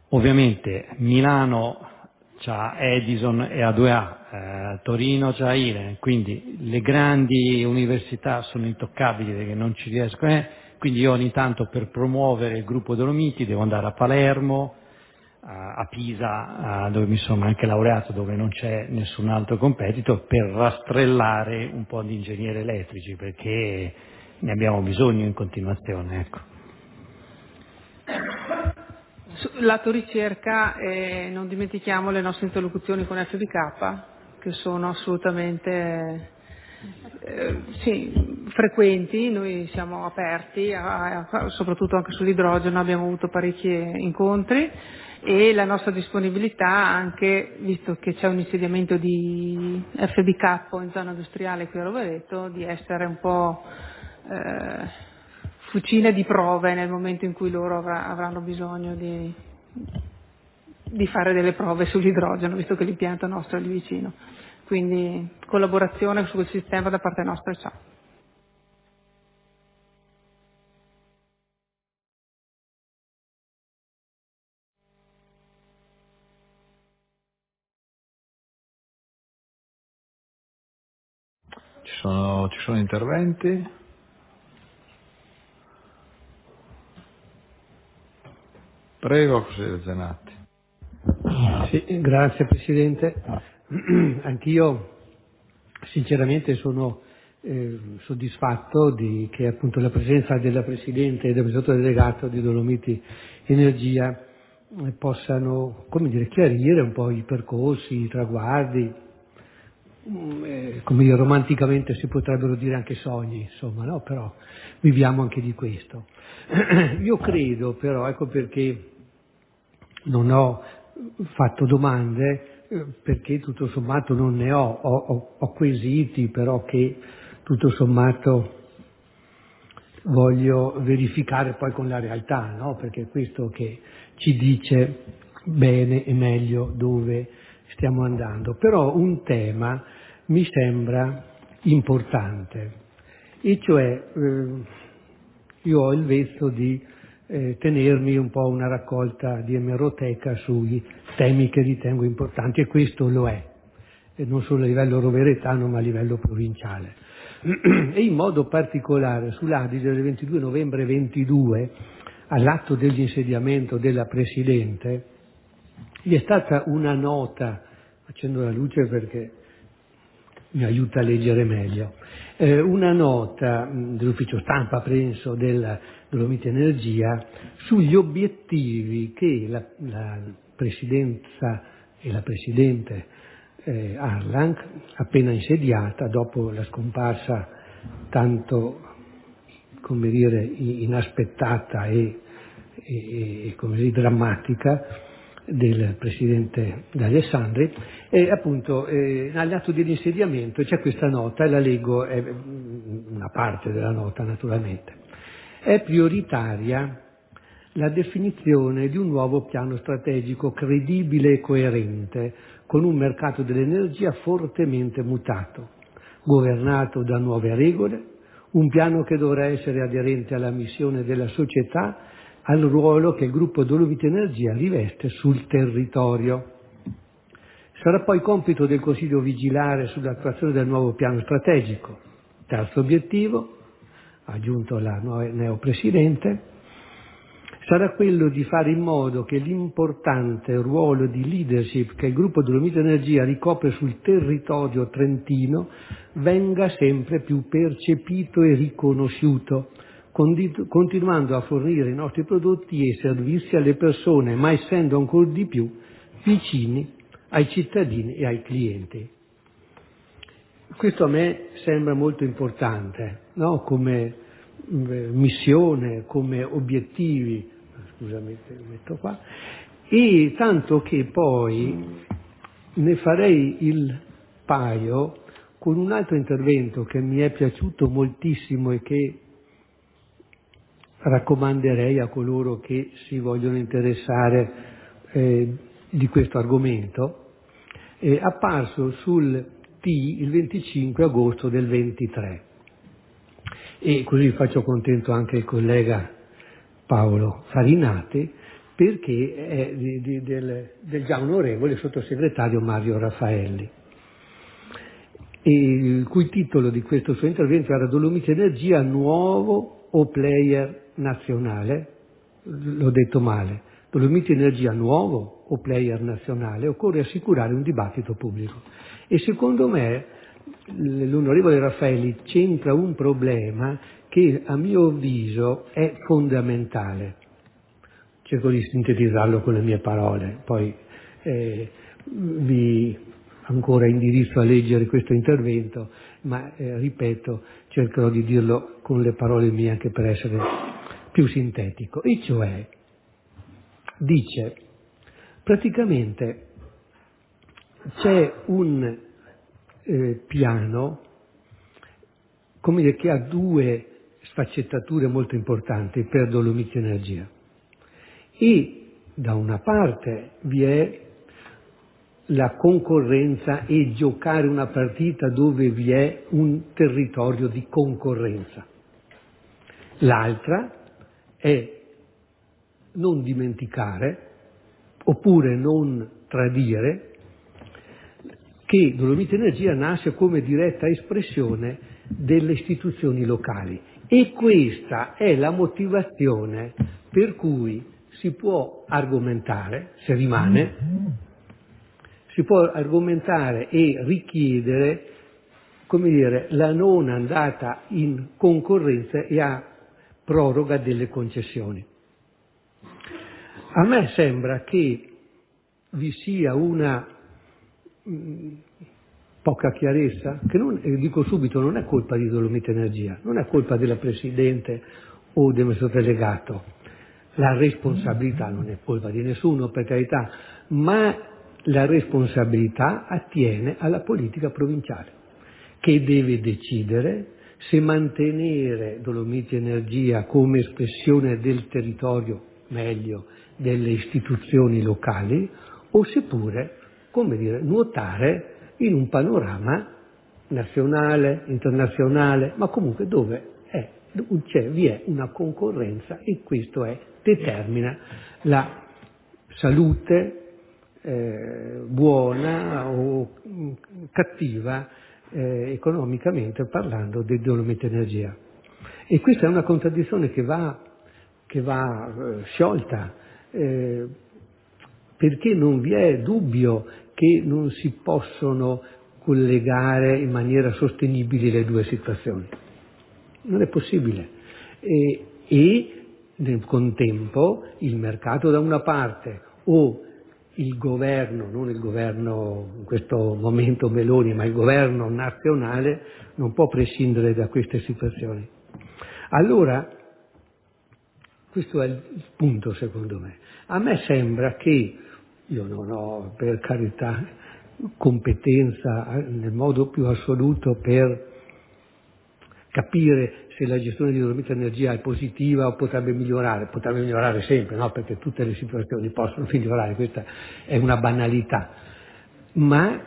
Ovviamente Milano c'ha Edison e A due A, eh, Torino c'ha Iren, quindi le grandi università sono intoccabili perché non ci riescono, eh. Quindi io ogni tanto per promuovere il gruppo Dolomiti devo andare a Palermo, a, a Pisa, a, dove mi sono anche laureato, dove non c'è nessun altro competitor, per rastrellare un po' di ingegneri elettrici, perché ne abbiamo bisogno in continuazione, ecco. Lato ricerca, eh, non dimentichiamo le nostre interlocuzioni con F B K, che sono assolutamente eh, sì, frequenti. Noi siamo aperti, a, a, soprattutto anche sull'idrogeno abbiamo avuto parecchi incontri, e la nostra disponibilità, anche visto che c'è un insediamento di F B K in zona industriale qui a Rovereto, di essere un po' eh, fucina di prove nel momento in cui loro avrà, avranno bisogno di, di fare delle prove sull'idrogeno, visto che l'impianto nostro è lì vicino. Quindi collaborazione su quel sistema da parte nostra c'è. Ci sono, ci sono interventi? Prego, consigliere Zanatti. Sì, grazie Presidente. Anch'io sinceramente sono eh, soddisfatto di che appunto la presenza della Presidente e del Presidente delegato di Dolomiti Energia eh, possano, come dire, chiarire un po' i percorsi, i traguardi, mm, eh, come dire, romanticamente si potrebbero dire anche sogni, insomma, no? Però viviamo anche di questo. Io credo però, ecco perché non ho fatto domande, eh, perché tutto sommato non ne ho, ho, ho, ho quesiti però che tutto sommato voglio verificare poi con la realtà, no? Perché è questo che ci dice bene e meglio dove stiamo andando. Però un tema mi sembra importante, e cioè eh, io ho il vezzo di Eh, tenermi un po' una raccolta di emeroteca sui temi che ritengo importanti, e questo lo è, e non solo a livello roveretano ma a livello provinciale. E in modo particolare sull'Adige del ventidue novembre ventidue, all'atto dell'insediamento della Presidente, vi è stata una nota, accendo la luce perché mi aiuta a leggere meglio, eh, una nota mh, dell'ufficio stampa, penso, della Dolomiti Energia, sugli obiettivi che la, la Presidenza e la Presidente eh, Arlang, appena insediata, dopo la scomparsa tanto, come dire, inaspettata e, e, e come dire, drammatica del Presidente D'Alessandri, e appunto eh, all'atto dell'insediamento c'è questa nota, e la leggo, è una parte della nota naturalmente. È prioritaria la definizione di un nuovo piano strategico credibile e coerente, con un mercato dell'energia fortemente mutato, governato da nuove regole, un piano che dovrà essere aderente alla missione della società, al ruolo che il gruppo Dolomiti Energia riveste sul territorio. Sarà poi compito del Consiglio vigilare sull'attuazione del nuovo piano strategico. Terzo obiettivo, ha aggiunto la neopresidente, sarà quello di fare in modo che l'importante ruolo di leadership che il gruppo Dolomiti Energia ricopre sul territorio trentino venga sempre più percepito e riconosciuto, continuando a fornire i nostri prodotti e servizi alle persone, ma essendo ancora di più vicini ai cittadini e ai clienti. Questo a me sembra molto importante, no? Come missione, come obiettivi, scusami, lo metto qua, e tanto che poi ne farei il paio con un altro intervento che mi è piaciuto moltissimo e che raccomanderei a coloro che si vogliono interessare eh, di questo argomento, è apparso sul T il venticinque agosto del ventitré, e così faccio contento anche il collega Paolo Farinati, perché è di, di, del, del già onorevole sottosegretario Mario Raffaelli, e il cui titolo di questo suo intervento era Dolomiti Energia, nuovo o player nazionale? L'ho detto male. Dolomiti Energia, nuovo o player nazionale? Occorre assicurare un dibattito pubblico. E secondo me l'onorevole Raffaelli c'entra un problema che a mio avviso è fondamentale. Cerco di sintetizzarlo con le mie parole, poi eh, vi ancora indirizzo a leggere questo intervento, ma eh, ripeto, cercherò di dirlo con le parole mie anche per essere più sintetico. E cioè, dice, praticamente c'è un eh, piano, come dire, che ha due sfaccettature molto importanti per Dolomiti Energia. E da una parte vi è la concorrenza e giocare una partita dove vi è un territorio di concorrenza. L'altra è non dimenticare, oppure non tradire, che Dolomiti Energia nasce come diretta espressione delle istituzioni locali. E questa è la motivazione per cui si può argomentare, se rimane, si può argomentare e richiedere, come dire, la non andata in concorrenza e a proroga delle concessioni. A me sembra che vi sia una mh, poca chiarezza, che non, e dico subito, non è colpa di Dolomiti Energia, non è colpa della Presidente o del sottodelegato. La responsabilità non è colpa di nessuno, per carità, ma la responsabilità attiene alla politica provinciale, che deve decidere se mantenere Dolomiti Energia come espressione del territorio, meglio, delle istituzioni locali, o seppure, come dire, nuotare in un panorama nazionale, internazionale, ma comunque dove è, c'è, vi è una concorrenza, e questo è, determina la salute eh, buona o cattiva eh, economicamente parlando di Dolomiti Energia. E questa è una contraddizione che va, che va eh, sciolta, eh, perché non vi è dubbio che non si possono collegare in maniera sostenibile le due situazioni. Non è possibile. E, e nel contempo il mercato da una parte o il governo, non il governo in questo momento Meloni, ma il governo nazionale non può prescindere da queste situazioni. Allora, questo è il punto secondo me. A me sembra che, io non ho per carità competenza nel modo più assoluto per capire se la gestione di Dolomiti Energia è positiva o potrebbe migliorare, potrebbe migliorare sempre, no? Perché tutte le situazioni possono migliorare, questa è una banalità, ma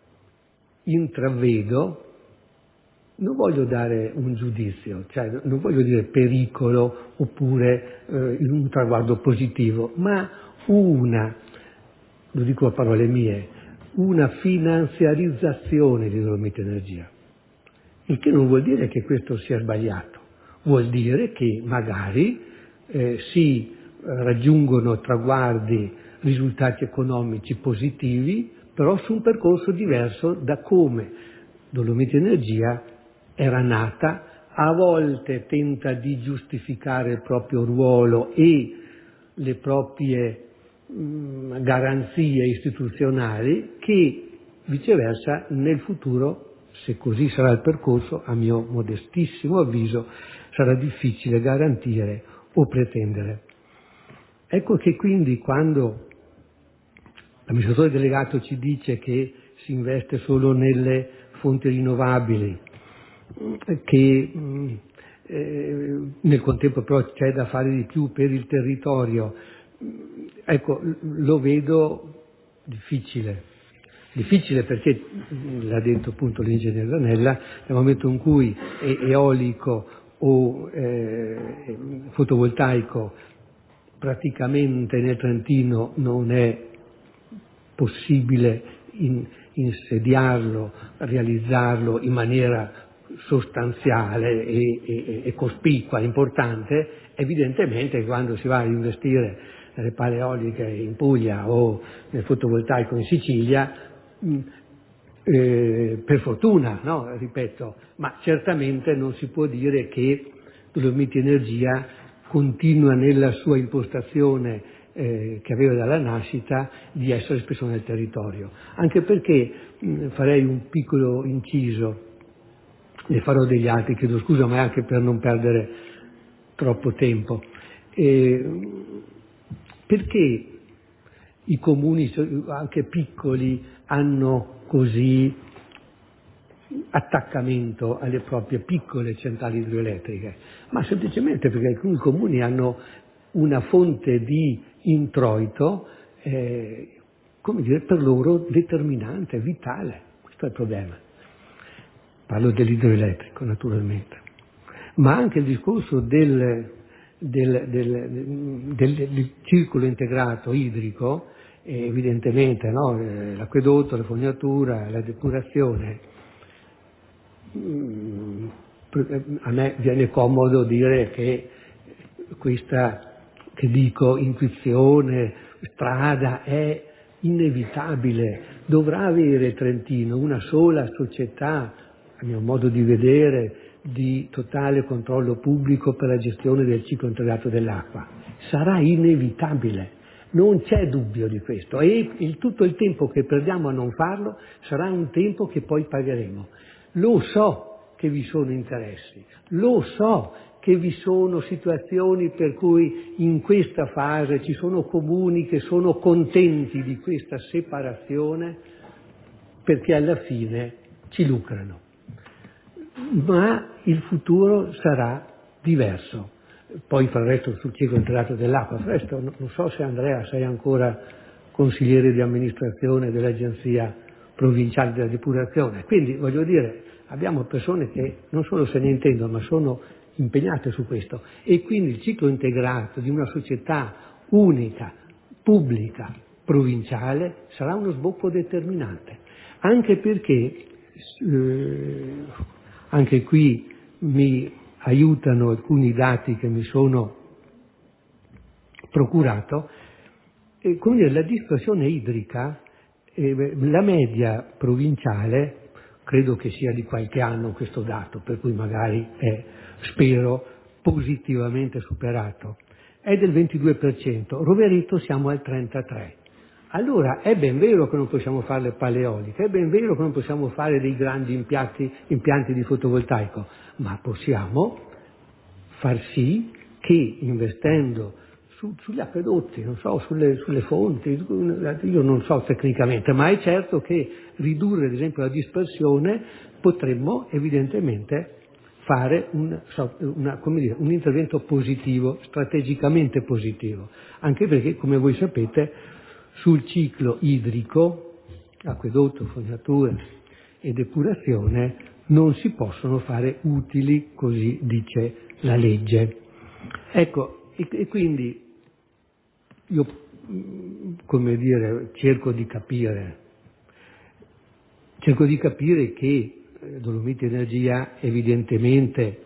intravedo, non voglio dare un giudizio, cioè non voglio dire pericolo oppure eh, un traguardo positivo, ma una, lo dico a parole mie, una finanziarizzazione di Dolomiti Energia. Il che non vuol dire che questo sia sbagliato, vuol dire che magari eh, si raggiungono traguardi, risultati economici positivi, però su un percorso diverso da come Dolomiti Energia era nata, a volte tenta di giustificare il proprio ruolo e le proprie mh, garanzie istituzionali, che viceversa nel futuro, se così sarà il percorso, a mio modestissimo avviso, sarà difficile garantire o pretendere. Ecco che quindi quando l'amministratore delegato ci dice che si investe solo nelle fonti rinnovabili, che eh, nel contempo però c'è da fare di più per il territorio, ecco, lo vedo difficile. Difficile perché, l'ha detto appunto l'ingegnere Ranella, nel momento in cui è eolico o eh, fotovoltaico praticamente nel Trentino non è possibile in, insediarlo, realizzarlo in maniera sostanziale e, e, e cospicua, importante, evidentemente quando si va a investire nelle pale eoliche in Puglia o nel fotovoltaico in Sicilia, mh, eh, per fortuna, no? Ripeto, ma certamente non si può dire che Dolomiti Energia continua nella sua impostazione eh, che aveva dalla nascita di essere espressione del territorio, anche perché mh, farei un piccolo inciso, ne farò degli altri, chiedo scusa, ma anche per non perdere troppo tempo. Eh, perché i comuni, anche piccoli, hanno così attaccamento alle proprie piccole centrali idroelettriche? Ma semplicemente perché alcuni comuni hanno una fonte di introito, eh, come dire, per loro determinante, vitale. Questo è il problema. Parlo dell'idroelettrico, naturalmente. Ma anche il discorso del, del, del, del, del circolo integrato idrico, eh, evidentemente, no? L'acquedotto, la fognatura, la depurazione. A me viene comodo dire che questa, che dico, intuizione, strada è inevitabile, dovrà avere Trentino una sola società, a mio modo di vedere, di totale controllo pubblico per la gestione del ciclo integrato dell'acqua. Sarà inevitabile, non c'è dubbio di questo, e il, tutto il tempo che perdiamo a non farlo sarà un tempo che poi pagheremo. Lo so che vi sono interessi, lo so che vi sono situazioni per cui in questa fase ci sono comuni che sono contenti di questa separazione perché alla fine ci lucrano. Ma il futuro sarà diverso. Poi per il resto sul ciclo integrato dell'acqua, per il resto non so se Andrea sei ancora consigliere di amministrazione dell'Agenzia Provinciale della Depurazione, quindi voglio dire abbiamo persone che non solo se ne intendono ma sono impegnate su questo, e quindi il ciclo integrato di una società unica, pubblica, provinciale sarà uno sbocco determinante, anche perché eh, anche qui mi aiutano alcuni dati che mi sono procurato, e come dire, la dispersione idrica, eh, la media provinciale, credo che sia di qualche anno questo dato, per cui magari è, spero, positivamente superato, è del ventidue per cento, Rovereto siamo al trentatré per cento. Allora è ben vero che non possiamo fare le pale eoliche, è ben vero che non possiamo fare dei grandi impianti, impianti di fotovoltaico, ma possiamo far sì che investendo su, sugli acquedotti, non so, sulle, sulle fonti, io non so tecnicamente, ma è certo che ridurre ad esempio la dispersione potremmo evidentemente fare un, una, come dire, un intervento positivo, strategicamente positivo, anche perché come voi sapete sul ciclo idrico, acquedotto, fognatura e depurazione, non si possono fare utili, così dice la legge. Ecco, e, e quindi io, come dire, cerco di capire, cerco di capire che Dolomiti Energia evidentemente,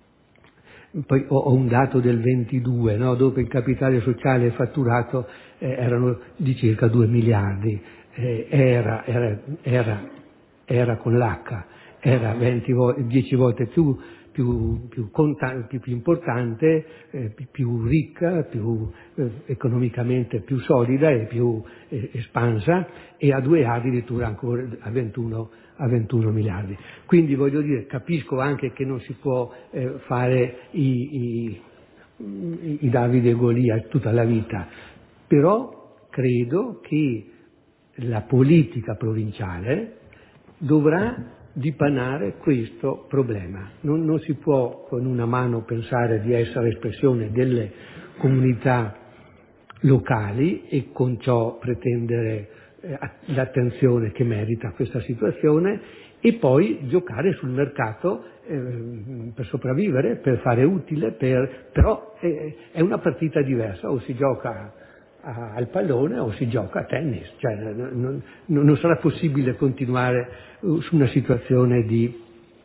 poi ho, ho un dato del ventidue, no? Dove il capitale sociale fatturato eh, erano di circa due miliardi, eh, era, era, era, era con l'H, era venti vo- dieci volte più, più, più, conta- più, più importante, eh, più, più ricca, più eh, economicamente più solida e più eh, espansa, e a due anni addirittura ancora a ventuno, a ventuno miliardi. Quindi voglio dire, capisco anche che non si può eh, fare i, i, i Davide e Golia tutta la vita, però credo che la politica provinciale dovrà dipanare questo problema. Non, non si può con una mano pensare di essere espressione delle comunità locali e con ciò pretendere eh, l'attenzione che merita questa situazione e poi giocare sul mercato eh, per sopravvivere, per fare utile, per... però eh, è una partita diversa, o si gioca a, al pallone o si gioca a tennis, cioè non, non, non sarà possibile continuare su una situazione di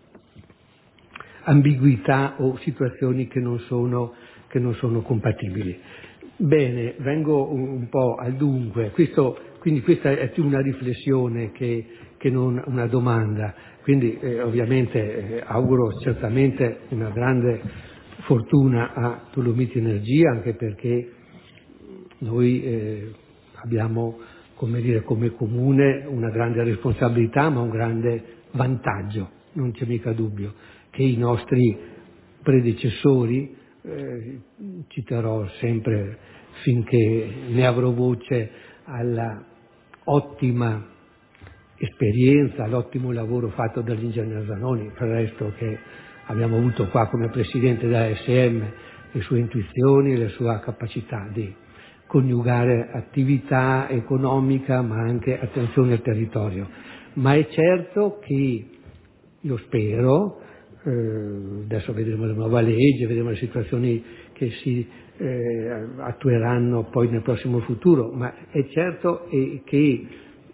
ambiguità o situazioni che non sono, che non sono compatibili. Bene, vengo un, un po' al dunque. Questo, quindi questa è più una riflessione che, che non una domanda. Quindi eh, ovviamente eh, auguro certamente una grande fortuna a Dolomiti Energia, anche perché noi eh, abbiamo, come dire, come comune una grande responsabilità ma un grande vantaggio, non c'è mica dubbio, che i nostri predecessori, eh, citerò sempre finché ne avrò voce, alla ottima esperienza, all'ottimo lavoro fatto dall'ingegner Zanoni, per il resto che abbiamo avuto qua come presidente della S M, le sue intuizioni e la sua capacità di coniugare attività economica ma anche attenzione al territorio. Ma è certo che, io spero, eh, adesso vedremo la nuova legge, vedremo le situazioni che si eh, attueranno poi nel prossimo futuro, ma è certo eh, che,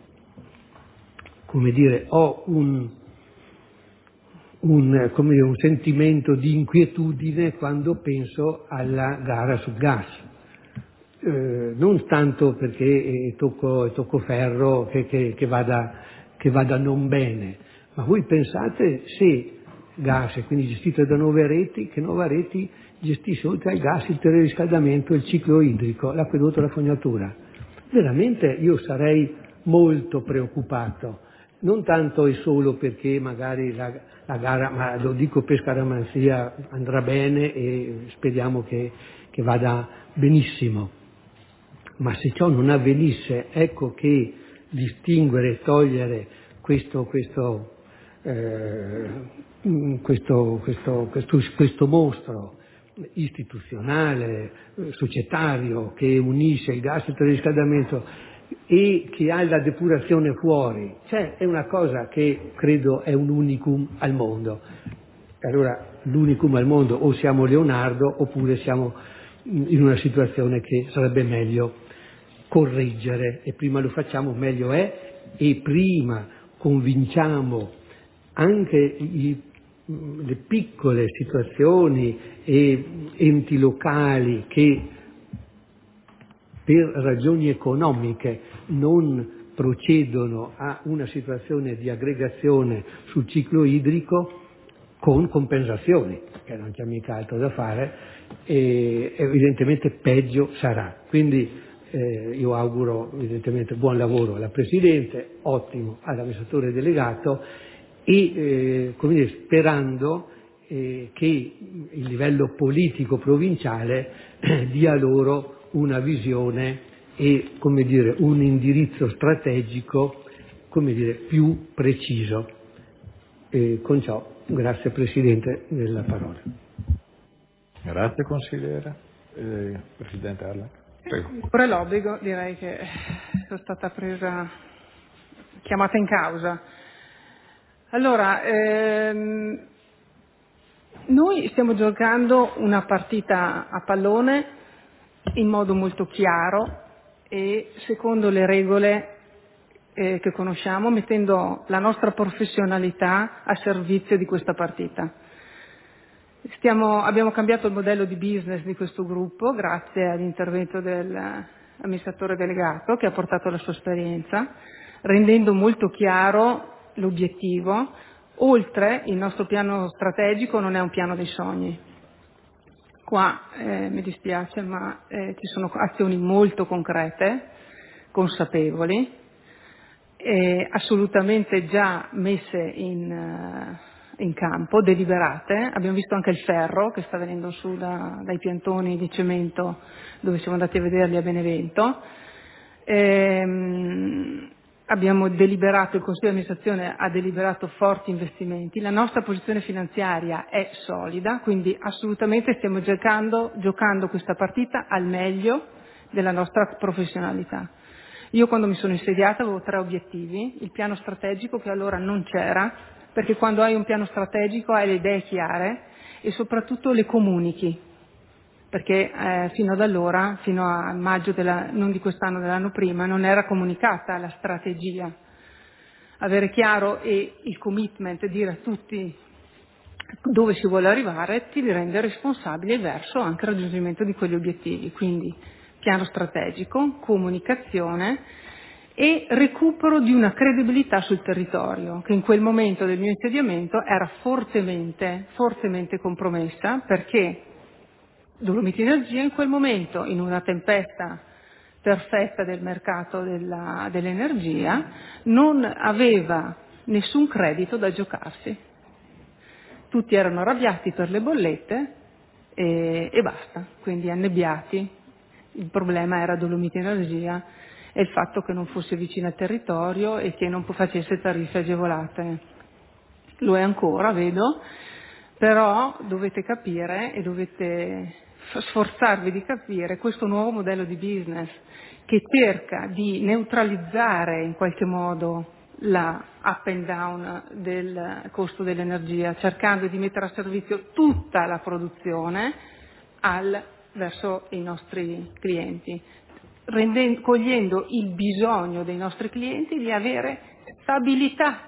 come dire, ho un, un, come dire, un sentimento di inquietudine quando penso alla gara sul gas. Eh, non tanto perché eh, tocco, tocco ferro che, che, che, vada, che vada non bene, ma voi pensate se gas è quindi gestito da nuove reti, che nuove reti gestisce oltre al gas il teleriscaldamento, il ciclo idrico, l'acquedotto e la fognatura. Veramente io sarei molto preoccupato, non tanto e solo perché magari la, la gara, ma lo dico per scaramanzia, andrà bene e speriamo che, che vada benissimo. Ma se ciò non avvenisse, ecco che distinguere, togliere questo, questo, eh, questo, questo, questo, questo mostro istituzionale, societario, che unisce il gas e il teleriscaldamento e che ha la depurazione fuori, cioè è una cosa che credo è un unicum al mondo. Allora l'unicum al mondo o siamo Leonardo oppure siamo in una situazione che sarebbe meglio correggere, e prima lo facciamo meglio è, e prima convinciamo anche i, le piccole situazioni e enti locali che per ragioni economiche non procedono a una situazione di aggregazione sul ciclo idrico con compensazioni, che non c'è mica altro da fare, e evidentemente peggio sarà. Quindi eh, io auguro evidentemente buon lavoro alla Presidente, ottimo all'amministratore delegato e eh, come dire, sperando eh, che il livello politico provinciale eh, dia loro una visione e, come dire, un indirizzo strategico, come dire, più preciso. E con ciò, grazie Presidente della parola. Grazie consigliere. Eh, Presidente Arla. Prego. Ora l'obbligo, direi che sono stata presa, chiamata in causa. Allora, ehm, noi stiamo giocando una partita a pallone in modo molto chiaro e secondo le regole eh, che conosciamo, mettendo la nostra professionalità a servizio di questa partita. Stiamo, abbiamo cambiato il modello di business di questo gruppo grazie all'intervento dell'amministratore delegato che ha portato la sua esperienza, rendendo molto chiaro l'obiettivo. Oltre, il nostro piano strategico non è un piano dei sogni. Qua eh, mi dispiace, ma eh, ci sono azioni molto concrete, consapevoli, eh, assolutamente già messe in, uh, in campo, deliberate. Abbiamo visto anche il ferro che sta venendo su da, dai piantoni di cemento dove siamo andati a vederli a Benevento. Ehm, abbiamo deliberato, il Consiglio di amministrazione ha deliberato forti investimenti, la nostra posizione finanziaria è solida, quindi assolutamente stiamo giocando, giocando questa partita al meglio della nostra professionalità. Io quando mi sono insediata avevo tre obiettivi, il piano strategico che allora non c'era, perché quando hai un piano strategico hai le idee chiare e soprattutto le comunichi, perché eh, fino ad allora, fino a maggio della, non di quest'anno, dell'anno prima, non era comunicata la strategia. Avere chiaro e il commitment, dire a tutti dove si vuole arrivare, ti rende responsabile verso anche il raggiungimento di quegli obiettivi. Quindi piano strategico, comunicazione e recupero di una credibilità sul territorio, che in quel momento del mio insediamento era fortemente, fortemente compromessa, perché Dolomiti Energia in quel momento, in una tempesta perfetta del mercato della, dell'energia, non aveva nessun credito da giocarsi. Tutti erano arrabbiati per le bollette e, e basta, quindi annebbiati. Il problema era Dolomiti Energia e il fatto che non fosse vicino al territorio e che non facesse tariffe agevolate. Lo è ancora, vedo, però dovete capire e dovete sforzarvi di capire questo nuovo modello di business che cerca di neutralizzare in qualche modo la up and down del costo dell'energia, cercando di mettere a servizio tutta la produzione al, verso i nostri clienti, rendendo, cogliendo il bisogno dei nostri clienti di avere stabilità.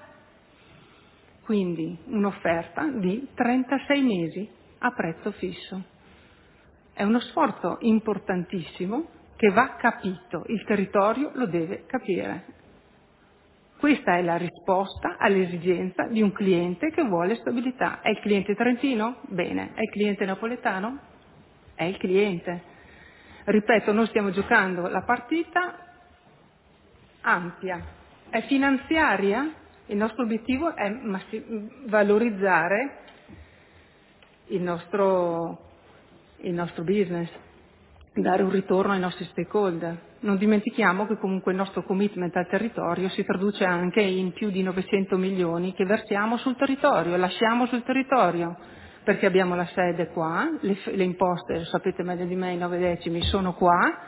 Quindi un'offerta di trentasei mesi a prezzo fisso. È uno sforzo importantissimo che va capito, il territorio lo deve capire. Questa è la risposta all'esigenza di un cliente che vuole stabilità. È il cliente trentino? Bene. È il cliente napoletano? È il cliente. Ripeto, noi stiamo giocando la partita ampia. È finanziaria? Il nostro obiettivo è massi- valorizzare il nostro, il nostro business, dare un ritorno ai nostri stakeholder. Non dimentichiamo che comunque il nostro commitment al territorio si traduce anche in più di novecento milioni che versiamo sul territorio, lasciamo sul territorio, perché abbiamo la sede qua, le, le imposte, lo sapete meglio di me, i nove decimi sono qua,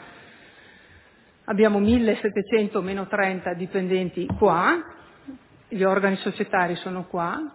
abbiamo millesettecento meno trenta dipendenti qua, gli organi societari sono qua,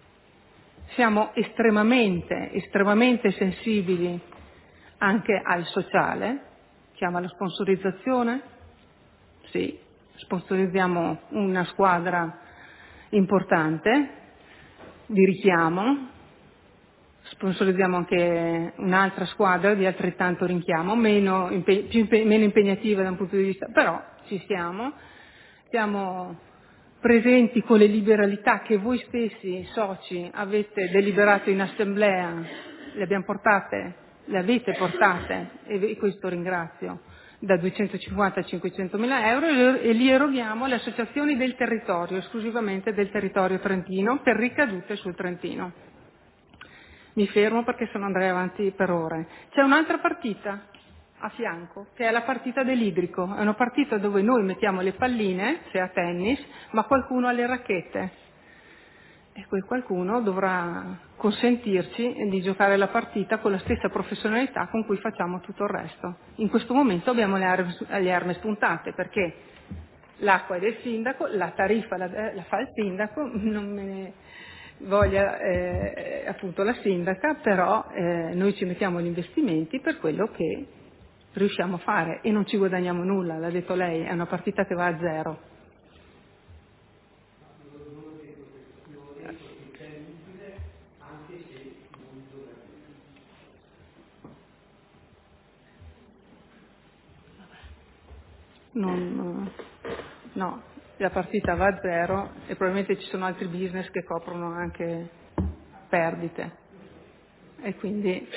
siamo estremamente, estremamente sensibili anche al sociale, chiama la sponsorizzazione, sì, sponsorizziamo una squadra importante di richiamo, sponsorizziamo anche un'altra squadra di altrettanto richiamo, meno, impe- più impe- meno impegnativa da un punto di vista, però ci siamo, siamo presenti con le liberalità che voi stessi soci avete deliberato in assemblea, le abbiamo portate, le avete portate, e questo ringrazio, da duecentocinquanta a cinquecentomila euro e li eroghiamo alle associazioni del territorio, esclusivamente del territorio trentino, per ricadute sul Trentino. Mi fermo perché se no andrei avanti per ore. C'è un'altra partita a fianco, che è la partita dell'idrico. È una partita dove noi mettiamo le palline, se a tennis, ma qualcuno ha le racchette. E quel qualcuno dovrà consentirci di giocare la partita con la stessa professionalità con cui facciamo tutto il resto. In questo momento abbiamo le armi, le armi spuntate, perché l'acqua è del sindaco, la tariffa la, la fa il sindaco, non me ne voglia eh, appunto la sindaca, però eh, noi ci mettiamo gli investimenti per quello che riusciamo a fare e non ci guadagniamo nulla, l'ha detto lei, è una partita che va a zero. Non, no, la partita va a zero e probabilmente ci sono altri business che coprono anche perdite e quindi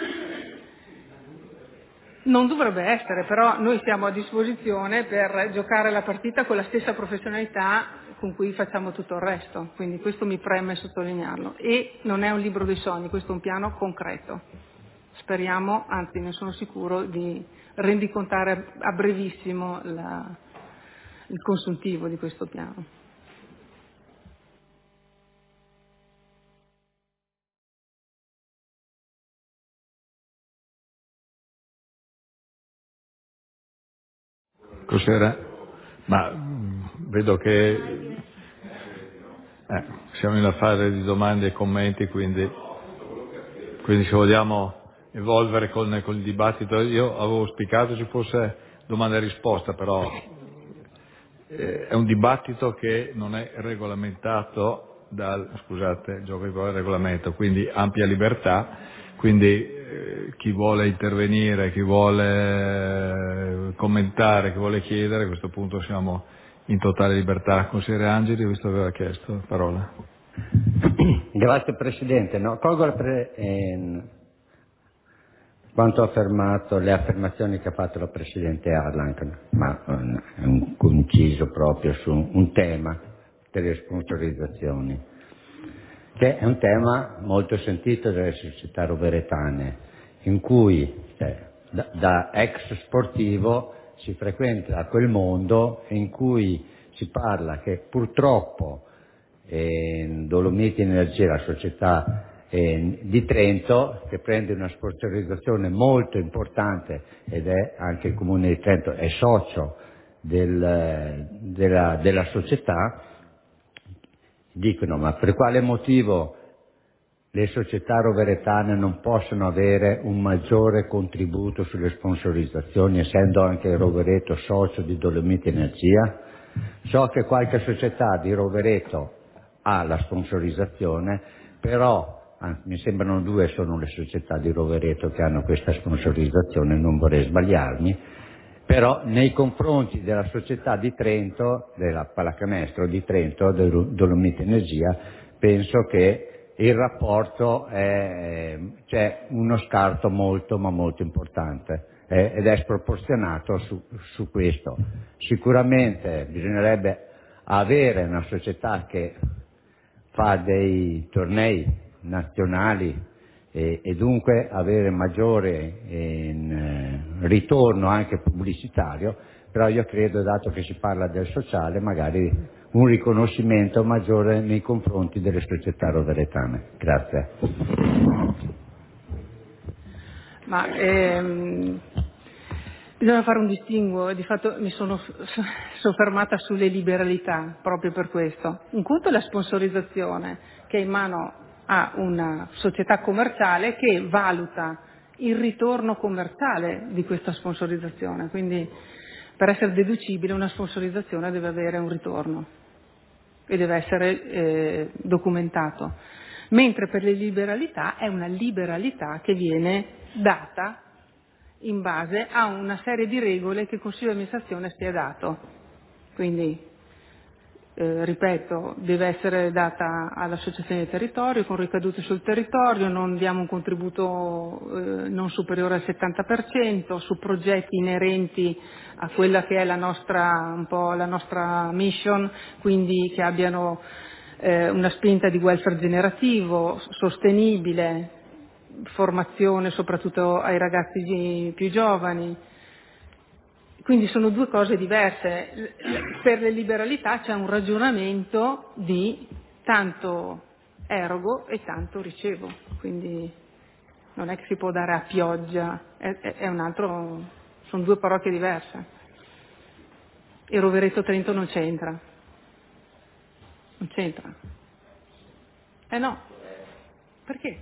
non dovrebbe essere, però noi siamo a disposizione per giocare la partita con la stessa professionalità con cui facciamo tutto il resto, quindi questo mi preme sottolinearlo e non è un libro dei sogni, questo è un piano concreto. Speriamo, anzi ne sono sicuro, di rendicontare a brevissimo la, il consuntivo di questo piano. Cos'era? Ma mh, vedo che eh, siamo in una fase di domande e commenti, quindi, quindi se vogliamo evolvere con, con il dibattito, io avevo auspicato ci fosse domanda e risposta, però eh, è un dibattito che non è regolamentato dal, scusate, gioco di parole, regolamento, quindi ampia libertà, quindi eh, chi vuole intervenire, chi vuole commentare, chi vuole chiedere, a questo punto siamo in totale libertà. Consigliere Angeli, visto che aveva chiesto la parola. Grazie Presidente. No, colgo la pre- ehm, quanto affermato, le affermazioni che ha fatto la Presidente Arlan, ma ehm, è un conciso proprio su un tema delle sponsorizzazioni, che è un tema molto sentito dalle società roveretane, in cui cioè, da, da ex sportivo si frequenta quel mondo in cui si parla che purtroppo eh, Dolomiti Energia, la società eh, di Trento, che prende una sponsorizzazione molto importante ed è anche il Comune di Trento, è socio del, della, della società, dicono ma per quale motivo le società roveretane non possono avere un maggiore contributo sulle sponsorizzazioni, essendo anche Rovereto socio di Dolomiti Energia? So che qualche società di Rovereto ha la sponsorizzazione, però ah, mi sembrano due sono le società di Rovereto che hanno questa sponsorizzazione, non vorrei sbagliarmi, però nei confronti della società di Trento, della pallacanestro di Trento, del Dolomiti Energia, penso che il rapporto è, c'è uno scarto molto ma molto importante eh, ed è sproporzionato su, su questo. Sicuramente bisognerebbe avere una società che fa dei tornei nazionali e, e dunque avere maggiore eh, ritorno anche pubblicitario, però io credo, dato che si parla del sociale, magari un riconoscimento maggiore nei confronti delle società roveretane. Grazie. Ma ehm, bisogna fare un distinguo, e di fatto mi sono soffermata sulle liberalità proprio per questo. Un conto è la sponsorizzazione, che è in mano a una società commerciale che valuta il ritorno commerciale di questa sponsorizzazione, quindi per essere deducibile una sponsorizzazione deve avere un ritorno e deve essere eh, documentato, mentre per le liberalità è una liberalità che viene data in base a una serie di regole che il Consiglio di amministrazione si è dato. Quindi, eh, ripeto, deve essere data all'associazione di territorio con ricadute sul territorio, non diamo un contributo eh, non superiore al settanta per cento su progetti inerenti a quella che è la nostra, un po' la nostra mission, quindi che abbiano eh, una spinta di welfare generativo, sostenibile, formazione soprattutto ai ragazzi più giovani. Quindi sono due cose diverse. Per le liberalità c'è un ragionamento di tanto erogo e tanto ricevo, quindi non è che si può dare a pioggia, è, è un altro, sono due parrocchie diverse. E Rovereto Trento non c'entra, non c'entra. Eh no, perché?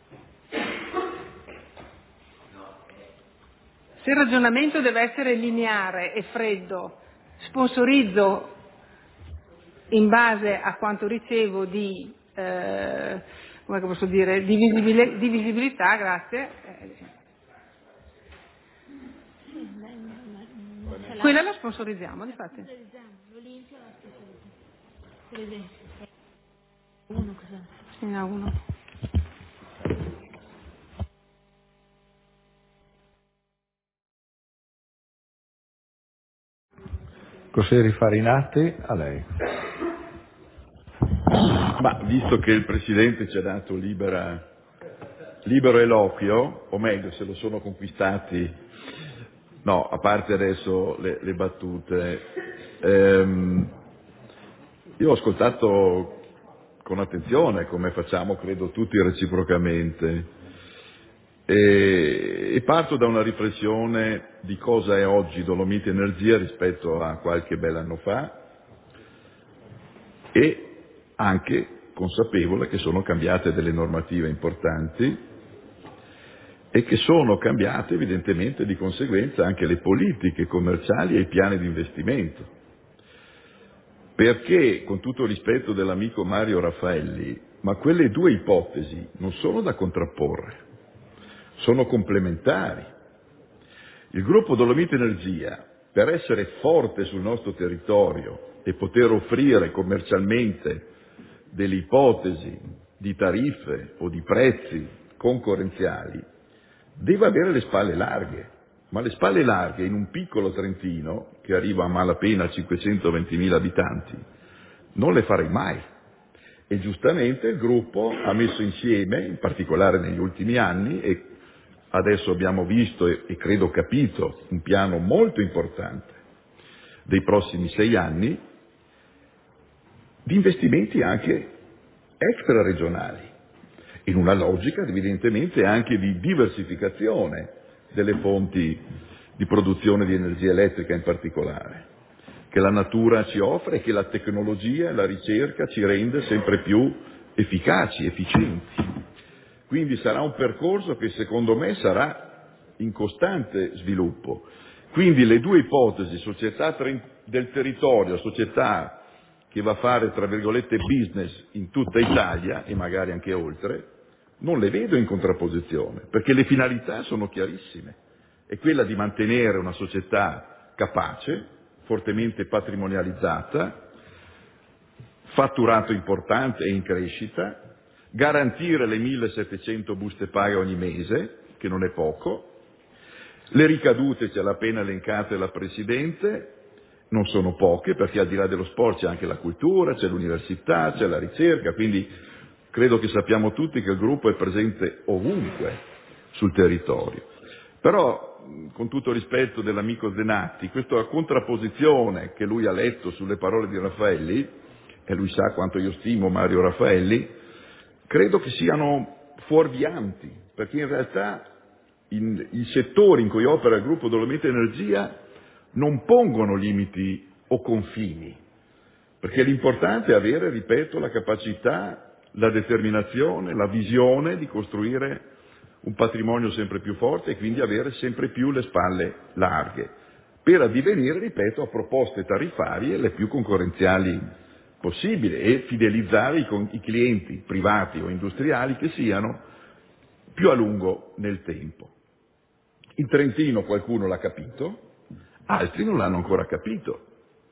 Se il ragionamento deve essere lineare e freddo, sponsorizzo in base a quanto ricevo di, eh, come posso dire, di, visibile, di visibilità, grazie. Quella la sponsorizziamo, difatti. Uno cos'è? Sì, no, uno. Consigliere Farinati, a lei. Ma visto che il Presidente ci ha dato libera, libero eloquio, o meglio, se lo sono conquistati, no, a parte adesso le, le battute, ehm, io ho ascoltato con attenzione, come facciamo credo tutti reciprocamente, E, e parto da una riflessione di cosa è oggi Dolomiti Energia rispetto a qualche bell'anno fa, e anche consapevole che sono cambiate delle normative importanti e che sono cambiate evidentemente di conseguenza anche le politiche commerciali e i piani di investimento. Perché, con tutto il rispetto dell'amico Mario Raffaelli, ma quelle due ipotesi non sono da contrapporre, sono complementari. Il gruppo Dolomiti Energia, per essere forte sul nostro territorio e poter offrire commercialmente delle ipotesi di tariffe o di prezzi concorrenziali, deve avere le spalle larghe, ma le spalle larghe in un piccolo Trentino, che arriva a malapena a cinquecentoventimila abitanti, non le farei mai. E giustamente il gruppo ha messo insieme, in particolare negli ultimi anni, e adesso abbiamo visto e, e credo capito, un piano molto importante dei prossimi sei anni, di investimenti anche extraregionali, in una logica evidentemente anche di diversificazione delle fonti di produzione di energia elettrica in particolare, che la natura ci offre e che la tecnologia e la ricerca ci rende sempre più efficaci, efficienti. Quindi sarà un percorso che secondo me sarà in costante sviluppo. Quindi le due ipotesi, società del territorio, società che va a fare, tra virgolette, business in tutta Italia e magari anche oltre, non le vedo in contrapposizione, perché le finalità sono chiarissime. È quella di mantenere una società capace, fortemente patrimonializzata, fatturato importante e in crescita, garantire le millesettecento buste paga ogni mese, che non è poco, le ricadute, ce l'ha appena elencate la Presidente, non sono poche, perché al di là dello sport c'è anche la cultura, c'è l'università, c'è la ricerca, quindi credo che sappiamo tutti che il gruppo è presente ovunque sul territorio. Però, con tutto il rispetto dell'amico Zenatti, questa contrapposizione che lui ha letto sulle parole di Raffaelli, e lui sa quanto io stimo Mario Raffaelli, credo che siano fuorvianti, perché in realtà in, i settori in cui opera il gruppo Dolomiti Energia non pongono limiti o confini, perché l'importante è avere, ripeto, la capacità, la determinazione, la visione di costruire un patrimonio sempre più forte e quindi avere sempre più le spalle larghe, per addivenire, ripeto, a proposte tariffarie le più concorrenziali possibili e fidelizzare i, i clienti privati o industriali che siano più a lungo nel tempo. In Trentino qualcuno l'ha capito, altri non l'hanno ancora capito.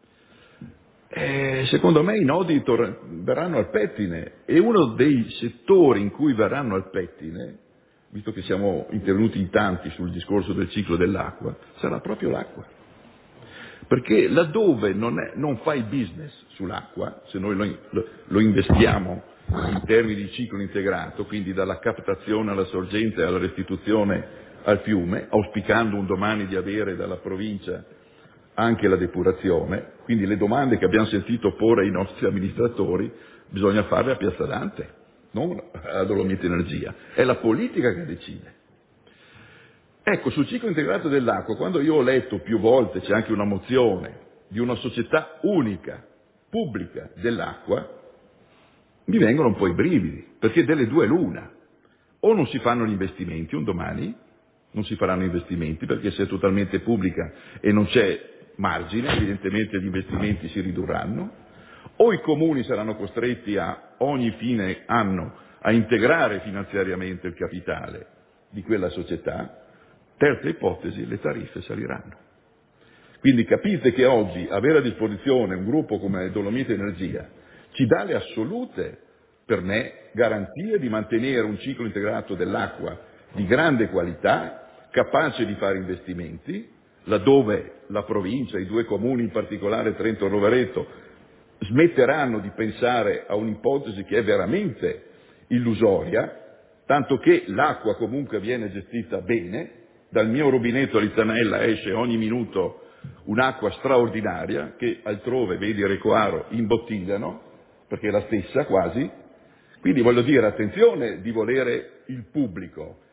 E secondo me i nodi tor- verranno al pettine, e uno dei settori in cui verranno al pettine, visto che siamo intervenuti in tanti sul discorso del ciclo dell'acqua, sarà proprio l'acqua. Perché laddove non, è, non fai business sull'acqua, se noi lo, lo, lo investiamo in termini di ciclo integrato, quindi dalla captazione alla sorgente alla restituzione al fiume, auspicando un domani di avere dalla provincia anche la depurazione, quindi le domande che abbiamo sentito porre ai nostri amministratori bisogna farle a Piazza Dante, non a Dolomiti Energia, è la politica che decide. Ecco, sul ciclo integrato dell'acqua, quando io ho letto più volte, c'è anche una mozione di una società unica, pubblica dell'acqua, mi vengono un po' i brividi, perché delle due l'una, o non si fanno gli investimenti un domani, non si faranno investimenti, perché se è totalmente pubblica e non c'è margine, evidentemente gli investimenti si ridurranno, o i comuni saranno costretti a ogni fine anno a integrare finanziariamente il capitale di quella società. Terza ipotesi, le tariffe saliranno. Quindi capite che oggi avere a disposizione un gruppo come Dolomiti Energia ci dà le assolute, per me, garanzie di mantenere un ciclo integrato dell'acqua di grande qualità, capace di fare investimenti, laddove la provincia, i due comuni in particolare Trento e Rovereto, smetteranno di pensare a un'ipotesi che è veramente illusoria, tanto che l'acqua comunque viene gestita bene, dal mio rubinetto all'Izzanella esce ogni minuto un'acqua straordinaria che altrove, vedi Recoaro, imbottigliano, perché è la stessa quasi. Quindi voglio dire, attenzione di volere il pubblico,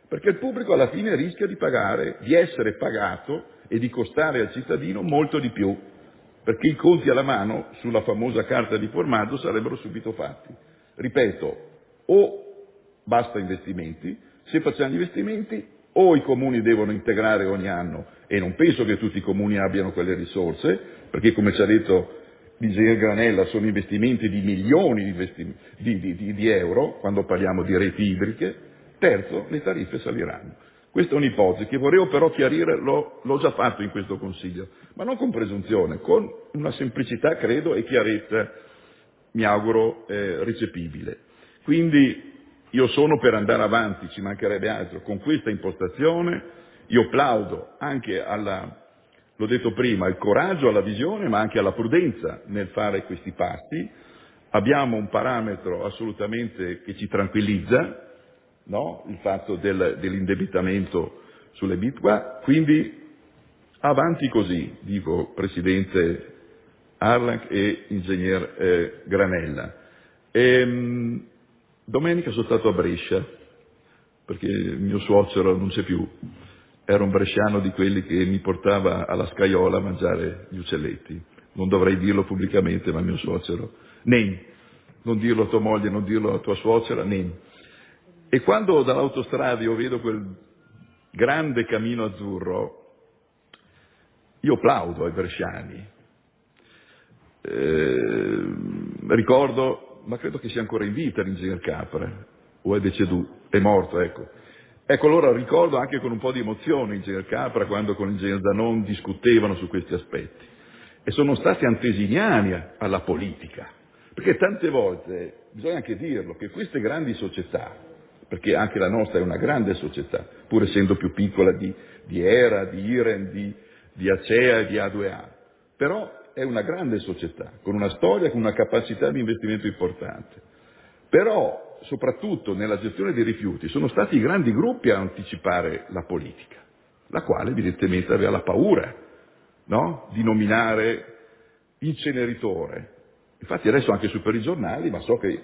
perché il pubblico alla fine rischia di pagare, di essere pagato e di costare al cittadino molto di più, perché i conti alla mano sulla famosa carta di formaggio sarebbero subito fatti. Ripeto, o basta investimenti, se facciamo investimenti o i comuni devono integrare ogni anno, e non penso che tutti i comuni abbiano quelle risorse, perché come ci ha detto l'ingegnere Granella sono investimenti di milioni di, investi- di, di, di, di euro quando parliamo di reti idriche. Terzo, le tariffe saliranno. Questa è un'ipotesi che volevo però chiarire, l'ho, l'ho già fatto in questo Consiglio, ma non con presunzione, con una semplicità, credo, e chiarezza, mi auguro, eh, recepibile. Quindi io sono per andare avanti, ci mancherebbe altro, con questa impostazione. Io plaudo anche alla, l'ho detto prima, al coraggio, alla visione, ma anche alla prudenza nel fare questi passi. Abbiamo un parametro assolutamente che ci tranquillizza, no? Il fatto del, dell'indebitamento sulle B I T Q A, quindi avanti così, dico Presidente Harlang e Ingegner eh, Granella. E, mh, domenica sono stato a Brescia, perché il mio suocero non c'è più, era un bresciano di quelli che mi portava alla Scaiola a mangiare gli uccelletti. Non dovrei dirlo pubblicamente, ma mio suocero, Nen, non dirlo a tua moglie, non dirlo a tua suocera, Nen. E quando dall'autostrada io vedo quel grande camino azzurro, io plaudo ai bresciani. Eh, ricordo, ma credo che sia ancora in vita l'ingegner Capra, o è deceduto, è morto, ecco. Ecco, allora ricordo anche con un po' di emozione l'ingegner Capra quando con l'ingegner Zanon discutevano su questi aspetti. E sono stati antesiniani alla politica, perché tante volte, bisogna anche dirlo, che queste grandi società, perché anche la nostra è una grande società, pur essendo più piccola di, di Era, di Iren, di, di Acea e di A due A, però è una grande società, con una storia, con una capacità di investimento importante. Però, soprattutto nella gestione dei rifiuti, sono stati i grandi gruppi a anticipare la politica, la quale evidentemente aveva la paura, no? Di nominare inceneritore. Infatti adesso anche su per i giornali, ma so che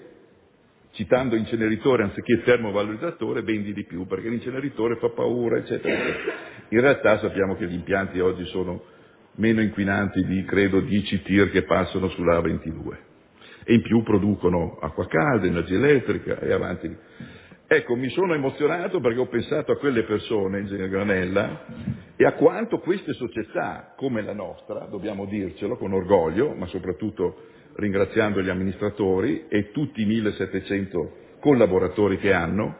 citando inceneritore anziché termovalorizzatore vendi di più, perché l'inceneritore fa paura, eccetera, eccetera. In realtà sappiamo che gli impianti oggi sono meno inquinanti di, credo, dieci tir che passano sulla A ventidue. E in più producono acqua calda, energia elettrica e avanti. Ecco, mi sono emozionato perché ho pensato a quelle persone, ingegner Granella, e a quanto queste società, come la nostra, dobbiamo dircelo con orgoglio, ma soprattutto ringraziando gli amministratori e tutti i millesettecento collaboratori che hanno,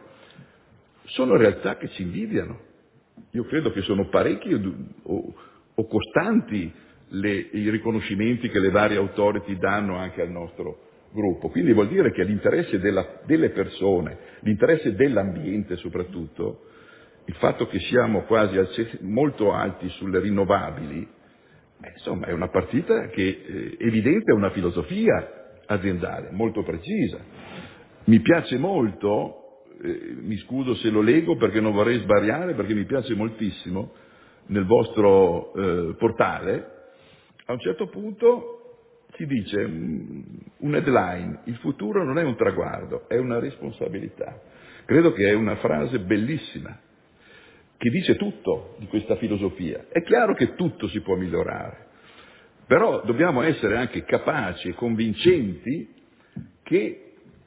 sono realtà che ci invidiano. Io credo che sono parecchi o, o costanti le, i riconoscimenti che le varie authority danno anche al nostro gruppo. Quindi vuol dire che l'interesse della, delle persone, l'interesse dell'ambiente soprattutto, il fatto che siamo quasi al, molto alti sulle rinnovabili, eh, insomma è una partita che eh, evidenzia una filosofia aziendale molto precisa. Mi piace molto, eh, mi scuso se lo leggo perché non vorrei sbagliare, perché mi piace moltissimo, nel vostro eh, portale, a un certo punto si dice un headline: il futuro non è un traguardo, è una responsabilità. Credo che è una frase bellissima, che dice tutto di questa filosofia. È chiaro che tutto si può migliorare, però dobbiamo essere anche capaci e convincenti che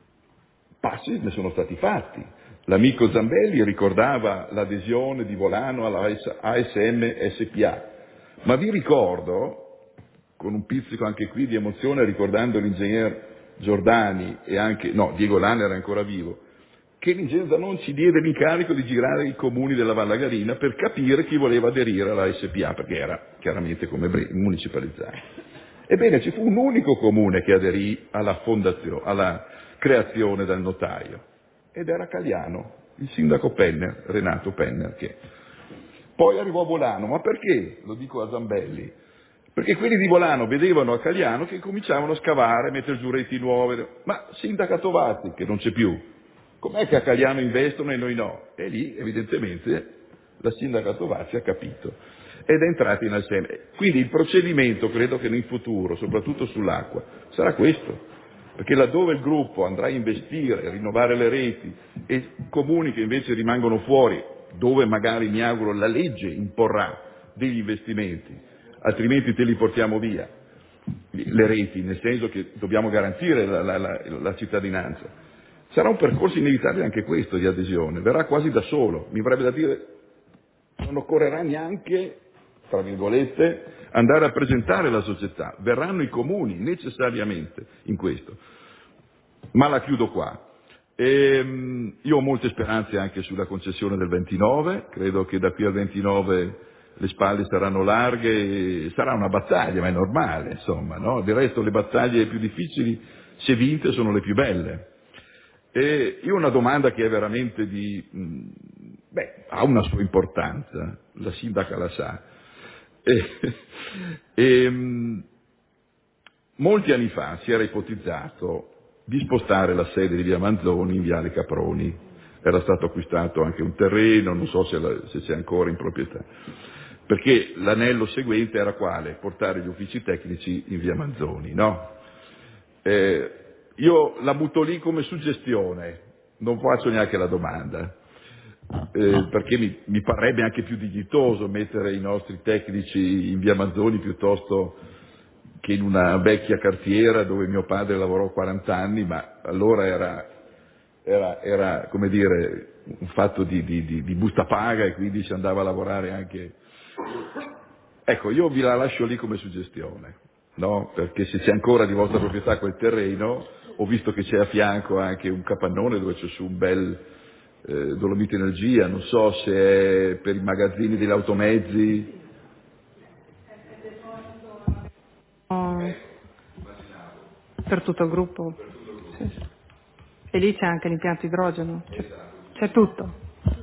passi ne sono stati fatti. L'amico Zambelli ricordava l'adesione di Volano alla A S M S P A, ma vi ricordo, con un pizzico anche qui di emozione, ricordando l'ingegner Giordani e anche, no, Diego Lana era ancora vivo, che l'ingegner Zanon ci diede l'incarico di girare i comuni della Vallagarina per capire chi voleva aderire alla S P A, perché era chiaramente come municipalizzare. Ebbene, ci fu un unico comune che aderì alla fondazione, alla creazione dal notaio, ed era Cagliano, il sindaco Penner, Renato Penner, che poi arrivò a Volano. Ma perché? Lo dico a Zambelli. Perché quelli di Volano vedevano a Cagliano che cominciavano a scavare, mettere giù reti nuove. Ma sindacato Vazzi, che non c'è più, com'è che a Cagliano investono e noi no? E lì evidentemente la sindacato Vazzi ha capito ed è entrata in assieme. Quindi il procedimento, credo che in futuro, soprattutto sull'acqua, sarà questo, perché laddove il gruppo andrà a investire, a rinnovare le reti e comuni che invece rimangono fuori, dove magari mi auguro la legge imporrà degli investimenti, altrimenti te li portiamo via, le reti, nel senso che dobbiamo garantire la, la, la, la cittadinanza. Sarà un percorso inevitabile anche questo di adesione, verrà quasi da solo, mi verrebbe da dire non occorrerà neanche, tra virgolette, andare a presentare la società, verranno i comuni necessariamente in questo. Ma la chiudo qua. E, io ho molte speranze anche sulla concessione del ventinove, credo che da qui al ventinove le spalle saranno larghe, e sarà una battaglia, ma è normale, insomma, no? Del resto le battaglie più difficili, se vinte, sono le più belle. E io ho una domanda che è veramente di, beh, ha una sua importanza, la sindaca la sa. E, e, molti anni fa si era ipotizzato di spostare la sede di via Manzoni in viale Caproni, era stato acquistato anche un terreno, non so se, la, se c'è ancora in proprietà, perché l'anello seguente era quale? Portare gli uffici tecnici in via Manzoni, no? Eh, io la butto lì come suggestione, non faccio neanche la domanda, eh, perché mi, mi parrebbe anche più dignitoso mettere i nostri tecnici in via Manzoni piuttosto che in una vecchia cartiera dove mio padre lavorò quaranta anni, ma allora era, era, era come dire, un fatto di, di, di, di busta paga e quindi si andava a lavorare anche. Ecco, io vi la lascio lì come suggestione, no? Perché se c'è ancora di vostra proprietà quel terreno, ho visto che c'è a fianco anche un capannone dove c'è su un bel eh, Dolomite Energia, non so se è per i magazzini degli automezzi. Per tutto il gruppo. Sì. E lì c'è anche l'impianto idrogeno, c'è, c'è tutto.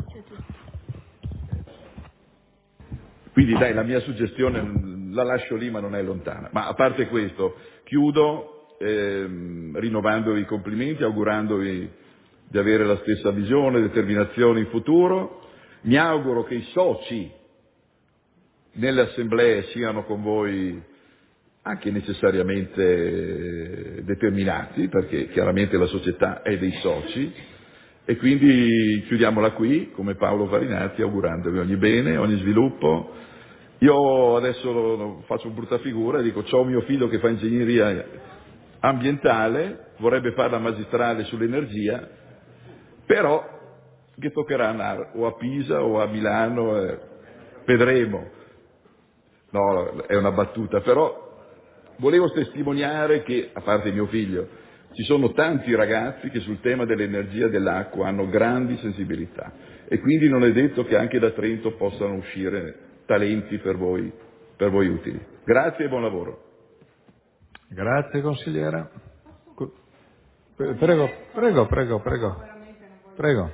Quindi dai, la mia suggestione la lascio lì ma non è lontana. Ma a parte questo, chiudo ehm, rinnovando i complimenti, augurandovi di avere la stessa visione, determinazione in futuro. Mi auguro che i soci nelle assemblee siano con voi anche necessariamente determinati, perché chiaramente la società è dei soci, e quindi chiudiamola qui, come Paolo Farinati, augurandovi ogni bene, ogni sviluppo. Io adesso faccio brutta figura e dico, c'ho mio figlio che fa ingegneria ambientale, vorrebbe fare la magistrale sull'energia, però che toccherà andare o a Pisa o a Milano, eh, vedremo. No, è una battuta, però volevo testimoniare che, a parte mio figlio, ci sono tanti ragazzi che sul tema dell'energia e dell'acqua hanno grandi sensibilità e quindi non è detto che anche da Trento possano uscire talenti per voi, per voi utili. Grazie e buon lavoro. Grazie consigliera. Prego, prego, prego, prego. Prego.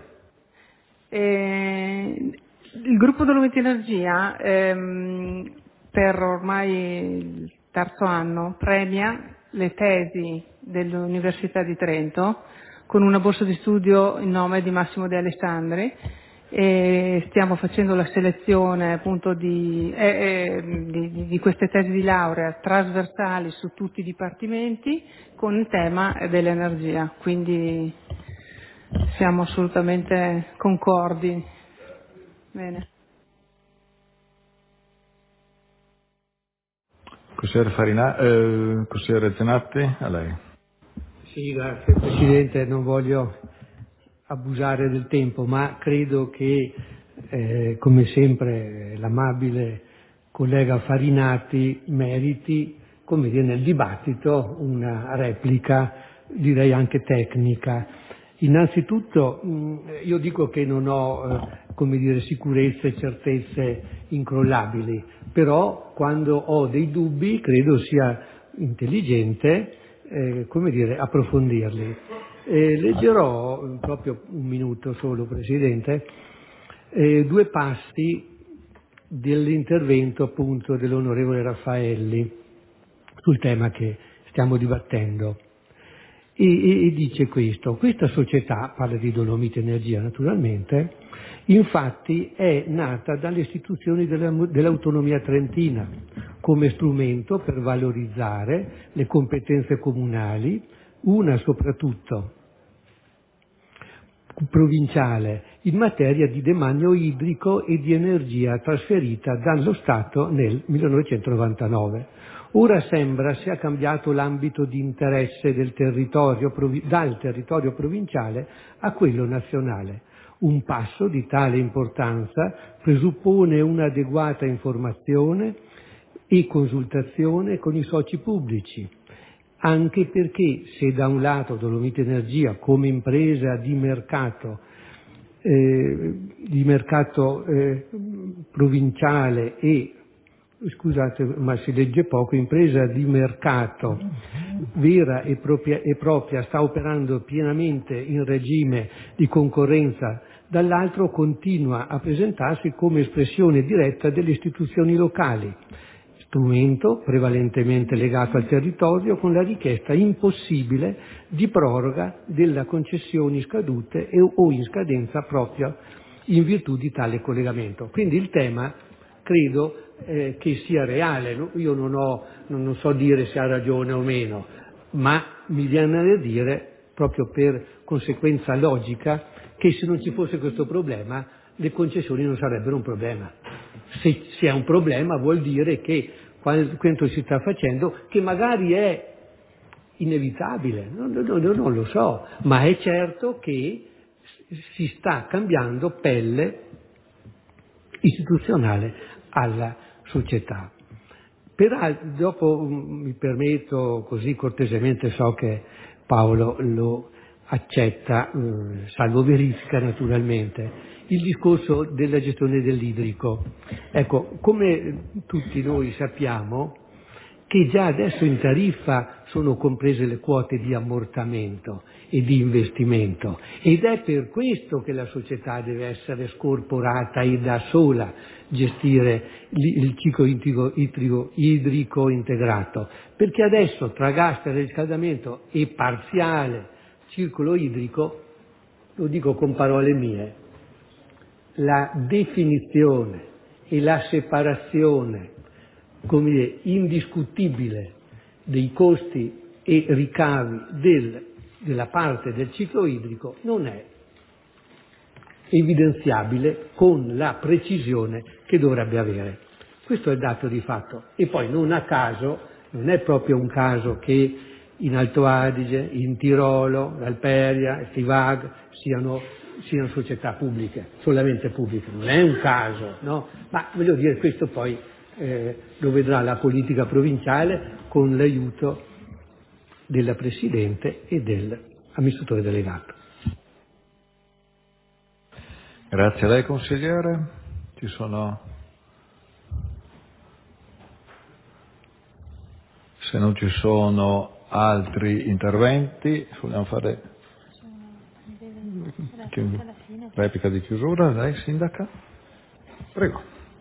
Eh, il gruppo Dolomite Energia ehm, per ormai il terzo anno premia le tesi dell'Università di Trento con una borsa di studio in nome di Massimo De Alessandri e stiamo facendo la selezione appunto di, eh, eh, di, di queste tesi di laurea trasversali su tutti i dipartimenti con il tema dell'energia, quindi siamo assolutamente concordi. Bene. Consigliere Farina, eh, consigliere Zenatti, a lei. Sì, grazie Presidente, non voglio abusare del tempo, ma credo che, eh, come sempre, l'amabile collega Farinati meriti, come dire, nel dibattito una replica, direi anche tecnica. Innanzitutto io dico che non ho, eh, come dire, sicurezze e certezze incrollabili, però quando ho dei dubbi credo sia intelligente, eh, come dire, approfondirli. Eh, leggerò, proprio un minuto solo, Presidente, eh, due passi dell'intervento appunto dell'onorevole Raffaelli sul tema che stiamo dibattendo. E, e, e dice questo, questa società, parla di Dolomite Energia naturalmente, infatti è nata dalle istituzioni della, dell'autonomia trentina come strumento per valorizzare le competenze comunali, una soprattutto provinciale in materia di demanio idrico e di energia trasferita dallo Stato nel millenovecentonovantanove. Ora sembra sia cambiato l'ambito di interesse del territorio, dal territorio provinciale a quello nazionale. Un passo di tale importanza presuppone un'adeguata informazione e consultazione con i soci pubblici, anche perché se da un lato Dolomiti Energia come impresa di mercato eh, di mercato eh, provinciale e scusate ma si legge poco, impresa di mercato vera e propria, e propria sta operando pienamente in regime di concorrenza, dall'altro continua a presentarsi come espressione diretta delle istituzioni locali, strumento prevalentemente legato al territorio, con la richiesta impossibile di proroga delle concessioni scadute e, o in scadenza proprio in virtù di tale collegamento. Quindi il tema credo eh, che sia reale, no? Io non, ho, non so dire se ha ragione o meno, ma mi viene da dire, proprio per conseguenza logica, che se non ci fosse questo problema le concessioni non sarebbero un problema. Se, se è un problema vuol dire che quanto si sta facendo, che magari è inevitabile, non, non, non lo so, ma è certo che si sta cambiando pelle istituzionale alla società. Peraltro, dopo mi permetto così cortesemente, so che Paolo lo accetta, eh, salvo verifica naturalmente, il discorso della gestione dell'idrico. Ecco, come tutti noi sappiamo che già adesso in tariffa sono comprese le quote di ammortamento e di investimento, ed è per questo che la società deve essere scorporata e da sola gestire il ciclo idrico, idrico integrato, perché adesso tra gas per riscaldamento e parziale circolo idrico, lo dico con parole mie, la definizione e la separazione, come dire, indiscutibile dei costi e ricavi del, della parte del ciclo idrico non è evidenziabile con la precisione che dovrebbe avere. Questo è il dato di fatto. E poi non a caso, non è proprio un caso che in Alto Adige, in Tirolo, Valperia, Stivag siano, siano società pubbliche, solamente pubbliche. Non è un caso, no? Ma voglio dire, questo poi eh, lo vedrà la politica provinciale con l'aiuto della Presidente e dell'amministratore delegato. Grazie a lei consigliere. Ci sono, se non ci sono altri interventi, vogliamo fare replica di chiusura, lei sindaca? Prego.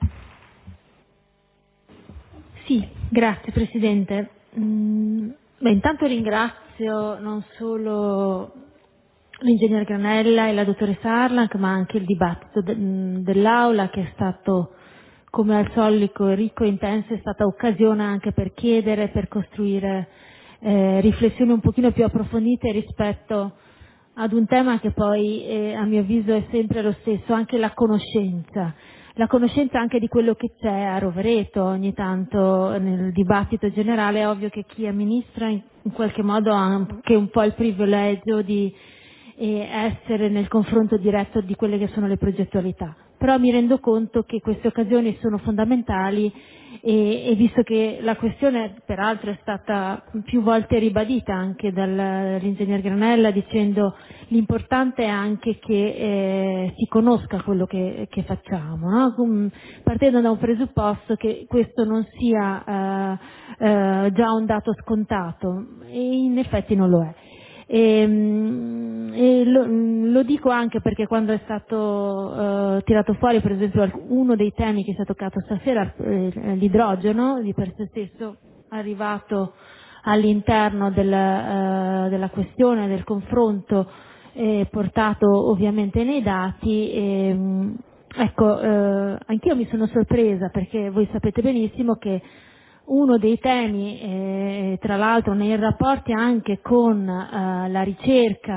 Sì, grazie Presidente. Mm, beh, intanto ringrazio non solo l'ingegner Granella e la dottoressa Arlanc, ma anche il dibattito de- dell'Aula, che è stato, come al solito, ricco e intenso, è stata occasione anche per chiedere, per costruire eh, riflessioni un pochino più approfondite rispetto ad un tema che poi eh, a mio avviso è sempre lo stesso, anche la conoscenza. La conoscenza anche di quello che c'è a Rovereto. Ogni tanto nel dibattito generale è ovvio che chi amministra in, in qualche modo ha anche un po' il privilegio di e essere nel confronto diretto di quelle che sono le progettualità. Però mi rendo conto che queste occasioni sono fondamentali e, e visto che la questione peraltro è stata più volte ribadita anche dall'ingegner Granella, dicendo l'importante è anche che eh, si conosca quello che, che facciamo, no? Partendo da un presupposto che questo non sia eh, eh, già un dato scontato, e in effetti non lo è. E, e lo, lo dico anche perché quando è stato uh, tirato fuori, per esempio, uno dei temi che si è toccato stasera, eh, l'idrogeno, di per sé stesso arrivato all'interno del, uh, della questione, del confronto, eh, portato ovviamente nei dati. E, ecco, eh, anch'io mi sono sorpresa perché voi sapete benissimo che uno dei temi, eh, tra l'altro nei rapporti anche con eh, la ricerca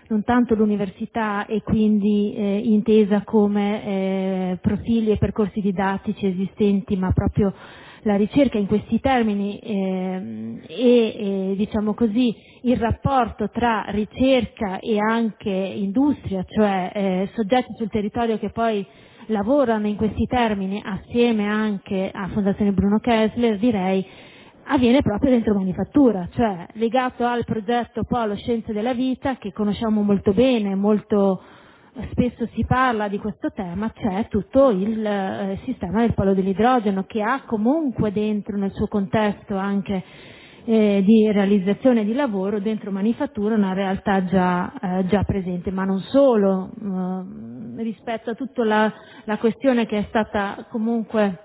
non tanto l'università e quindi eh, intesa come eh, profili e percorsi didattici esistenti, ma proprio la ricerca in questi termini eh, e eh, diciamo così il rapporto tra ricerca e anche industria, cioè eh, soggetti sul territorio che poi lavorano in questi termini assieme anche a Fondazione Bruno Kessler, direi avviene proprio dentro manifattura, cioè legato al progetto Polo Scienze della Vita, che conosciamo molto bene, molto spesso si parla di questo tema, c'è tutto il eh, sistema del polo dell'idrogeno, che ha comunque dentro nel suo contesto anche eh, di realizzazione di lavoro dentro manifattura una realtà già, eh, già presente, ma non solo, eh, rispetto a tutta la, la questione che è stata comunque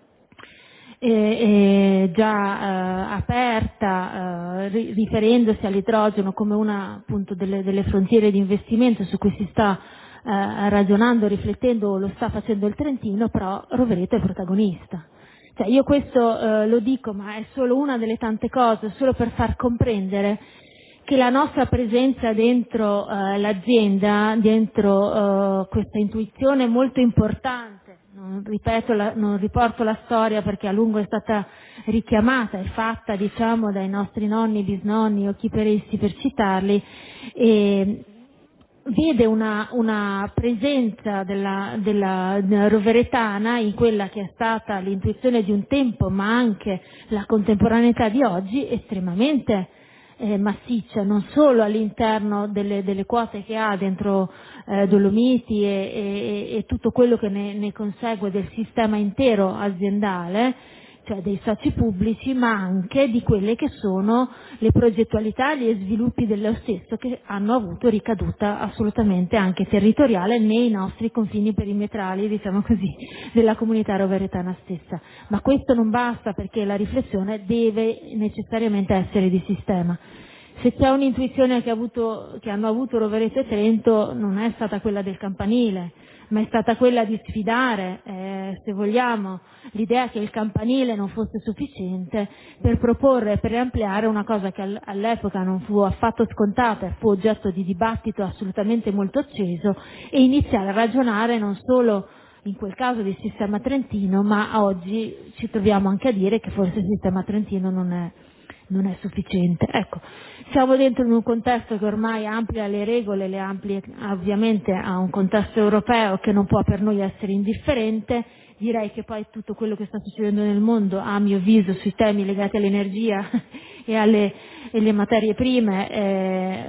E, e già eh, aperta, eh, ri, riferendosi all'idrogeno come una appunto delle, delle frontiere di investimento su cui si sta eh, ragionando, riflettendo, lo sta facendo il Trentino, però Rovereto è protagonista. Cioè, io questo eh, lo dico, ma è solo una delle tante cose, solo per far comprendere che la nostra presenza dentro eh, l'azienda, dentro eh, questa intuizione molto importante, non ripeto, la, non riporto la storia perché a lungo è stata richiamata, è fatta diciamo dai nostri nonni, bisnonni o chi per essi per citarli, e vede una, una presenza della, della, della roveretana in quella che è stata l'intuizione di un tempo, ma anche la contemporaneità di oggi, estremamente Eh, massiccia, non solo all'interno delle, delle quote che ha dentro eh, Dolomiti e, e, e tutto quello che ne, ne consegue del sistema intero aziendale, cioè dei soci pubblici, ma anche di quelle che sono le progettualità e gli sviluppi dello stesso, che hanno avuto ricaduta assolutamente anche territoriale nei nostri confini perimetrali, diciamo così, della comunità roveretana stessa. Ma questo non basta, perché la riflessione deve necessariamente essere di sistema. Se c'è un'intuizione che, ha avuto, che hanno avuto Rovereto e Trento, non è stata quella del campanile, ma è stata quella di sfidare, eh, se vogliamo, l'idea che il campanile non fosse sufficiente per proporre, per ampliare una cosa che all'epoca non fu affatto scontata, fu oggetto di dibattito assolutamente molto acceso, e iniziare a ragionare non solo in quel caso del sistema trentino, ma oggi ci troviamo anche a dire che forse il sistema trentino non è non è sufficiente. Ecco, siamo dentro in un contesto che ormai amplia le regole, le amplia ovviamente a un contesto europeo che non può per noi essere indifferente. Direi che poi tutto quello che sta succedendo nel mondo, a mio avviso, sui temi legati all'energia e alle, e alle materie prime è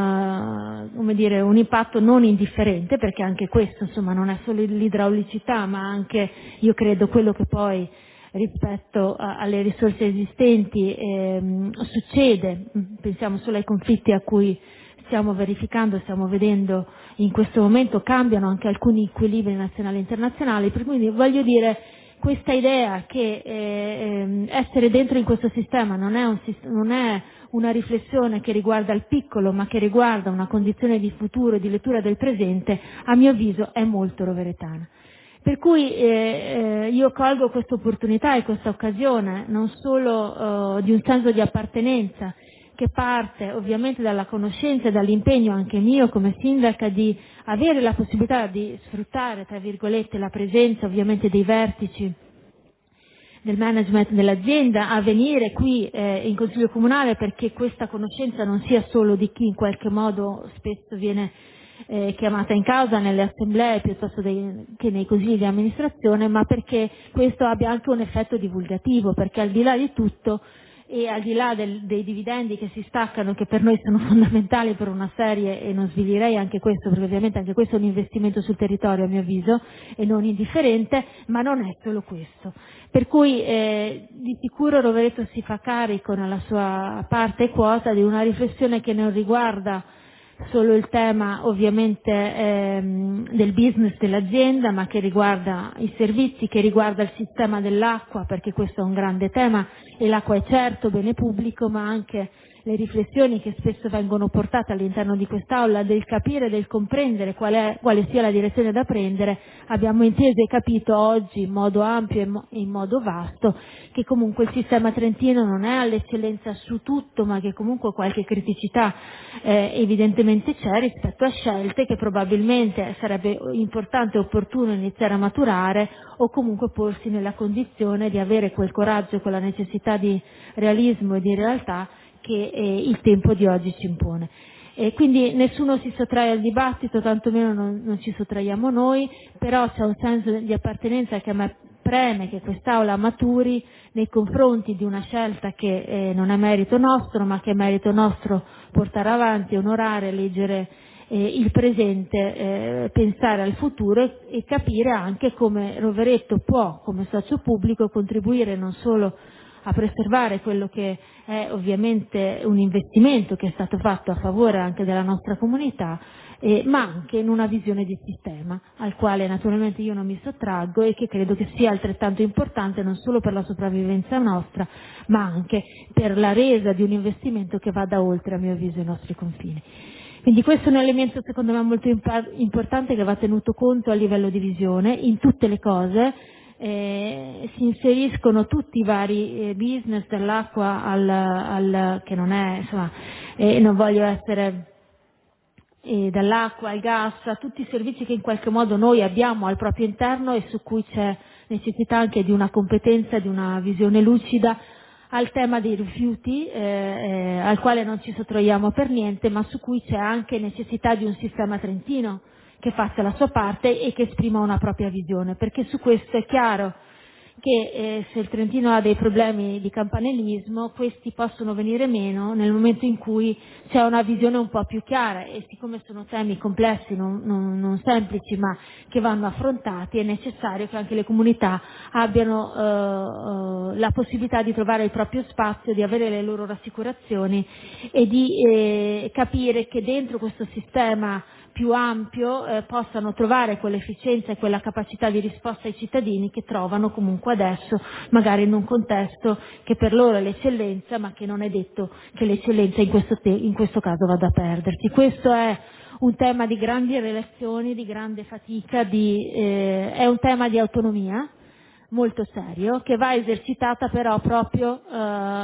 un, come dire, un impatto non indifferente, perché anche questo insomma non è solo l'idraulicità, ma anche, io credo, quello che poi rispetto a, alle risorse esistenti ehm, succede. Pensiamo solo ai conflitti a cui stiamo verificando, stiamo vedendo in questo momento, cambiano anche alcuni equilibri nazionali e internazionali, per cui voglio dire, questa idea che eh, essere dentro in questo sistema non è, un, non è una riflessione che riguarda il piccolo, ma che riguarda una condizione di futuro e di lettura del presente, a mio avviso è molto roveretana. Per cui eh, io colgo questa opportunità e questa occasione non solo eh, di un senso di appartenenza che parte ovviamente dalla conoscenza e dall'impegno anche mio come sindaca di avere la possibilità di sfruttare, tra virgolette, la presenza ovviamente dei vertici del management dell'azienda a venire qui eh, in Consiglio Comunale, perché questa conoscenza non sia solo di chi in qualche modo spesso viene eh, chiamata in causa nelle assemblee piuttosto dei, che nei consigli di amministrazione, ma perché questo abbia anche un effetto divulgativo, perché al di là di tutto e al di là del, dei dividendi che si staccano, che per noi sono fondamentali per una serie, e non svilirei anche questo, perché ovviamente anche questo è un investimento sul territorio a mio avviso e non indifferente, ma non è solo questo. Per cui eh, di sicuro Rovereto si fa carico nella sua parte e quota di una riflessione che non riguarda solo il tema ovviamente ehm, del business dell'azienda, ma che riguarda i servizi, che riguarda il sistema dell'acqua, perché questo è un grande tema, e l'acqua è certo bene pubblico, ma anche le riflessioni che spesso vengono portate all'interno di quest'Aula, del capire, del comprendere qual è, quale sia la direzione da prendere, abbiamo inteso e capito oggi in modo ampio e mo- in modo vasto che comunque il sistema trentino non è all'eccellenza su tutto, ma che comunque qualche criticità eh, evidentemente c'è rispetto a scelte che probabilmente sarebbe importante e opportuno iniziare a maturare, o comunque porsi nella condizione di avere quel coraggio, quella necessità di realismo e di realtà che eh, il tempo di oggi ci impone. E quindi nessuno si sottrae al dibattito, tantomeno non, non ci sottraiamo noi, però c'è un senso di appartenenza che a me preme che quest'Aula maturi nei confronti di una scelta che eh, non è merito nostro, ma che è merito nostro portare avanti, onorare, leggere eh, il presente, eh, pensare al futuro e, e capire anche come Rovereto può, come socio pubblico, contribuire non solo a preservare quello che è ovviamente un investimento che è stato fatto a favore anche della nostra comunità, eh, ma anche in una visione di sistema al quale naturalmente io non mi sottraggo e che credo che sia altrettanto importante non solo per la sopravvivenza nostra, ma anche per la resa di un investimento che vada oltre, a mio avviso, i nostri confini. Quindi questo è un elemento secondo me molto imp- importante che va tenuto conto a livello di visione in tutte le cose. Eh, si inseriscono tutti i vari eh, business dall'acqua al, al che non è, insomma, eh, non voglio essere eh, dall'acqua al gas, a tutti i servizi che in qualche modo noi abbiamo al proprio interno e su cui c'è necessità anche di una competenza, di una visione lucida, al tema dei rifiuti, eh, eh, al quale non ci sottraiamo per niente, ma su cui c'è anche necessità di un sistema trentino che faccia la sua parte e che esprima una propria visione, perché su questo è chiaro che eh, se il Trentino ha dei problemi di campanilismo, questi possono venire meno nel momento in cui c'è una visione un po' più chiara, e siccome sono temi complessi, non, non, non semplici, ma che vanno affrontati, è necessario che anche le comunità abbiano eh, la possibilità di trovare il proprio spazio, di avere le loro rassicurazioni e di eh, capire che dentro questo sistema più ampio eh, possano trovare quell'efficienza e quella capacità di risposta ai cittadini che trovano comunque adesso, magari in un contesto che per loro è l'eccellenza, ma che non è detto che l'eccellenza in questo, te- in questo caso vada a perdersi. Questo è un tema di grandi relazioni, di grande fatica, di, eh, è un tema di autonomia molto serio, che va esercitata però proprio eh,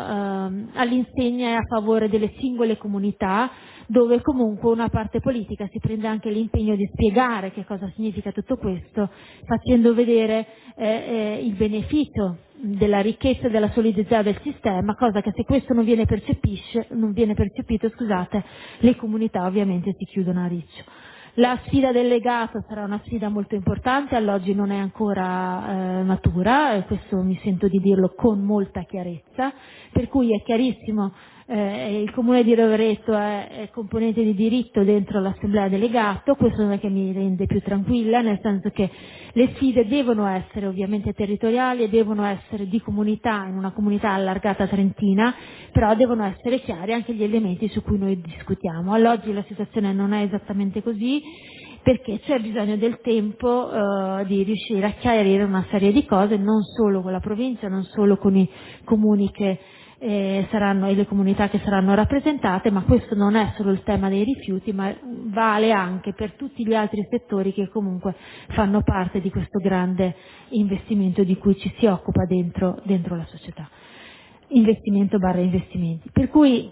eh, all'insegna e a favore delle singole comunità, dove comunque una parte politica si prende anche l'impegno di spiegare che cosa significa tutto questo, facendo vedere eh, eh, il beneficio della ricchezza e della solidità del sistema, cosa che se questo non viene, percepisce, non viene percepito, scusate, le comunità ovviamente si chiudono a riccio. La sfida del legato sarà una sfida molto importante, all'oggi non è ancora eh, matura, e questo mi sento di dirlo con molta chiarezza, per cui è chiarissimo eh, il Comune di Rovereto è, è componente di diritto dentro l'Assemblea delegato, questo non è che mi rende più tranquilla, nel senso che le sfide devono essere ovviamente territoriali e devono essere di comunità, in una comunità allargata trentina, però devono essere chiari anche gli elementi su cui noi discutiamo. All'oggi la situazione non è esattamente così, perché c'è bisogno del tempo eh, di riuscire a chiarire una serie di cose, non solo con la provincia, non solo con i comuni che eh, saranno e le comunità che saranno rappresentate, ma questo non è solo il tema dei rifiuti, ma vale anche per tutti gli altri settori che comunque fanno parte di questo grande investimento di cui ci si occupa dentro, dentro la società. Investimento barra investimenti. Per cui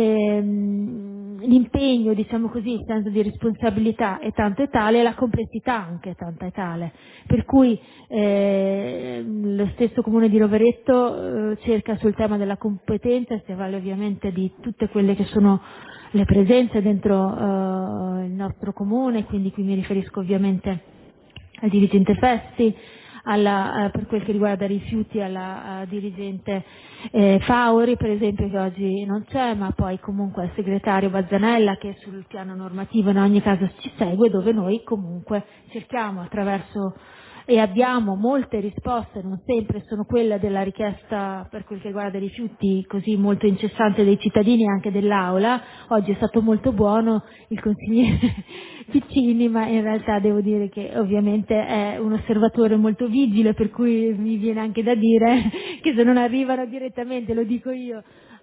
ehm, l'impegno, diciamo così, il senso di responsabilità è tanto e tale, e la complessità anche è tanta e tale. Per cui eh, lo stesso Comune di Rovereto eh, cerca sul tema della competenza, e si avvale ovviamente di tutte quelle che sono le presenze dentro eh, il nostro comune, quindi qui mi riferisco ovviamente al dirigente Festi, alla, eh, per quel che riguarda i rifiuti alla dirigente eh, Fauri per esempio, che oggi non c'è, ma poi comunque al segretario Bazzanella, che sul piano normativo in ogni caso ci segue, dove noi comunque cerchiamo attraverso e abbiamo molte risposte, non sempre sono quelle della richiesta per quel che riguarda i rifiuti così molto incessante dei cittadini e anche dell'Aula. Oggi è stato molto buono il consigliere Piccini, ma in realtà devo dire che ovviamente è un osservatore molto vigile, per cui mi viene anche da dire che se non arrivano direttamente, lo dico io,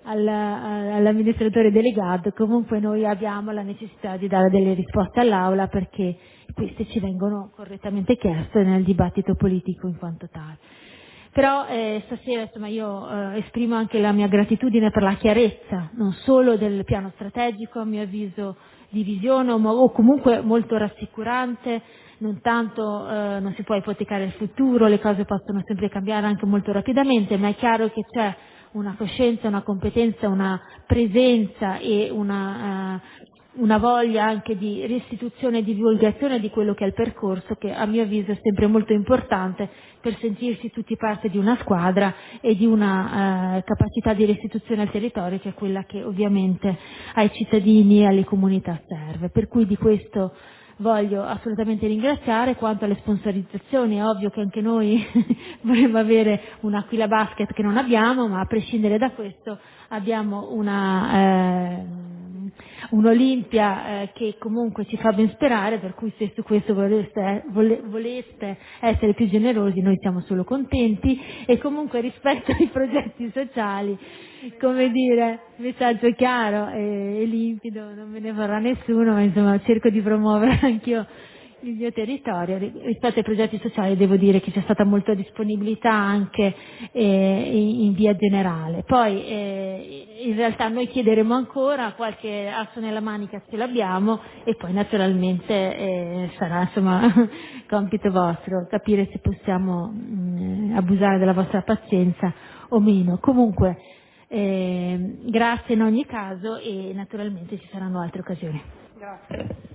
al, all'amministratore delegato, comunque noi abbiamo la necessità di dare delle risposte all'Aula perché queste ci vengono correttamente chieste nel dibattito politico in quanto tale. Però eh, stasera insomma, io eh, esprimo anche la mia gratitudine per la chiarezza, non solo del piano strategico, a mio avviso di visione o, o comunque molto rassicurante, non tanto eh, non si può ipotecare il futuro, le cose possono sempre cambiare anche molto rapidamente, ma è chiaro che c'è una coscienza, una competenza, una presenza e una, eh, una voglia anche di restituzione e divulgazione di quello che è il percorso, che a mio avviso è sempre molto importante per sentirsi tutti parte di una squadra e di una eh, capacità di restituzione al territorio, che è quella che ovviamente ai cittadini e alle comunità serve. Per cui di questo voglio assolutamente ringraziare. Quanto alle sponsorizzazioni è ovvio che anche noi vorremmo avere un'Aquila Basket che non abbiamo, ma a prescindere da questo abbiamo una eh, un'Olimpia eh, che comunque ci fa ben sperare, per cui se su questo voleste, vole, voleste essere più generosi noi siamo solo contenti. E comunque rispetto ai progetti sociali, come dire, messaggio chiaro e, e limpido, non me ne vorrà nessuno, ma insomma cerco di promuovere anch'io il mio territorio. Rispetto ai progetti sociali devo dire che c'è stata molta disponibilità anche eh, in, in via generale. Poi eh, in realtà noi chiederemo ancora, qualche asso nella manica ce l'abbiamo, e poi naturalmente eh, sarà insomma compito vostro capire se possiamo mh, abusare della vostra pazienza o meno. Comunque eh, grazie in ogni caso e naturalmente ci saranno altre occasioni. Grazie.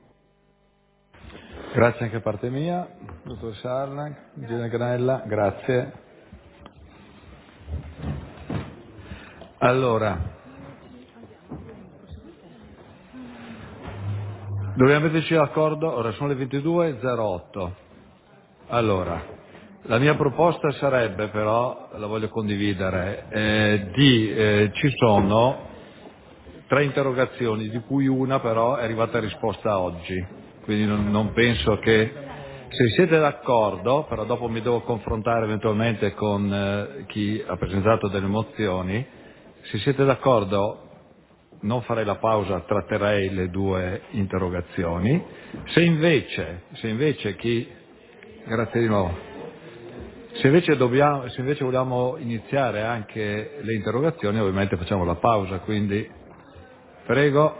Grazie anche a parte mia, dottor Sarlan, Gina Granella, grazie. Allora, dobbiamo metterci d'accordo, ora sono le ventidue e zero otto. Allora, la mia proposta sarebbe però, la voglio condividere, eh, di, eh, ci sono tre interrogazioni, di cui una però è arrivata a risposta oggi, quindi non, non penso che, se siete d'accordo, però dopo mi devo confrontare eventualmente con eh, chi ha presentato delle mozioni, se siete d'accordo non farei la pausa, tratterei le due interrogazioni, se invece, se invece chi, grazie di nuovo, se invece, dobbiamo, se invece vogliamo iniziare anche le interrogazioni ovviamente facciamo la pausa, quindi prego,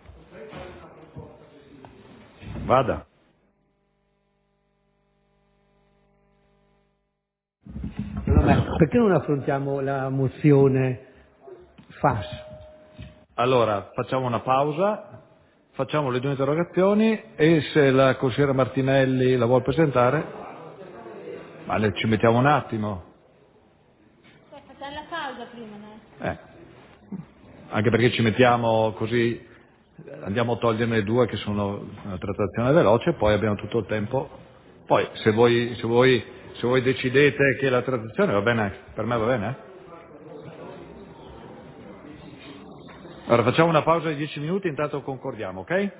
vada. No, ma perché non affrontiamo la mozione F A S? Allora, facciamo una pausa, facciamo le due interrogazioni e se la consigliera Martinelli la vuol presentare, ma le, ci mettiamo un attimo. Facciamo la pausa prima, no? Eh, anche perché ci mettiamo così, andiamo a toglierne due che sono una trattazione veloce e poi abbiamo tutto il tempo. Poi se voi, se voi, se voi decidete che la trattazione va bene, per me va bene. Allora facciamo una pausa di dieci minuti, intanto concordiamo, ok?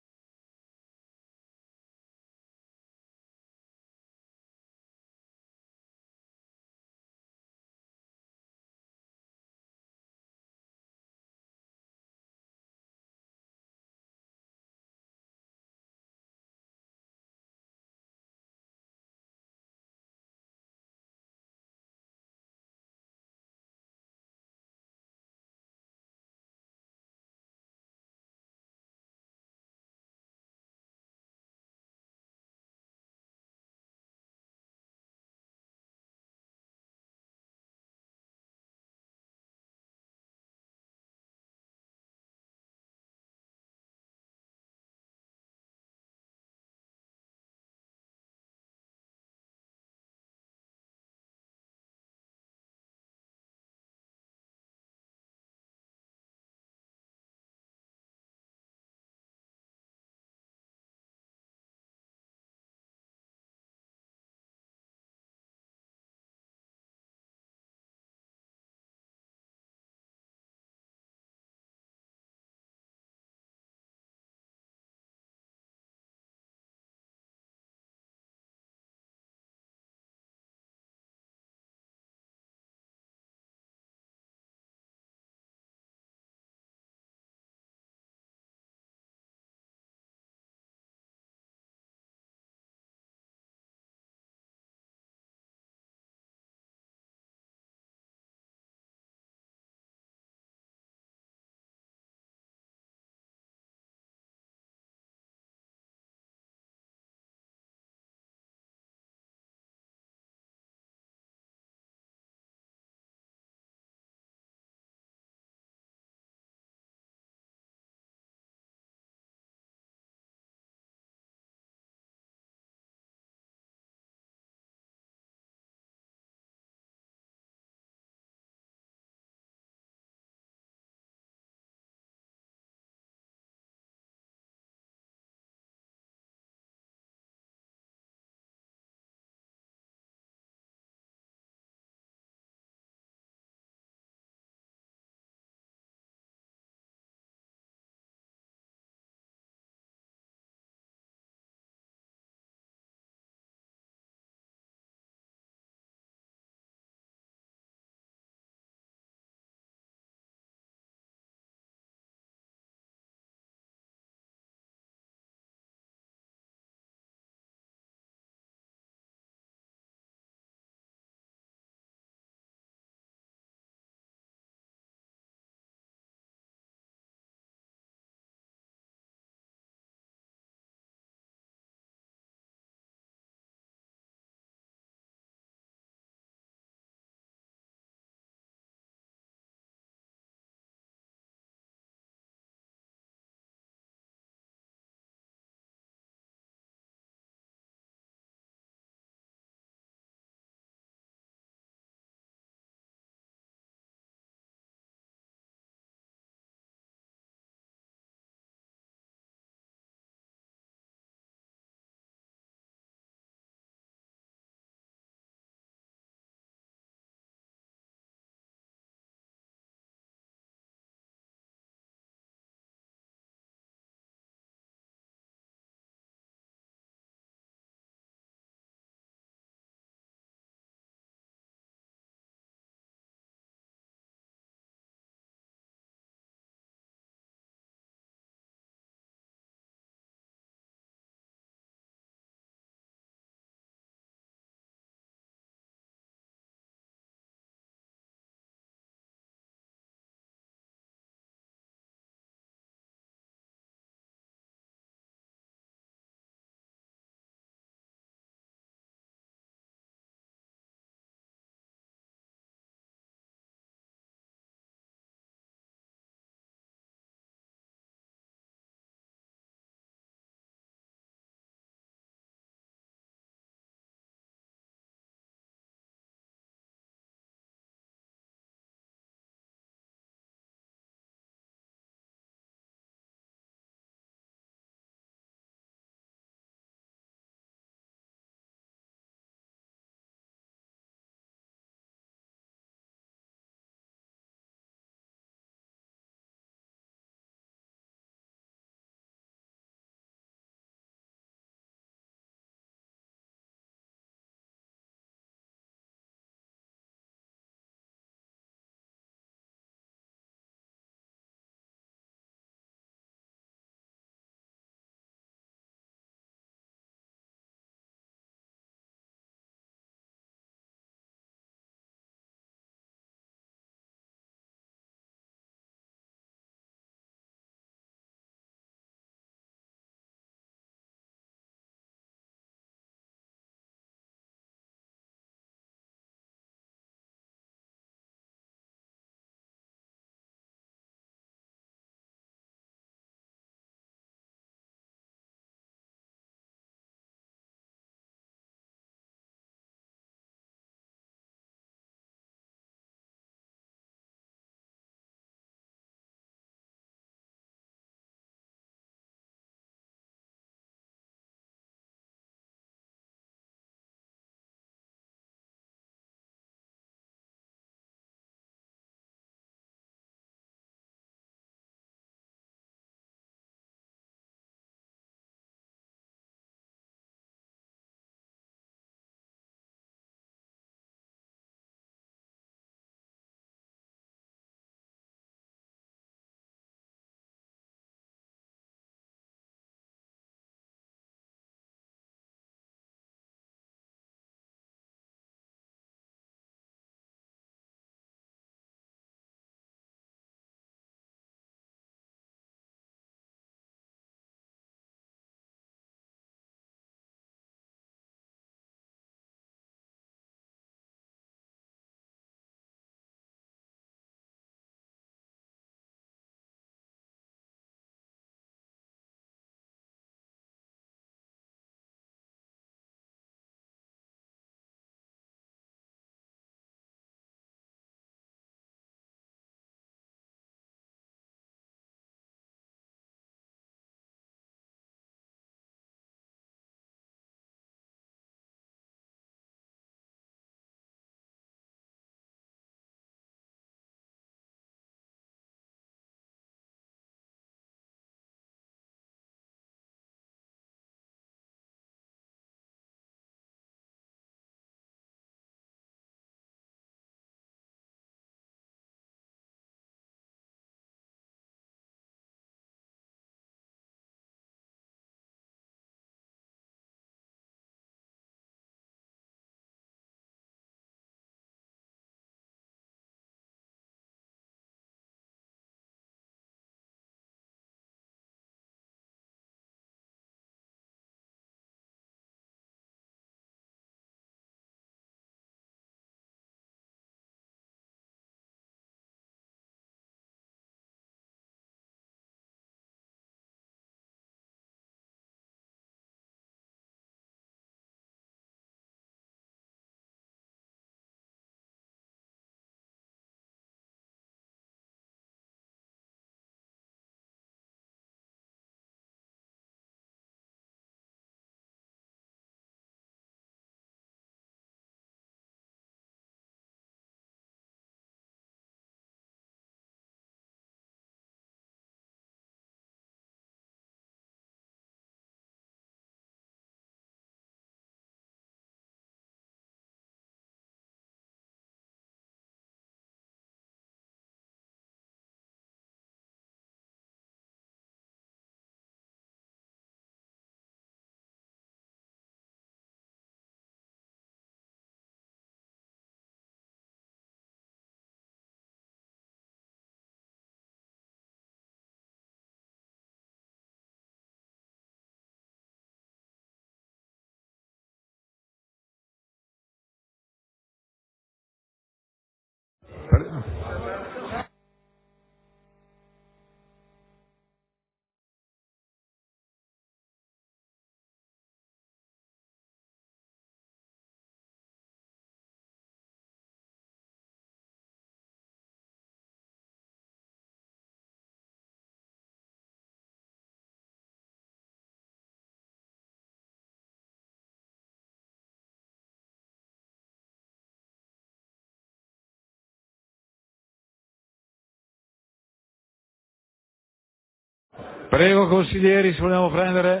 Prego consiglieri, se vogliamo prendere.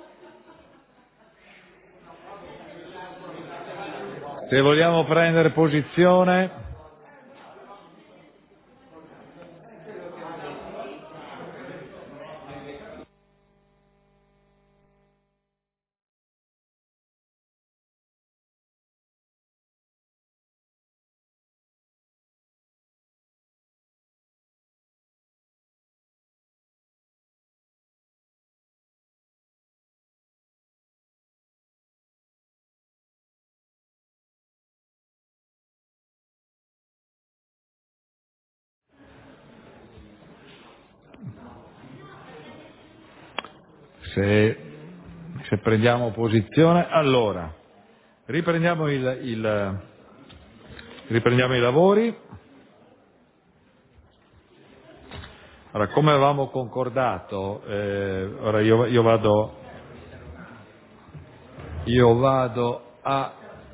Se vogliamo prendere posizione. Se, se prendiamo posizione, allora riprendiamo, il, il, riprendiamo i lavori. Allora, come avevamo concordato, eh, ora io, io vado, io vado a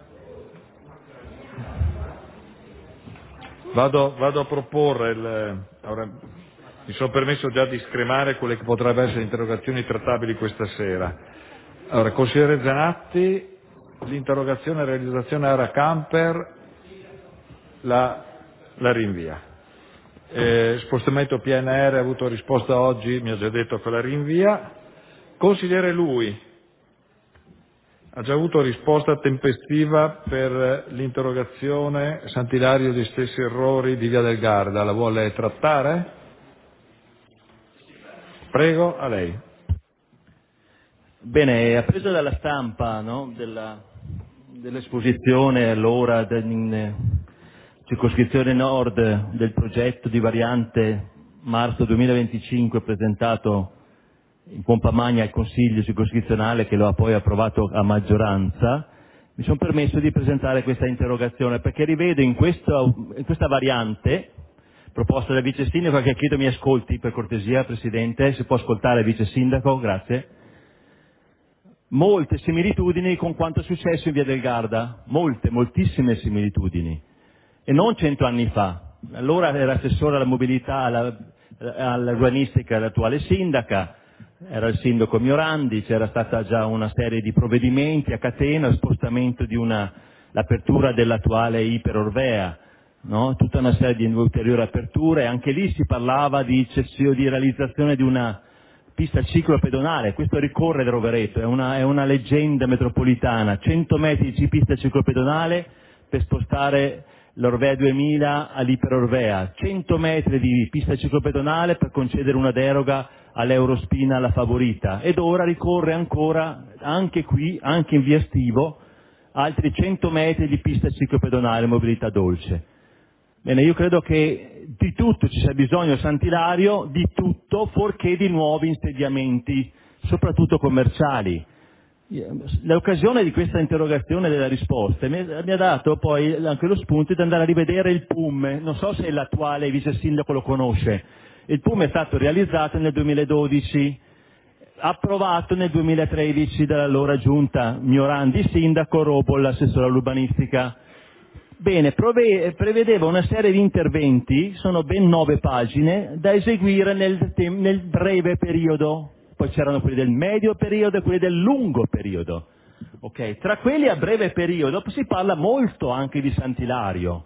vado, vado a proporre il, ora, mi sono permesso già di scremare quelle che potrebbero essere interrogazioni trattabili questa sera. Allora, consigliere Zanatti, l'interrogazione realizzazione area camper la, la rinvia. Eh, spostamento P N R ha avuto risposta oggi, mi ha già detto che la rinvia. Consigliere Lui ha già avuto risposta tempestiva per l'interrogazione Sant'Ilario di stessi errori di Via del Garda, la vuole trattare? Prego, a lei. Bene, appreso dalla stampa, no, della, dell'esposizione allora in circoscrizione nord del progetto di variante marzo duemilaventicinque presentato in pompa magna al Consiglio circoscrizionale che lo ha poi approvato a maggioranza, mi sono permesso di presentare questa interrogazione perché rivedo in, questo, in questa variante proposta dal Vice Sindaco, che chiedo mi ascolti per cortesia Presidente, se può ascoltare Vice Sindaco, grazie, molte similitudini con quanto è successo in Via del Garda, molte, moltissime similitudini, e non cento anni fa. Allora era assessore alla mobilità, alla, all'urbanistica l'attuale sindaca, era il sindaco Miorandi, c'era stata già una serie di provvedimenti a catena, spostamento di una, l'apertura dell'attuale Iper-Orvea, no? Tutta una serie di ulteriori aperture, anche lì si parlava di, di realizzazione di una pista ciclopedonale, questo ricorre da Rovereto, è una, è una leggenda metropolitana, cento metri di pista ciclopedonale per spostare l'Orvea duemila all'Iper-Orvea, cento metri di pista ciclopedonale per concedere una deroga all'Eurospina alla Favorita, ed ora ricorre ancora, anche qui, anche in via Stivo, altri cento metri di pista ciclopedonale mobilità dolce. Bene, io credo che di tutto ci sia bisogno a Sant'Ilario, di tutto, fuorché di nuovi insediamenti, soprattutto commerciali. L'occasione di questa interrogazione e della risposta mi ha dato poi anche lo spunto di andare a rivedere il P U M, non so se l'attuale vice sindaco lo conosce. Il P U M è stato realizzato nel duemiladodici, approvato nel duemilatredici dall'allora giunta Miorandi sindaco, Robol l'assessore all'urbanistica. Bene, prevedeva una serie di interventi, sono ben nove pagine, da eseguire nel, nel breve periodo. Poi c'erano quelli del medio periodo e quelli del lungo periodo. Okay. Tra quelli a breve periodo si parla molto anche di Sant'Ilario,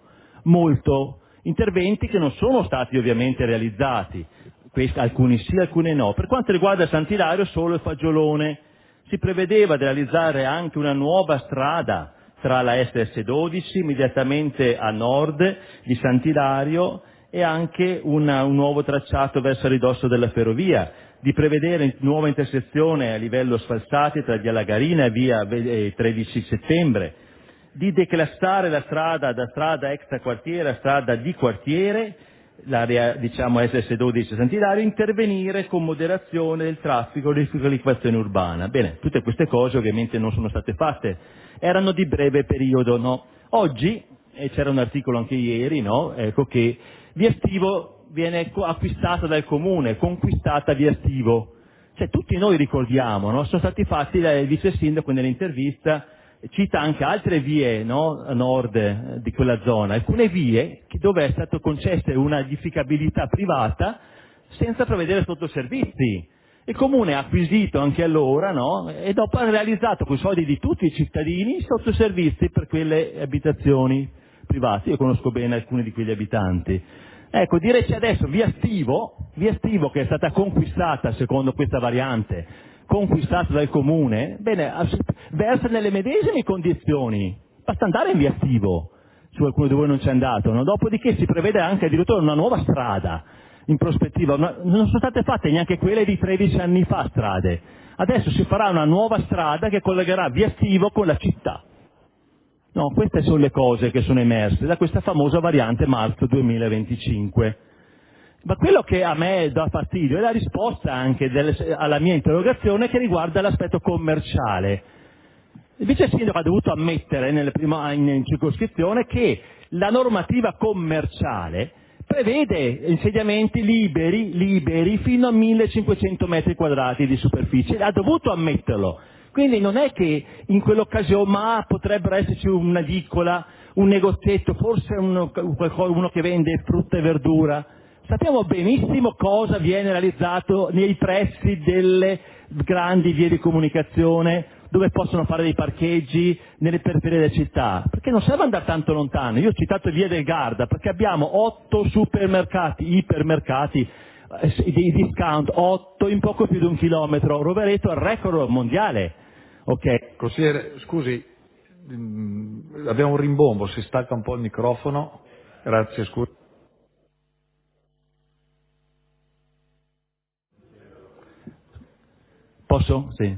molto. Interventi che non sono stati ovviamente realizzati, Questi, alcuni sì, alcuni no. Per quanto riguarda Sant'Ilario, solo il Fagiolone. Si prevedeva di realizzare anche una nuova strada tra la S S dodici, immediatamente a nord di Sant'Ilario, e anche una, un nuovo tracciato verso il ridosso della ferrovia, di prevedere nuova intersezione a livello Sfalsati tra via Lagarina e via tredici settembre, di declassare la strada da strada extra quartiere a strada di quartiere, l'area diciamo S S dodici Sant'Ilario, intervenire con moderazione del traffico e riqualificazione urbana. Bene, tutte queste cose ovviamente non sono state fatte, erano di breve periodo, no? Oggi, e c'era un articolo anche ieri, no? Ecco che Via Stivo viene acquistata dal comune, conquistata Via Stivo. Cioè tutti noi ricordiamo, no? Sono stati fatti, il vice sindaco nell'intervista cita anche altre vie, no? A nord eh, di quella zona, alcune vie che dove è stata concessa una edificabilità privata senza prevedere sottoservizi. Il comune ha acquisito anche allora, no? E dopo ha realizzato con i soldi di tutti i cittadini i sottoservizi per quelle abitazioni private. Io conosco bene alcuni di quegli abitanti. Ecco, direci adesso Via Stivo, Via Stivo che è stata conquistata secondo questa variante, conquistata dal comune, bene, versa nelle medesime condizioni. Basta andare in Via Stivo, se qualcuno di voi non c'è andato, no? Dopodiché si prevede anche addirittura una nuova strada in prospettiva, una, non sono state fatte neanche quelle di tredici anni fa strade. Adesso si farà una nuova strada che collegherà Via Stivo con la città. No, queste sono le cose che sono emerse da questa famosa variante marzo duemilaventicinque. Ma quello che a me dà fastidio è la risposta anche del, alla mia interrogazione che riguarda l'aspetto commerciale. Il vice sindaco ha dovuto ammettere nelle prima, in, in circoscrizione che la normativa commerciale prevede insediamenti liberi, liberi fino a millecinquecento metri quadrati di superficie. Ha dovuto ammetterlo. Quindi non è che in quell'occasione ma potrebbero esserci un'edicola, un negozietto, forse uno, uno che vende frutta e verdura. Sappiamo benissimo cosa viene realizzato nei pressi delle grandi vie di comunicazione dove possono fare dei parcheggi nelle periferie delle città, perché non serve andare tanto lontano. Io ho citato Via del Garda perché abbiamo otto supermercati, ipermercati, di discount, otto in poco più di un chilometro. Rovereto è il record mondiale. Ok. Consigliere, scusi, mh, abbiamo un rimbombo, si stacca un po' il microfono. Grazie, scusi. Posso? Sì.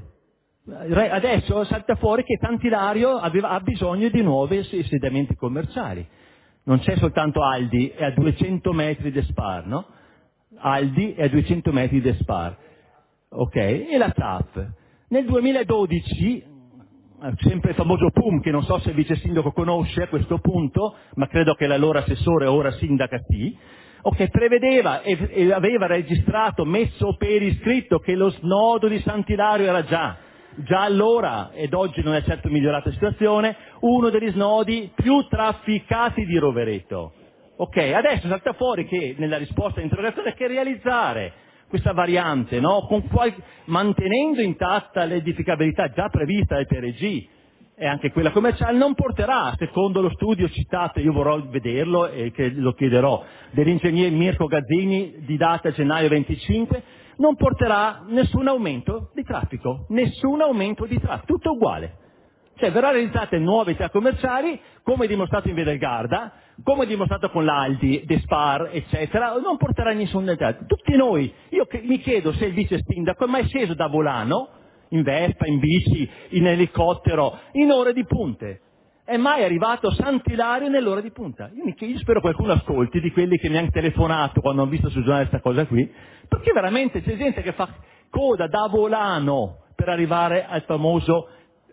Adesso salta fuori che Sant'Ilario aveva, ha bisogno di nuovi insediamenti commerciali. Non c'è soltanto Aldi, è a duecento metri di Spar, no? Aldi è a duecento metri di Spar. Ok? E la T A F. Nel duemiladodici, sempre il famoso P U M, che non so se il vice sindaco conosce a questo punto, ma credo che l'allora assessore, ora sindaca sì, ok, prevedeva e, e aveva registrato, messo per iscritto che lo snodo di Sant'Ilario era già, già allora, ed oggi non è certo migliorata la situazione, uno degli snodi più trafficati di Rovereto. Ok, adesso salta fuori che nella risposta all'interrogazione che realizzare questa variante, no? Con qual... mantenendo intatta l'edificabilità già prevista dal P R G e anche quella commerciale, non porterà, secondo lo studio citato, io vorrò vederlo e che lo chiederò, dell'ingegnere Mirko Gazzini di data gennaio venticinque, non porterà nessun aumento di traffico, nessun aumento di traffico, tutto uguale. Cioè verrà realizzate nuove attività commerciali, come dimostrato in Via del Garda, come dimostrato con l'Aldi, De Spar, eccetera, non porterà nessun dettaglio. Tutti noi, io mi chiedo se il vice sindaco è mai sceso da volano, in Vespa, in bici, in elicottero, in ore di punte. È mai arrivato a Sant'Ilario nell'ora di punta? Io, mi chiedo, io spero qualcuno ascolti di quelli che mi hanno telefonato quando hanno visto sul giornale questa cosa qui, perché veramente c'è gente che fa coda da volano per arrivare al famoso,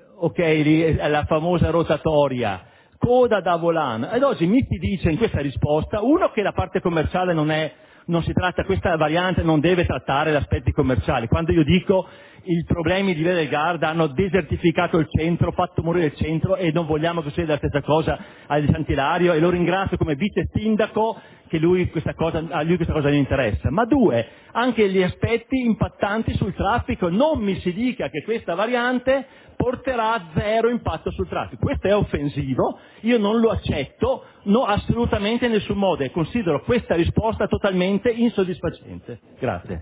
ok, alla famosa rotatoria, coda da volano. Ed oggi mi si dice in questa risposta, uno, che la parte commerciale non è, non si tratta, questa variante non deve trattare gli aspetti commerciali. Quando io dico i problemi di Via del Garda hanno desertificato il centro, fatto morire il centro e non vogliamo che succeda la stessa cosa a Sant'Ilario, e lo ringrazio come vice sindaco che lui questa cosa, a lui questa cosa gli interessa. Ma due, anche gli aspetti impattanti sul traffico. Non mi si dica che questa variante porterà zero impatto sul traffico. Questo è offensivo, io non lo accetto, no, assolutamente in nessun modo, e considero questa risposta totalmente insoddisfacente. Grazie.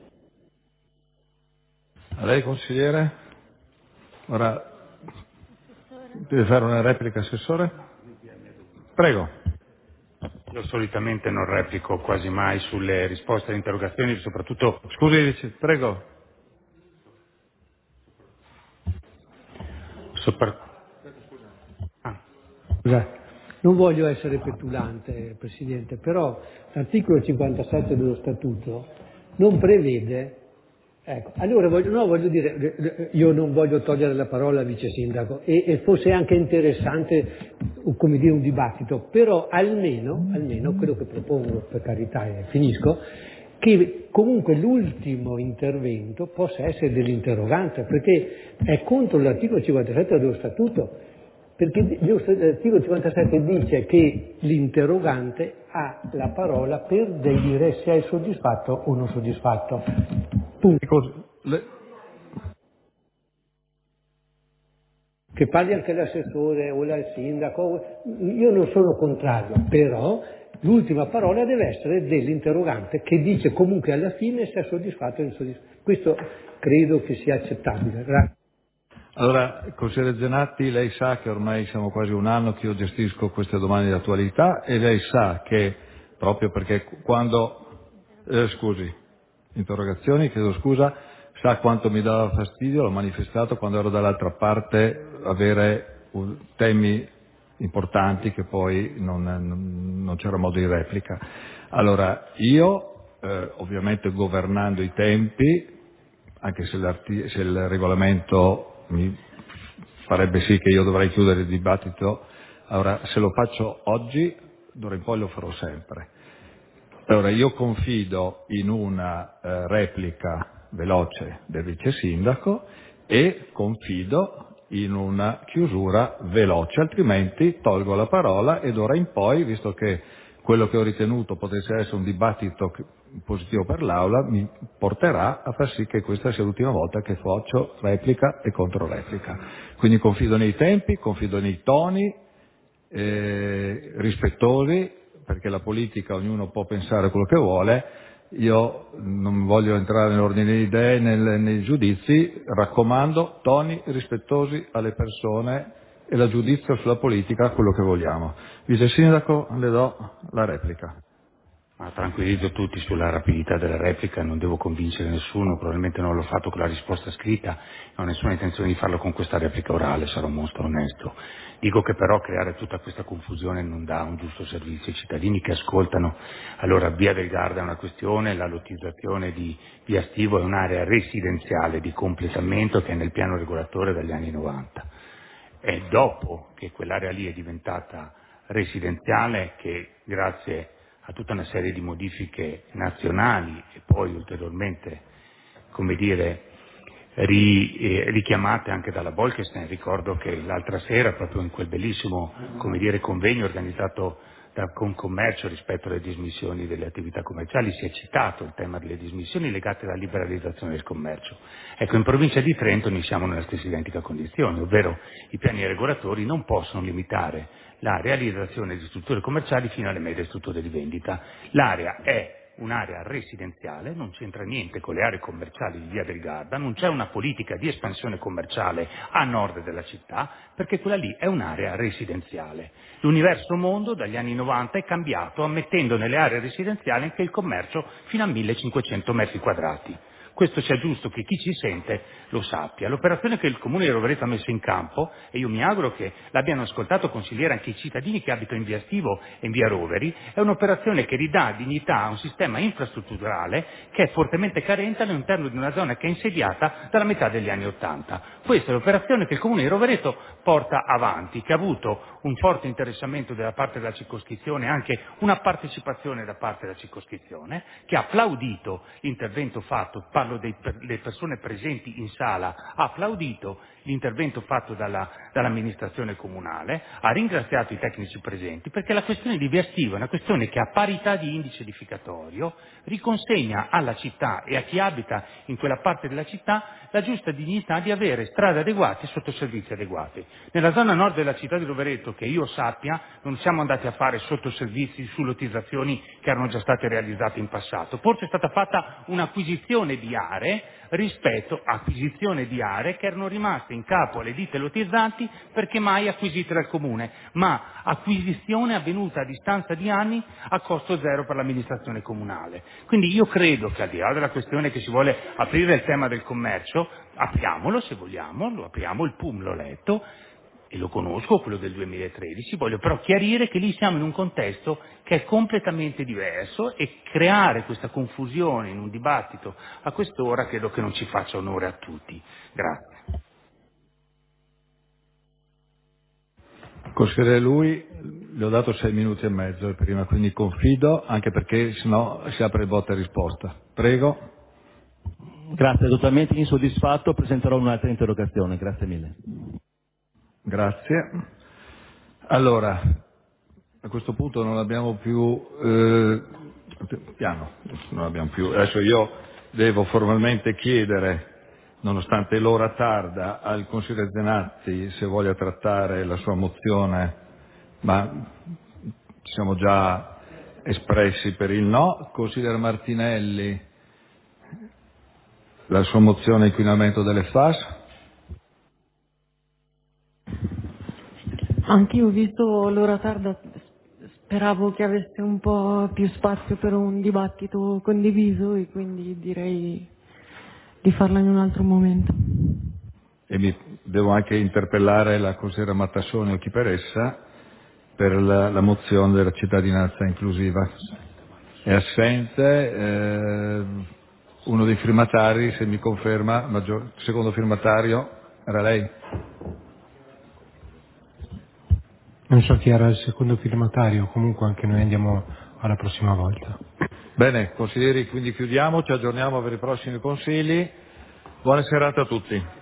A lei, consigliere? Ora deve fare una replica, assessore? Prego. Io solitamente non replico quasi mai sulle risposte alle interrogazioni, soprattutto... Scusi, prego. Sopra... Ah. Scusate, non voglio essere petulante, Presidente, però l'articolo cinquantasette dello Statuto non prevede, ecco, allora voglio, no, voglio dire, io non voglio togliere la parola al vice sindaco e, e fosse anche interessante, come dire, un dibattito, però almeno, almeno quello che propongo, per carità e finisco, che comunque l'ultimo intervento possa essere dell'interrogante, perché è contro l'articolo cinquantasette dello Statuto, perché l'articolo cinquantasette dice che l'interrogante ha la parola per dire se è soddisfatto o non soddisfatto. Punto. Che parli anche l'assessore o il sindaco, io non sono contrario, però l'ultima parola deve essere dell'interrogante che dice comunque alla fine se è soddisfatto o insoddisfatto. Questo credo che sia accettabile. Grazie. Allora, consigliere Zenatti, lei sa che ormai siamo quasi un anno che io gestisco queste domande di attualità e lei sa che, proprio perché quando, eh, scusi, interrogazioni, chiedo scusa, sa quanto mi dava fastidio, l'ho manifestato quando ero dall'altra parte, avere uh, temi importanti che poi non, non, non c'era modo di replica. Allora, io, eh, ovviamente governando i tempi, anche se, se il regolamento mi farebbe sì che io dovrei chiudere il dibattito, allora se lo faccio oggi, d'ora in poi lo farò sempre. Allora io confido in una eh, replica veloce del vice sindaco e confido in una chiusura veloce, altrimenti tolgo la parola e d'ora in poi, visto che quello che ho ritenuto potesse essere un dibattito positivo per l'Aula, mi porterà a far sì che questa sia l'ultima volta che faccio replica e controreplica. Quindi confido nei tempi, confido nei toni eh, rispettosi, perché la politica ognuno può pensare quello che vuole. Io non voglio entrare nell'ordine di idee, nel, nei giudizi, raccomando toni rispettosi alle persone e la giudizio sulla politica, quello che vogliamo. Vice Sindaco, le do la replica. Ma tranquillizzo tutti sulla rapidità della replica, non devo convincere nessuno, probabilmente non l'ho fatto con la risposta scritta, non ho nessuna intenzione di farlo con questa replica orale, sarò molto onesto. Dico che però creare tutta questa confusione non dà un giusto servizio ai cittadini che ascoltano. Allora, Via del Garda è una questione, la lottizzazione di Via Stivo è un'area residenziale di completamento che è nel piano regolatore dagli anni novanta. È dopo che quell'area lì è diventata residenziale che, grazie a tutta una serie di modifiche nazionali e poi ulteriormente, come dire, ri, eh, richiamate anche dalla Bolkestein. Ricordo che l'altra sera, proprio in quel bellissimo, come dire, convegno organizzato da Confcommercio rispetto alle dismissioni delle attività commerciali, si è citato il tema delle dismissioni legate alla liberalizzazione del commercio. Ecco, in provincia di Trento noi siamo nella stessa identica condizione, ovvero i piani regolatori non possono limitare la realizzazione di strutture commerciali fino alle medie strutture di vendita. L'area è un'area residenziale, non c'entra niente con le aree commerciali di Via del Garda, non c'è una politica di espansione commerciale a nord della città, perché quella lì è un'area residenziale. L'universo mondo dagli anni novanta è cambiato, ammettendo nelle aree residenziali anche il commercio fino a millecinquecento metri quadrati. Questo sia giusto che chi ci sente lo sappia. L'operazione che il Comune di Rovereto ha messo in campo, e io mi auguro che l'abbiano ascoltato consigliere anche i cittadini che abitano in via Stivo e in via Roveri, è un'operazione che ridà dignità a un sistema infrastrutturale che è fortemente carente all'interno di una zona che è insediata dalla metà degli anni Ottanta. Questa è l'operazione che il Comune di Rovereto porta avanti, che ha avuto un forte interessamento da parte della circoscrizione, anche una partecipazione da parte della circoscrizione, che ha applaudito l'intervento fatto, parlo delle persone presenti in sala, ha applaudito l'intervento fatto dalla, dall'amministrazione comunale, ha ringraziato i tecnici presenti, perché la questione di Via Stivo è una questione che a parità di indice edificatorio riconsegna alla città e a chi abita in quella parte della città la giusta dignità di avere strade adeguate e sottoservizi adeguati. Nella zona nord della città di Rovereto, che io sappia, non siamo andati a fare sottoservizi su lottizzazioni che erano già state realizzate in passato. Forse è stata fatta un'acquisizione di aree rispetto a acquisizione di aree che erano rimaste in capo alle ditte lottizzanti perché mai acquisite dal Comune, ma acquisizione avvenuta a distanza di anni a costo zero per l'amministrazione comunale. Quindi io credo che al di là della questione che si vuole aprire il tema del commercio, apriamolo se vogliamo, lo apriamo, il P U M l'ho letto, e lo conosco, quello del duemilatredici, voglio però chiarire che lì siamo in un contesto che è completamente diverso e creare questa confusione in un dibattito a quest'ora credo che non ci faccia onore a tutti. Grazie. Consigliere Lui, le ho dato sei minuti e mezzo prima, quindi confido, anche perché sennò si apre il botta e risposta. Prego. Grazie, totalmente insoddisfatto, presenterò un'altra interrogazione, grazie mille. Grazie. Allora, a questo punto non abbiamo più, eh, piano, non abbiamo più, adesso io devo formalmente chiedere, nonostante l'ora tarda, al consigliere Zenatti se voglia trattare la sua mozione, ma ci siamo già espressi per il no. Consigliere Martinelli, la sua mozione inquinamento delle F A S. Anch'io, visto l'ora tarda, speravo che avesse un po' più spazio per un dibattito condiviso e quindi direi di farla in un altro momento. E mi devo anche interpellare la consigliera Mattassoni o chi per essa per la, la mozione della cittadinanza inclusiva. È assente eh, uno dei firmatari, se mi conferma, maggior, secondo firmatario, era lei? Non so chi era il secondo firmatario, comunque anche noi andiamo alla prossima volta. Bene, consiglieri, quindi chiudiamo, ci aggiorniamo per i prossimi consigli. Buona serata a tutti.